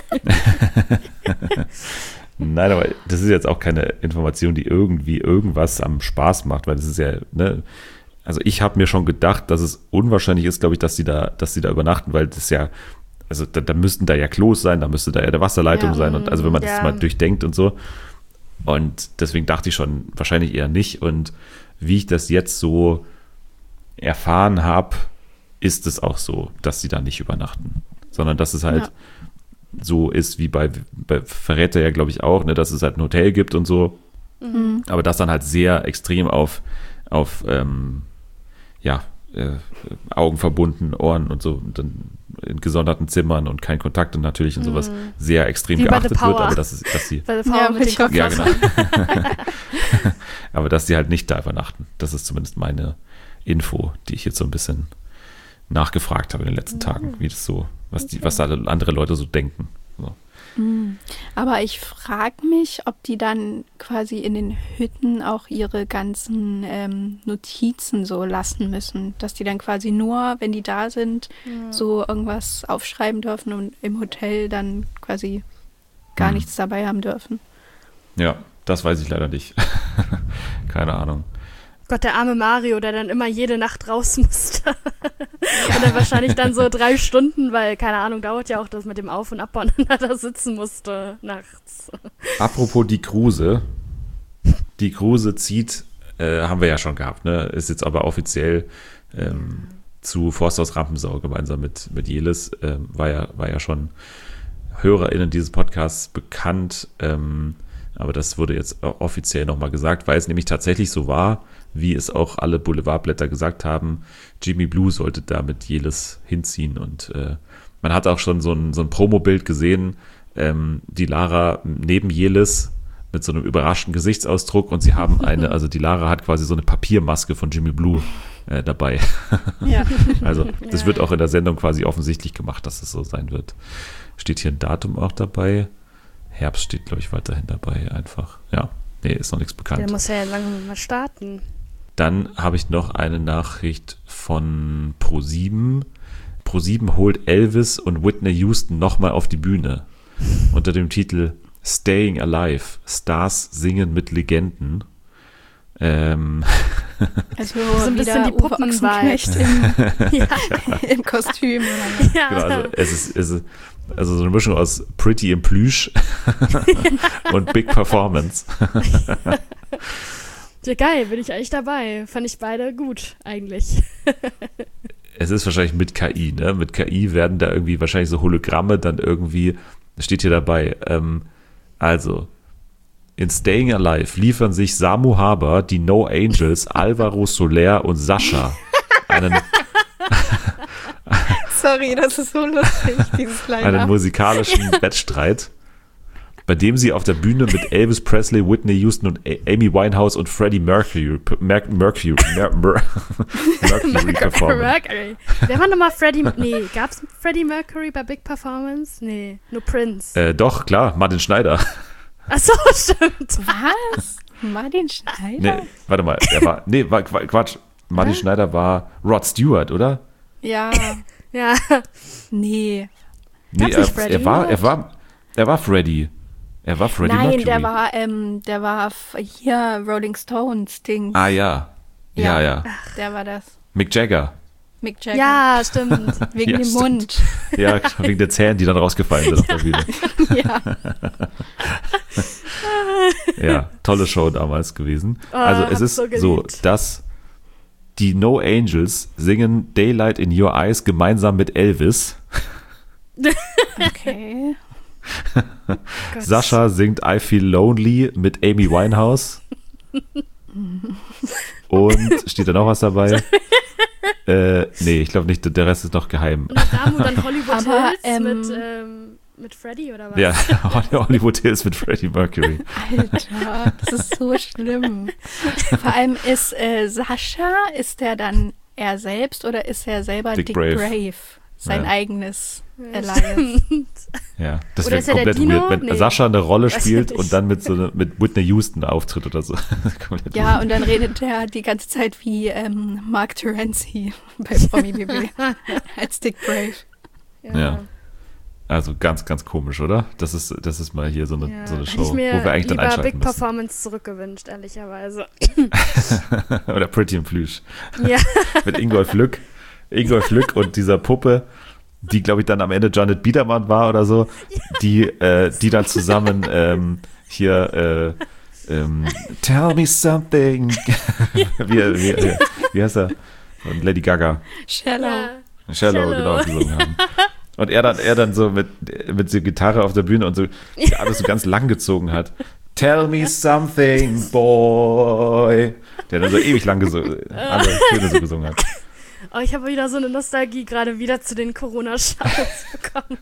Nein, aber das ist jetzt auch keine Information, die irgendwie irgendwas am Spaß macht, weil das ist ja, ne, also ich habe mir schon gedacht, dass es unwahrscheinlich ist, glaube ich, dass sie da, dass sie da übernachten, weil das ja, also da, da müssten da ja Klos sein, da müsste da ja eine Wasserleitung Ja. sein und also wenn man Ja. das mal durchdenkt und so. Und deswegen dachte ich schon, wahrscheinlich eher nicht. Und wie ich das jetzt so erfahren habe, ist es auch so, dass sie da nicht übernachten, sondern dass es halt Ja. so ist wie bei, bei verrät er ja, glaube ich, auch, ne, dass es halt ein Hotel gibt und so, Mhm. aber das dann halt sehr extrem auf, auf ähm, ja, äh, Augen verbunden, Ohren und so, und dann in gesonderten Zimmern und kein Kontakt und natürlich und sowas sehr extrem Wie bei The geachtet wird, Power. aber dass, es, dass sie, Bei der Ja, Frau wollte mit ich den auch ja, Kopflosen. genau. Aber dass sie halt nicht da übernachten. Das ist zumindest meine Info, die ich jetzt so ein bisschen nachgefragt habe in den letzten Tagen, wie das so, was die, was alle andere Leute so denken. So. Aber ich frage mich, ob die dann quasi in den Hütten auch ihre ganzen ähm, Notizen so lassen müssen. Dass die dann quasi nur, wenn die da sind, so irgendwas aufschreiben dürfen und im Hotel dann quasi gar Hm. nichts dabei haben dürfen. Ja, das weiß ich leider nicht. Keine Ahnung. Gott, der arme Mario, der dann immer jede Nacht raus musste. Und dann wahrscheinlich dann so drei Stunden, weil, keine Ahnung, dauert ja auch das mit dem Auf- und Abbauen, und da sitzen musste nachts. Apropos die Kruse. Die Kruse zieht, äh, haben wir ja schon gehabt, ne? Ist jetzt aber offiziell ähm, zu Forsthaus Rampensau gemeinsam mit, mit Jelis. Ähm, war, ja, war ja schon HörerInnen dieses Podcasts bekannt. Ähm, aber das wurde jetzt offiziell nochmal gesagt, weil es nämlich tatsächlich so war, wie es auch alle Boulevardblätter gesagt haben. Jimmy Blue sollte da mit Jelis hinziehen und äh, man hat auch schon so ein, so ein Promo-Bild gesehen, ähm, die Lara neben Jelis mit so einem überraschten Gesichtsausdruck und sie haben eine, also die Lara hat quasi so eine Papiermaske von Jimmy Blue äh, dabei. Ja. Also das Ja, wird ja. auch in der Sendung quasi offensichtlich gemacht, dass es so sein wird. Steht hier ein Datum auch dabei? Herbst steht, glaube ich, weiterhin dabei einfach. Ja, nee, ist noch nichts Der bekannt. muss ja langsam mal starten. Dann habe ich noch eine Nachricht von ProSieben. ProSieben holt Elvis und Whitney Houston nochmal auf die Bühne. Unter dem Titel Staying Alive. Stars singen mit Legenden. Ähm, Also So ein bisschen wieder die Uwe Ochsenknecht Puppen-Vibes. im, Ja. im Kostüm. Oder? Ja. genau, also es ist, es ist also so eine Mischung aus Pretty in Plüsch und Big Performance. Ja, geil, bin ich eigentlich dabei. Fand ich beide gut, eigentlich. Es ist wahrscheinlich mit K I, ne? Mit K I werden da irgendwie wahrscheinlich so Hologramme dann irgendwie, das steht hier dabei, ähm, also, in Staying Alive liefern sich Samu Haber, die No Angels, Alvaro Soler und Sascha einen, Sorry, das ist so lustig, dieses einen kleine. musikalischen Wettstreit, bei dem sie auf der Bühne mit Elvis Presley, Whitney Houston und A- Amy Winehouse und Freddie Mercury, Mer Mercury, Mer Mer Mercury performen. Mercury. Wer war nochmal Freddie? Nee, gab's Freddie Mercury bei Big Performance? Nee, nur Prince. Äh, doch, klar, Martin Schneider. Achso, stimmt. Was? Martin Schneider? Nee, warte mal, er war, nee, war, Qu- Quatsch, Martin Schneider war Rod Stewart, oder? Ja, Ja, nee. Nee, Gab's er, nicht Freddie er war, er überhaupt? war, er war Freddie. Er war Freddie Nein, Mercury. der war, ähm, der war f- hier Rolling Stones Ding. Ah ja. Ja, ja. Ja. Der war das. Mick Jagger. Mick Jagger. ja, stimmt. Wegen Ja, dem stimmt. Mund. Ja, wegen der Zähne, die dann rausgefallen sind auf der Bühne. Ja. Ja, tolle Show damals gewesen. Oh, also es hab's ist so so, geliebt. dass die No Angels singen Daylight in Your Eyes gemeinsam mit Elvis. Okay. Gott. Sascha singt I Feel Lonely mit Amy Winehouse. Und steht da noch was dabei? äh, nee, ich glaube nicht, der Rest ist noch geheim. Und Samu dann Hollywood Aber, Hills ähm, mit, ähm, mit mit Freddie oder was? Ja, Hollywood Hills mit Freddie Mercury. Alter, das ist so schlimm. Vor allem ist äh, Sascha, ist der dann er selbst oder ist er selber Dick Dick, Brave. Brave? Sein Ja. eigenes Ja, Elias. stimmt. Ja, das Oder wäre ist er der komplett Dino? weird, wenn Nee. Sascha eine Rolle Weiß ich spielt nicht. und dann mit so eine, mit Whitney Houston auftritt oder so. Komplett Ja, weird. und dann redet er die ganze Zeit wie ähm, Mark Terenzi bei Promi B B als Dick Brave. Ja. Also ganz, ganz komisch, oder? Das ist, das ist mal hier so eine, Ja. so eine Hätte Show, ich mir wo wir eigentlich dann lieber einschalten Big müssen. Performance zurückgewünscht, ehrlicherweise. Oder Pretty in Plüsch. Ja. Mit Ingolf Lück. Ingolf Lück und dieser Puppe, die, glaube ich, dann am Ende Janet Biedermann war oder so, die, äh, die dann zusammen ähm, hier äh, ähm, Tell me something. wie, wie, wie, wie heißt er? Und Lady Gaga. Shallow. Ja. Shallow, Shallow. genau, gesungen haben. Und er dann, er dann so mit, mit so Gitarre auf der Bühne und so alles so ganz lang gezogen hat. Tell me something, boy. Der dann so ewig lang gesungen, alle Töne so gesungen hat. Oh, ich habe wieder so eine Nostalgie gerade wieder zu den Corona-Shows bekommen.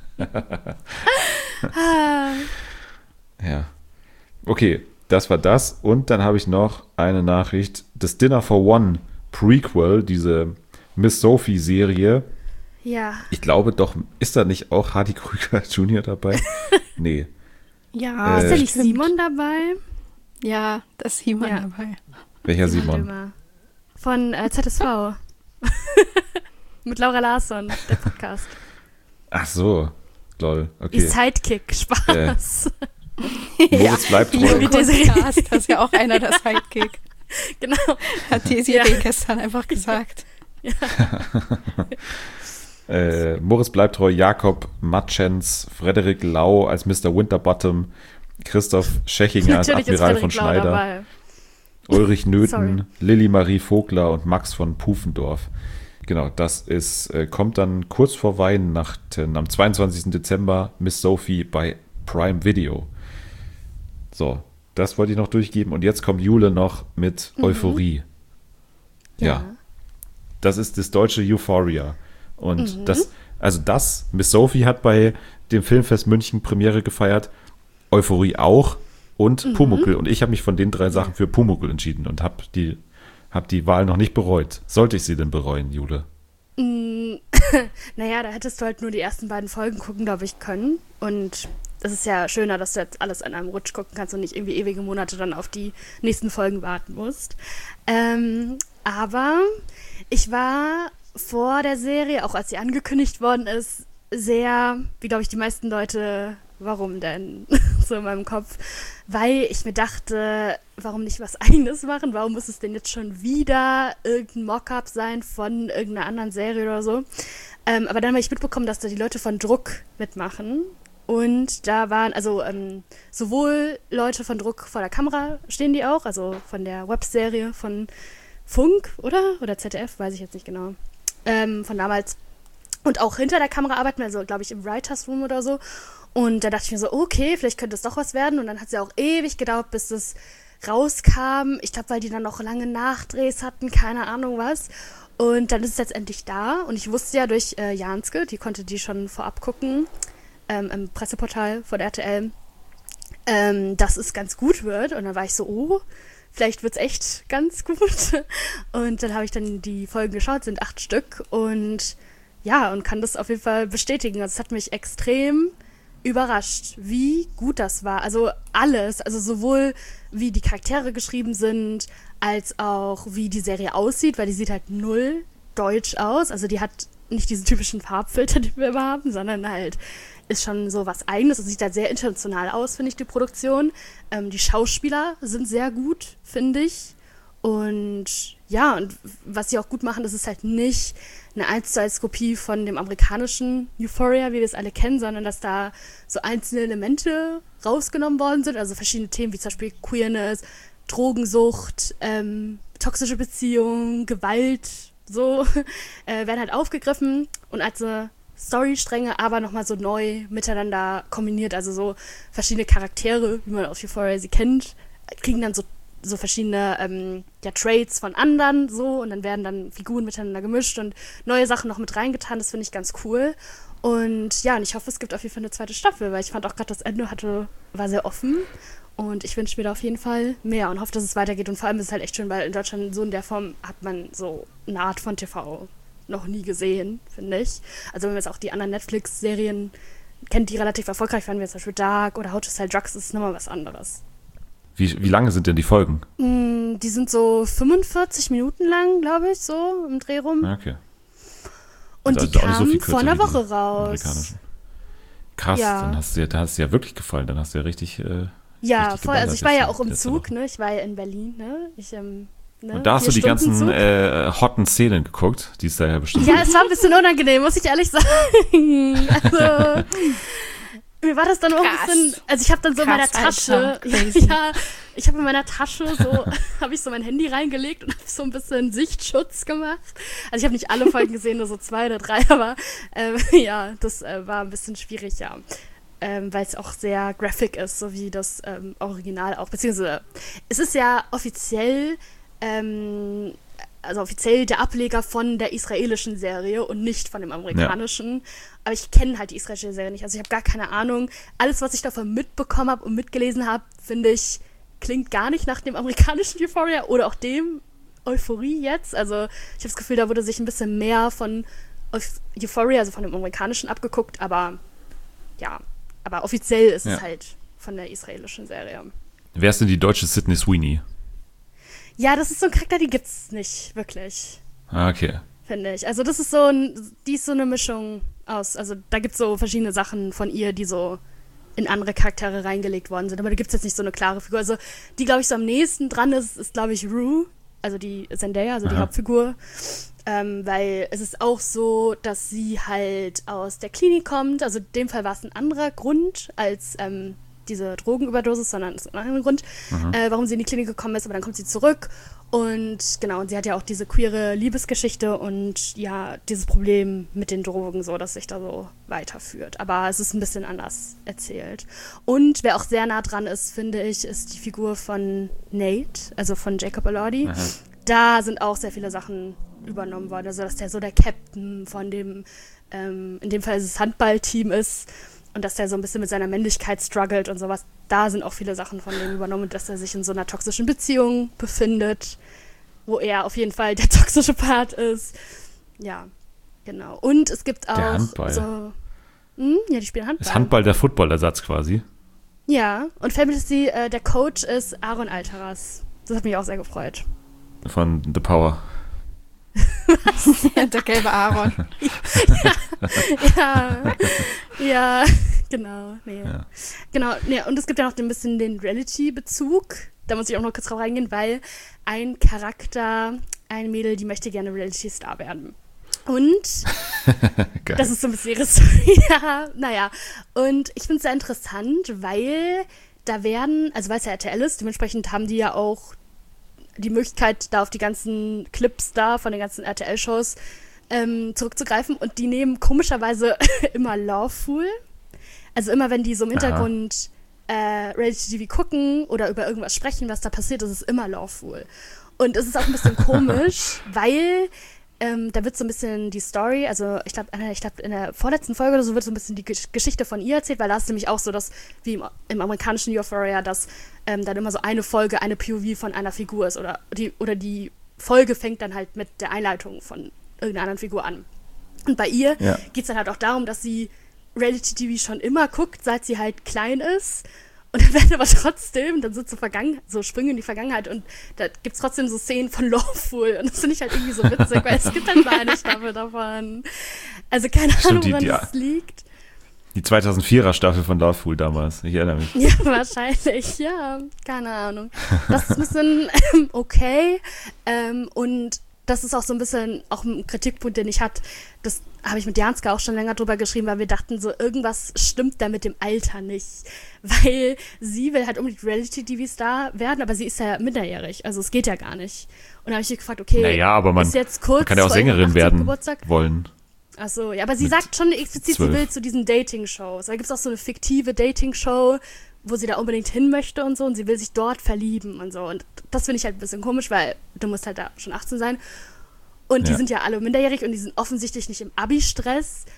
ah. Ja. Okay, das war das. Und dann habe ich noch eine Nachricht. Das Dinner for One Prequel, diese Miss Sophie-Serie. Ja. Ich glaube doch, ist da nicht auch Hardy Krüger Junior dabei? Nee. Ja, Äh, Ist da nicht stimmt. Simon dabei? Ja, da ist Simon Ja. dabei. Welcher Simon? Dömer. Von äh, Z S V. Mit Laura Larsson, der Podcast. Ach so. Lol. Die Okay. Sidekick, Spaß. Moritz bleibt Hier treu. im Podcast, das ist ja auch einer der Sidekick. Genau. Hat Desiree Ja. gestern einfach gesagt. Äh, Moritz bleibt treu, Jakob Matschens, Frederik Lau als Mister Winterbottom, Christoph Schechinger als Natürlich ist Admiral von Frederik Lau Schneider, dabei. Ulrich Sorry. Nöthen, Lilly Marie Vogler und Max von Pufendorf. Genau, das ist, äh, kommt dann kurz vor Weihnachten am zweiundzwanzigsten Dezember Miss Sophie bei Prime Video. So, das wollte ich noch durchgeben. Und jetzt kommt Jule noch mit Euphorie. Ja. Ja. Das ist das deutsche Euphoria. Und das, also das, Miss Sophie hat bei dem Filmfest München Premiere gefeiert, Euphorie auch und Pumuckl. Und ich habe mich von den drei Sachen für Pumuckl entschieden und habe die, hab die Wahl noch nicht bereut. Sollte ich sie denn bereuen, Jule? Mm, naja, da hättest du halt nur die ersten beiden Folgen gucken, glaube ich, können. Und es ist ja schöner, dass du jetzt alles an einem Rutsch gucken kannst und nicht irgendwie ewige Monate dann auf die nächsten Folgen warten musst. Ähm, aber ich war vor der Serie, auch als sie angekündigt worden ist, sehr, wie glaube ich die meisten Leute, warum denn, so in meinem Kopf, weil ich mir dachte, warum nicht was Eigenes machen, warum muss es denn jetzt schon wieder irgendein Mock-up sein von irgendeiner anderen Serie oder so. Ähm, aber dann habe ich mitbekommen, dass da die Leute von Druck mitmachen und da waren, also ähm, sowohl Leute von Druck vor der Kamera stehen die auch, also von der Webserie von Funk, oder? Oder Z D F, weiß ich jetzt nicht genau. Ähm, von damals. Und auch hinter der Kamera arbeiten wir, also glaube ich im Writers Room oder so. Und da dachte ich mir so, okay, vielleicht könnte es doch was werden. Und dann hat es ja auch ewig gedauert, bis es rauskam. Ich glaube, weil die dann noch lange Nachdrehs hatten, keine Ahnung was. Und dann ist es jetzt endlich da. Und ich wusste ja durch äh, Janske, die konnte die schon vorab gucken, ähm, im Presseportal von R T L, ähm, dass es ganz gut wird. Und dann war ich so, oh, vielleicht wird's echt ganz gut. Und dann habe ich dann die Folgen geschaut, sind acht Stück. Und ja, und kann das auf jeden Fall bestätigen. Also es hat mich extrem überrascht, wie gut das war. Also alles, also sowohl wie die Charaktere geschrieben sind, als auch wie die Serie aussieht, weil die sieht halt null deutsch aus. Also die hat nicht diesen typischen Farbfilter, die wir immer haben, sondern halt ist schon so was Eigenes. Es sieht halt sehr international aus, finde ich, die Produktion. Ähm, die Schauspieler sind sehr gut, finde ich. Und ja, und was sie auch gut machen, das ist halt nicht eine eins zu eins Kopie von dem amerikanischen Euphoria, wie wir es alle kennen, sondern dass da so einzelne Elemente rausgenommen worden sind, also verschiedene Themen wie zum Beispiel Queerness, Drogensucht, ähm, toxische Beziehungen, Gewalt, so, äh, werden halt aufgegriffen und als eine Storystränge aber nochmal so neu miteinander kombiniert, also so verschiedene Charaktere, wie man aus Euphoria sie kennt, kriegen dann so so verschiedene ähm, ja, Traits von anderen so und dann werden dann Figuren miteinander gemischt und neue Sachen noch mit reingetan, das finde ich ganz cool. Und ja, und ich hoffe, es gibt auf jeden Fall eine zweite Staffel, weil ich fand auch gerade, das Ende hatte, war sehr offen. Und ich wünsche mir da auf jeden Fall mehr und hoffe, dass es weitergeht. Und vor allem ist es halt echt schön, weil in Deutschland so in der Form hat man so eine Art von T V noch nie gesehen, finde ich. Also wenn man jetzt auch die anderen Netflix-Serien kennt, die relativ erfolgreich waren, wie zum Beispiel Dark oder How to Sell Drugs, ist nochmal was anderes. Wie, wie lange sind denn die Folgen? Mm, die sind so fünfundvierzig Minuten lang, glaube ich, so im Dreh rum. Ja, okay. Und Also die auch nicht so viel kamen vor kürzer einer wie die Woche raus. amerikanischen. Krass, Ja. dann hast du ja, da hast du ja wirklich gefallen. Dann hast du ja richtig. Äh, Ja, richtig voll. Also ich war geballert ja jetzt auch im letzte Zug, Woche. ne? Ich war ja in Berlin, ne? Ich, ähm, ne? Und da hast du die ganzen Vier-Stunden-Zug. äh, hotten Szenen geguckt, die es da ja bestimmt Ja, gibt. es war ein bisschen unangenehm, muss ich ehrlich sagen. Also, mir war das dann auch ein Krass. bisschen, also ich habe dann so in meiner Krass, Tasche, Alter. Crazy. ja, ich habe in meiner Tasche so, habe ich so mein Handy reingelegt und habe so ein bisschen Sichtschutz gemacht. Also ich habe nicht alle Folgen gesehen, nur so zwei oder drei, aber ähm, ja, das äh, war ein bisschen schwierig, ja. Ähm, weil es auch sehr graphic ist, so wie das ähm, Original auch, beziehungsweise es ist ja offiziell ähm, also offiziell der Ableger von der israelischen Serie und nicht von dem amerikanischen. Ja. Aber ich kenne halt die israelische Serie nicht. Also ich habe gar keine Ahnung. Alles, was ich davon mitbekommen habe und mitgelesen habe, finde ich, klingt gar nicht nach dem amerikanischen Euphoria oder auch dem Euphorie jetzt. Also ich habe das Gefühl, da wurde sich ein bisschen mehr von Euphoria, also von dem amerikanischen, abgeguckt. Aber ja, aber offiziell ist ja. es halt von der israelischen Serie. Wer ist denn die deutsche Sydney Sweeney? Ja, das ist so ein Charakter, die gibt's nicht, wirklich. Ah, okay. Finde ich. Also das ist so ein, die ist so eine Mischung aus, also da gibt's so verschiedene Sachen von ihr, die so in andere Charaktere reingelegt worden sind, aber da gibt's jetzt nicht so eine klare Figur. Also die, glaube ich, so am nächsten dran ist, ist, glaube ich, Rue, also die Zendaya, also die Aha. Hauptfigur, ähm, weil es ist auch so, dass sie halt aus der Klinik kommt, also in dem Fall war es ein anderer Grund als ähm, diese Drogenüberdosis, sondern es ist ein anderer Grund, äh, warum sie in die Klinik gekommen ist, aber dann kommt sie zurück und genau, und sie hat ja auch diese queere Liebesgeschichte und ja, dieses Problem mit den Drogen, so, dass sich da so weiterführt, aber es ist ein bisschen anders erzählt. Und wer auch sehr nah dran ist, finde ich, ist die Figur von Nate, also von Jacob Elordi. Aha. Da sind auch sehr viele Sachen übernommen worden, also dass der so der Captain von dem, ähm, in dem Fall ist es Handballteam ist, und dass der so ein bisschen mit seiner Männlichkeit struggelt und sowas. Da sind auch viele Sachen von dem übernommen, dass er sich in so einer toxischen Beziehung befindet, wo er auf jeden Fall der toxische Part ist. Ja, genau. Und es gibt auch Der Handball. so... Hm, ja, die spielen Handball. Ist Handball der Footballersatz quasi? Ja, und Fabulously, äh, der Coach ist Aaron Altaras. Das hat mich auch sehr gefreut. Von The Power. Der gelbe Aaron. ja, ja, genau, nee. Ja. Genau, nee, und es gibt ja noch ein bisschen den Reality-Bezug. Da muss ich auch noch kurz drauf reingehen, weil ein Charakter, ein Mädel, die möchte gerne Reality-Star werden. Und Geil. das ist so ein bisschen ihre Story. Ja, naja. Und ich finde es sehr interessant, weil da werden, also weil es ja R T L ist, dementsprechend haben die ja auch die Möglichkeit, da auf die ganzen Clips da von den ganzen R T L-Shows ähm, zurückzugreifen. Und die nehmen komischerweise immer Lawful. Also immer, wenn die so im Hintergrund äh, Reality-T V gucken oder über irgendwas sprechen, was da passiert, ist es immer Lawful. Und es ist auch ein bisschen komisch, weil ähm, da wird so ein bisschen die Story, also ich glaube, ich glaub, in der vorletzten Folge oder so wird so ein bisschen die Gesch- Geschichte von ihr erzählt, weil da ist nämlich auch so, dass, wie im, im amerikanischen Euphoria, dass ähm, dann immer so eine Folge, eine P O V von einer Figur ist oder die, oder die Folge fängt dann halt mit der Einleitung von irgendeiner anderen Figur an. Und bei ihr Ja. geht es dann halt auch darum, dass sie Reality-T V schon immer guckt, seit sie halt klein ist. Und dann werden aber trotzdem, dann sind so Vergangen, so Sprünge in die Vergangenheit und da gibt es trotzdem so Szenen von Lawful. Und das finde ich halt irgendwie so witzig, weil es gibt halt nur eine Staffel davon. Also keine Stimmt, Ahnung, die- woran die- das liegt. Die zweitausendvierer Staffel von Lawful damals. Ich erinnere mich. Ja, wahrscheinlich, ja. Keine Ahnung. Das ist ein bisschen ähm, okay. Ähm, und das ist auch so ein bisschen auch ein Kritikpunkt, den ich hatte. Das habe ich mit Janska auch schon länger drüber geschrieben, weil wir dachten so, irgendwas stimmt da mit dem Alter nicht. Weil sie will halt unbedingt Reality-T V-Star werden, aber sie ist ja minderjährig. Also es geht ja gar nicht. Und da habe ich mich gefragt, okay, Naja, aber man, ist jetzt kurz man kann ja auch vor ihrem Sängerin achtzehnten werden Geburtstag? wollen. Ach so, ja, aber sie Mit sagt schon explizit, zwölf. sie will zu diesen Dating-Shows. Da gibt es auch so eine fiktive Dating-Show, wo sie da unbedingt hin möchte und so und sie will sich dort verlieben und so. Und das finde ich halt ein bisschen komisch, weil du musst halt da schon achtzehn sein. Und die Ja. sind ja alle minderjährig und die sind offensichtlich nicht im Abi-Stress.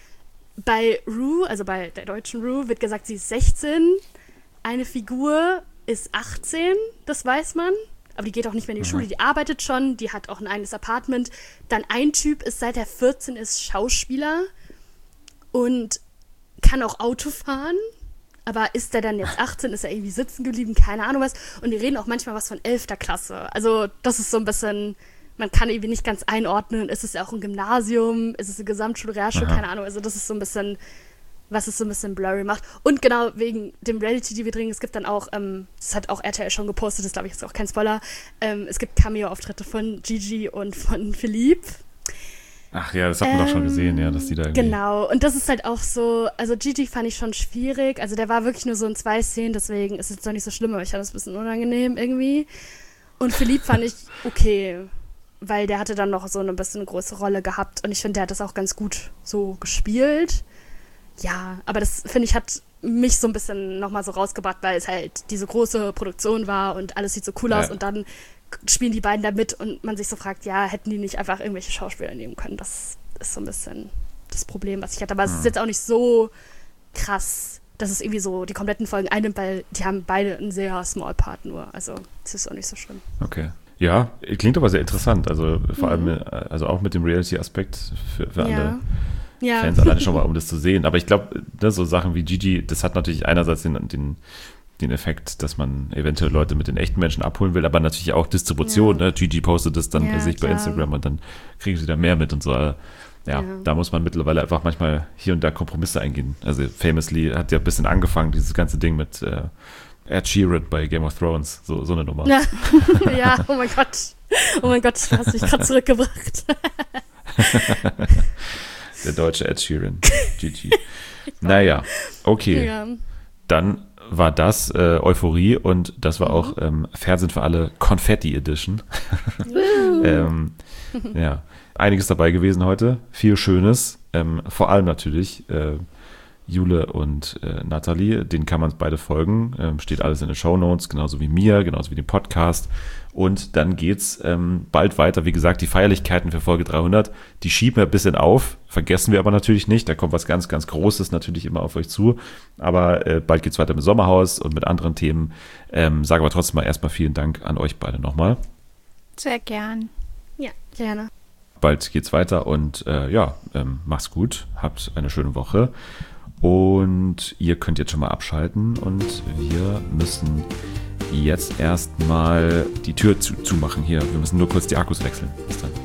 bei Rue, also bei der deutschen Rue, wird gesagt, sie ist sechzehn. Eine Figur ist achtzehn, das weiß man. Aber die geht auch nicht mehr in die Mhm. Schule, die arbeitet schon, die hat auch ein eigenes Apartment. Dann ein Typ ist, seit er vierzehn ist, Schauspieler und kann auch Auto fahren. Aber ist der dann jetzt achtzehn, ist er irgendwie sitzen geblieben, keine Ahnung was. Und die reden auch manchmal was von elfter Klasse. Also das ist so ein bisschen, man kann irgendwie nicht ganz einordnen, ist es ja auch ein Gymnasium, ist es eine Gesamtschule, Realschule, Aha. keine Ahnung. Also das ist so ein bisschen, was es so ein bisschen blurry macht. Und genau wegen dem Reality-T V-Ding, es gibt dann auch, ähm, das hat auch R T L schon gepostet, das glaube ich ist auch kein Spoiler, ähm, es gibt Cameo-Auftritte von Gigi und von Philippe. Ach ja, das hat man doch schon gesehen, ja, dass die da irgendwie... Genau, und das ist halt auch so, also Gigi fand ich schon schwierig, also der war wirklich nur so in zwei Szenen, deswegen ist es jetzt noch nicht so schlimm, aber ich fand das ein bisschen unangenehm irgendwie. Und Philippe fand ich okay, weil der hatte dann noch so eine bisschen größere Rolle gehabt und ich finde, der hat das auch ganz gut so gespielt. Ja, aber das, finde ich, hat mich so ein bisschen nochmal so rausgebracht, weil es halt diese große Produktion war und alles sieht so cool aus Ja. und dann spielen die beiden da mit und man sich so fragt, ja, hätten die nicht einfach irgendwelche Schauspieler nehmen können? Das ist so ein bisschen das Problem, was ich hatte. Aber es ist jetzt auch nicht so krass, dass es irgendwie so die kompletten Folgen einnimmt, weil die haben beide einen sehr small Part nur. Also es ist auch nicht so schlimm. Okay. Ja, klingt aber sehr interessant. Also vor Mhm. allem, äh, also auch mit dem Reality-Aspekt für, für alle Ja. Fans alleine schon mal, um das zu sehen. Aber ich glaube, ne, so Sachen wie Gigi, das hat natürlich einerseits den, den, den Effekt, dass man eventuell Leute mit den echten Menschen abholen will, aber natürlich auch Distribution. Ja. Ne? Gigi postet das dann Ja, bei sich bei klar. Instagram und dann kriegen sie da mehr mit und so. Ja, Ja. da muss man mittlerweile einfach manchmal hier und da Kompromisse eingehen. Also Famously hat ja ein bisschen angefangen, dieses ganze Ding mit äh, Ed Sheeran bei Game of Thrones, so, so eine Nummer. Ja. Ja, oh mein Gott. Oh mein Gott, du hast mich gerade zurückgebracht. Der deutsche Ed Sheeran. Gigi. Naja, okay. Ja. Dann war das äh, Euphorie und das war Mhm. auch ähm, Fernsehen für alle Confetti Edition. ähm, ja, einiges dabei gewesen heute. Viel Schönes. Ähm, vor allem natürlich äh, Jule und äh, Nathalie, denen kann man beide folgen. Ähm, steht alles in den Shownotes, genauso wie mir, genauso wie dem Podcast. Und dann geht's ähm, bald weiter. Wie gesagt, die Feierlichkeiten für Folge dreihundert, die schieben wir ein bisschen auf. Vergessen wir aber natürlich nicht. Da kommt was ganz, ganz Großes natürlich immer auf euch zu. Aber äh, bald geht's weiter mit Sommerhaus und mit anderen Themen. Ähm, sage aber trotzdem mal erstmal vielen Dank an euch beide nochmal. Sehr gern. Ja, gerne. Bald geht's weiter und äh, ja, ähm, macht's gut. Habt eine schöne Woche. Und ihr könnt jetzt schon mal abschalten und wir müssen jetzt erstmal die Tür zu, zumachen hier. Wir müssen nur kurz die Akkus wechseln. Bis dann.